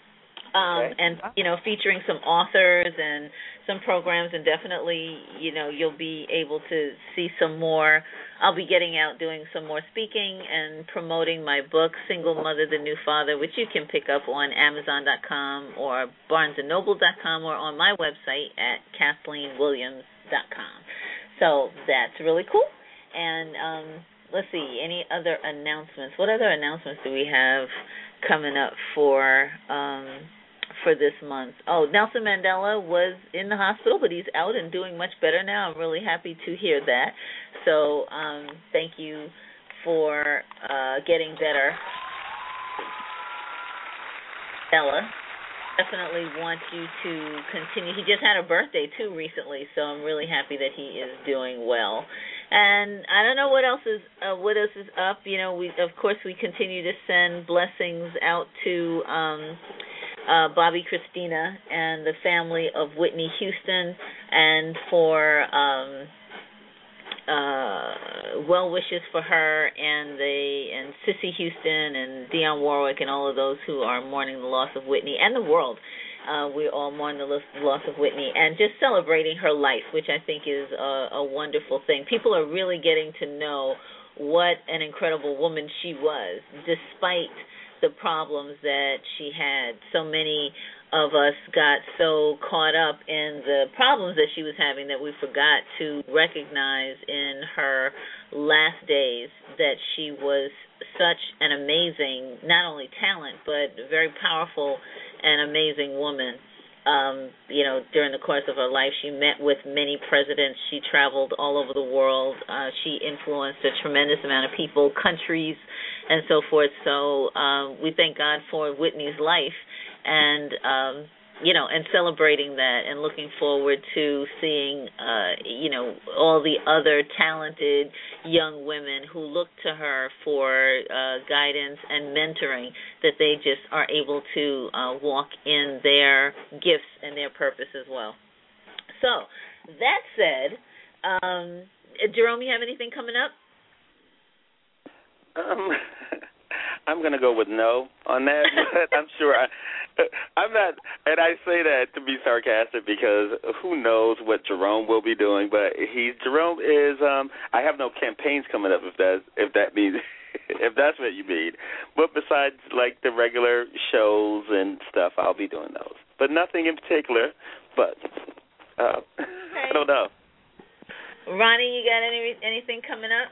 Speaker 2: um,
Speaker 20: okay.
Speaker 2: and you know, featuring some authors and some programs. And definitely, you know, you'll be able to see some more. I'll be getting out doing some more speaking and promoting my book, Single Mother, the New Father, which you can pick up on Amazon dot com or Barnes and Noble dot com or on my website at Kathleen Williams dot com. So that's really cool. And um, let's see, any other announcements? What other announcements do we have coming up for um, for this month. Oh, Nelson Mandela was in the hospital, but he's out and doing much better now. I'm really happy to hear that. So um, thank you for uh, getting better, Ella. Definitely want you to continue. He just had a birthday, too, recently, so I'm really happy that he is doing well. And I don't know what else is uh, what else is up. You know, we of course we continue to send blessings out to um, uh, Bobby Christina and the family of Whitney Houston, and for um, uh, well wishes for her and the and Cissy Houston and Dionne Warwick and all of those who are mourning the loss of Whitney, and the world. Uh, we all mourn the loss of Whitney, and just celebrating her life, which I think is a, a wonderful thing. People are really getting to know what an incredible woman she was, despite the problems that she had. So many of us got so caught up in the problems that she was having that we forgot to recognize in her last days that she was such an amazing, not only talent, but very powerful and amazing woman. Um, you know, during the course of her life, she met with many presidents. She traveled all over the world. Uh, she influenced a tremendous amount of people, countries, and so forth. So um, we thank God for Whitney's life, and um, you know, and celebrating that, and looking forward to seeing, uh, you know, all the other talented young women who look to her for uh, guidance and mentoring, that they just are able to uh, walk in their gifts and their purpose as well. So, that said, um, Jerome, you have anything coming up?
Speaker 20: Um, I'm going to go with no on that. I'm sure I, I'm not, and I say that to be sarcastic because who knows what Jerome will be doing. But he, Jerome is. Um, I have no campaigns coming up. If that, if that means, if that's what you mean. But besides, like the regular shows and stuff, I'll be doing those. But nothing in particular. But uh, okay. I don't know.
Speaker 2: Ronnie, you got any anything coming up?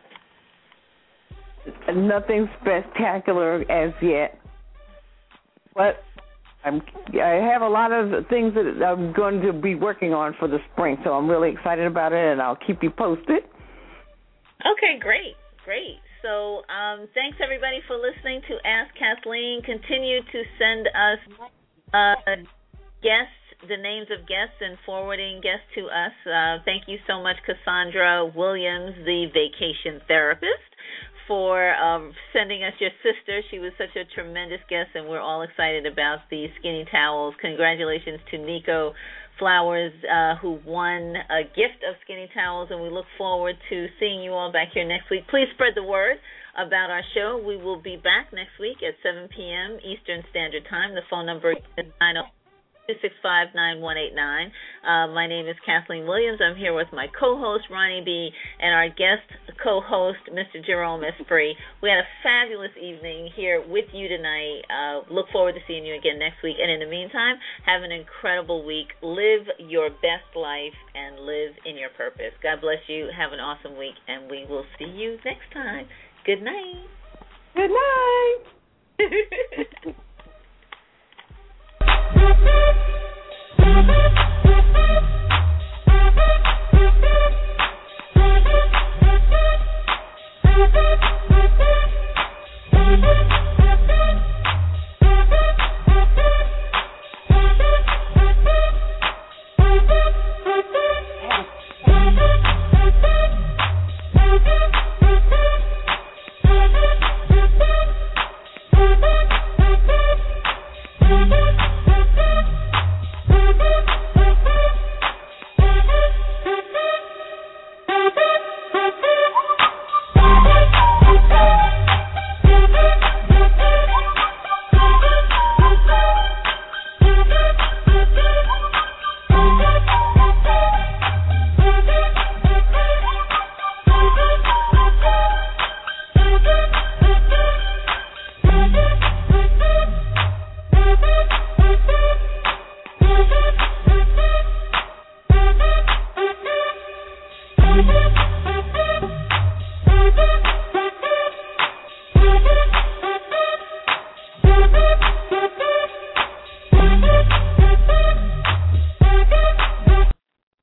Speaker 3: Nothing spectacular as yet, but I'm, I have a lot of things that I'm going to be working on for the spring, so I'm really excited about it, and I'll keep you posted.
Speaker 2: Okay, great, great. So um, thanks, everybody, for listening to Ask Kathleen. Continue to send us uh, guests, the names of guests, and forwarding guests to us. Uh, thank you so much, Cassandra Williams, the vacation therapist, for um, sending us your sister. She was such a tremendous guest, and we're all excited about the skinny towels. Congratulations to Nico Flowers, uh, who won a gift of skinny towels, and we look forward to seeing you all back here next week. Please spread the word about our show. We will be back next week at seven p.m. Eastern Standard Time. The phone number is nine oh two six five, nine one eight nine. Uh, my name is Kathleen Williams. I'm here with my co-host, Ronnie B., and our guest co-host, Mister Jerome Esprit. We had a fabulous evening here with you tonight. Uh, look forward to seeing you again next week. And in the meantime, have an incredible week. Live your best life and live in your purpose. God bless you. Have an awesome week, and we will see you next time. Good night.
Speaker 3: Good night.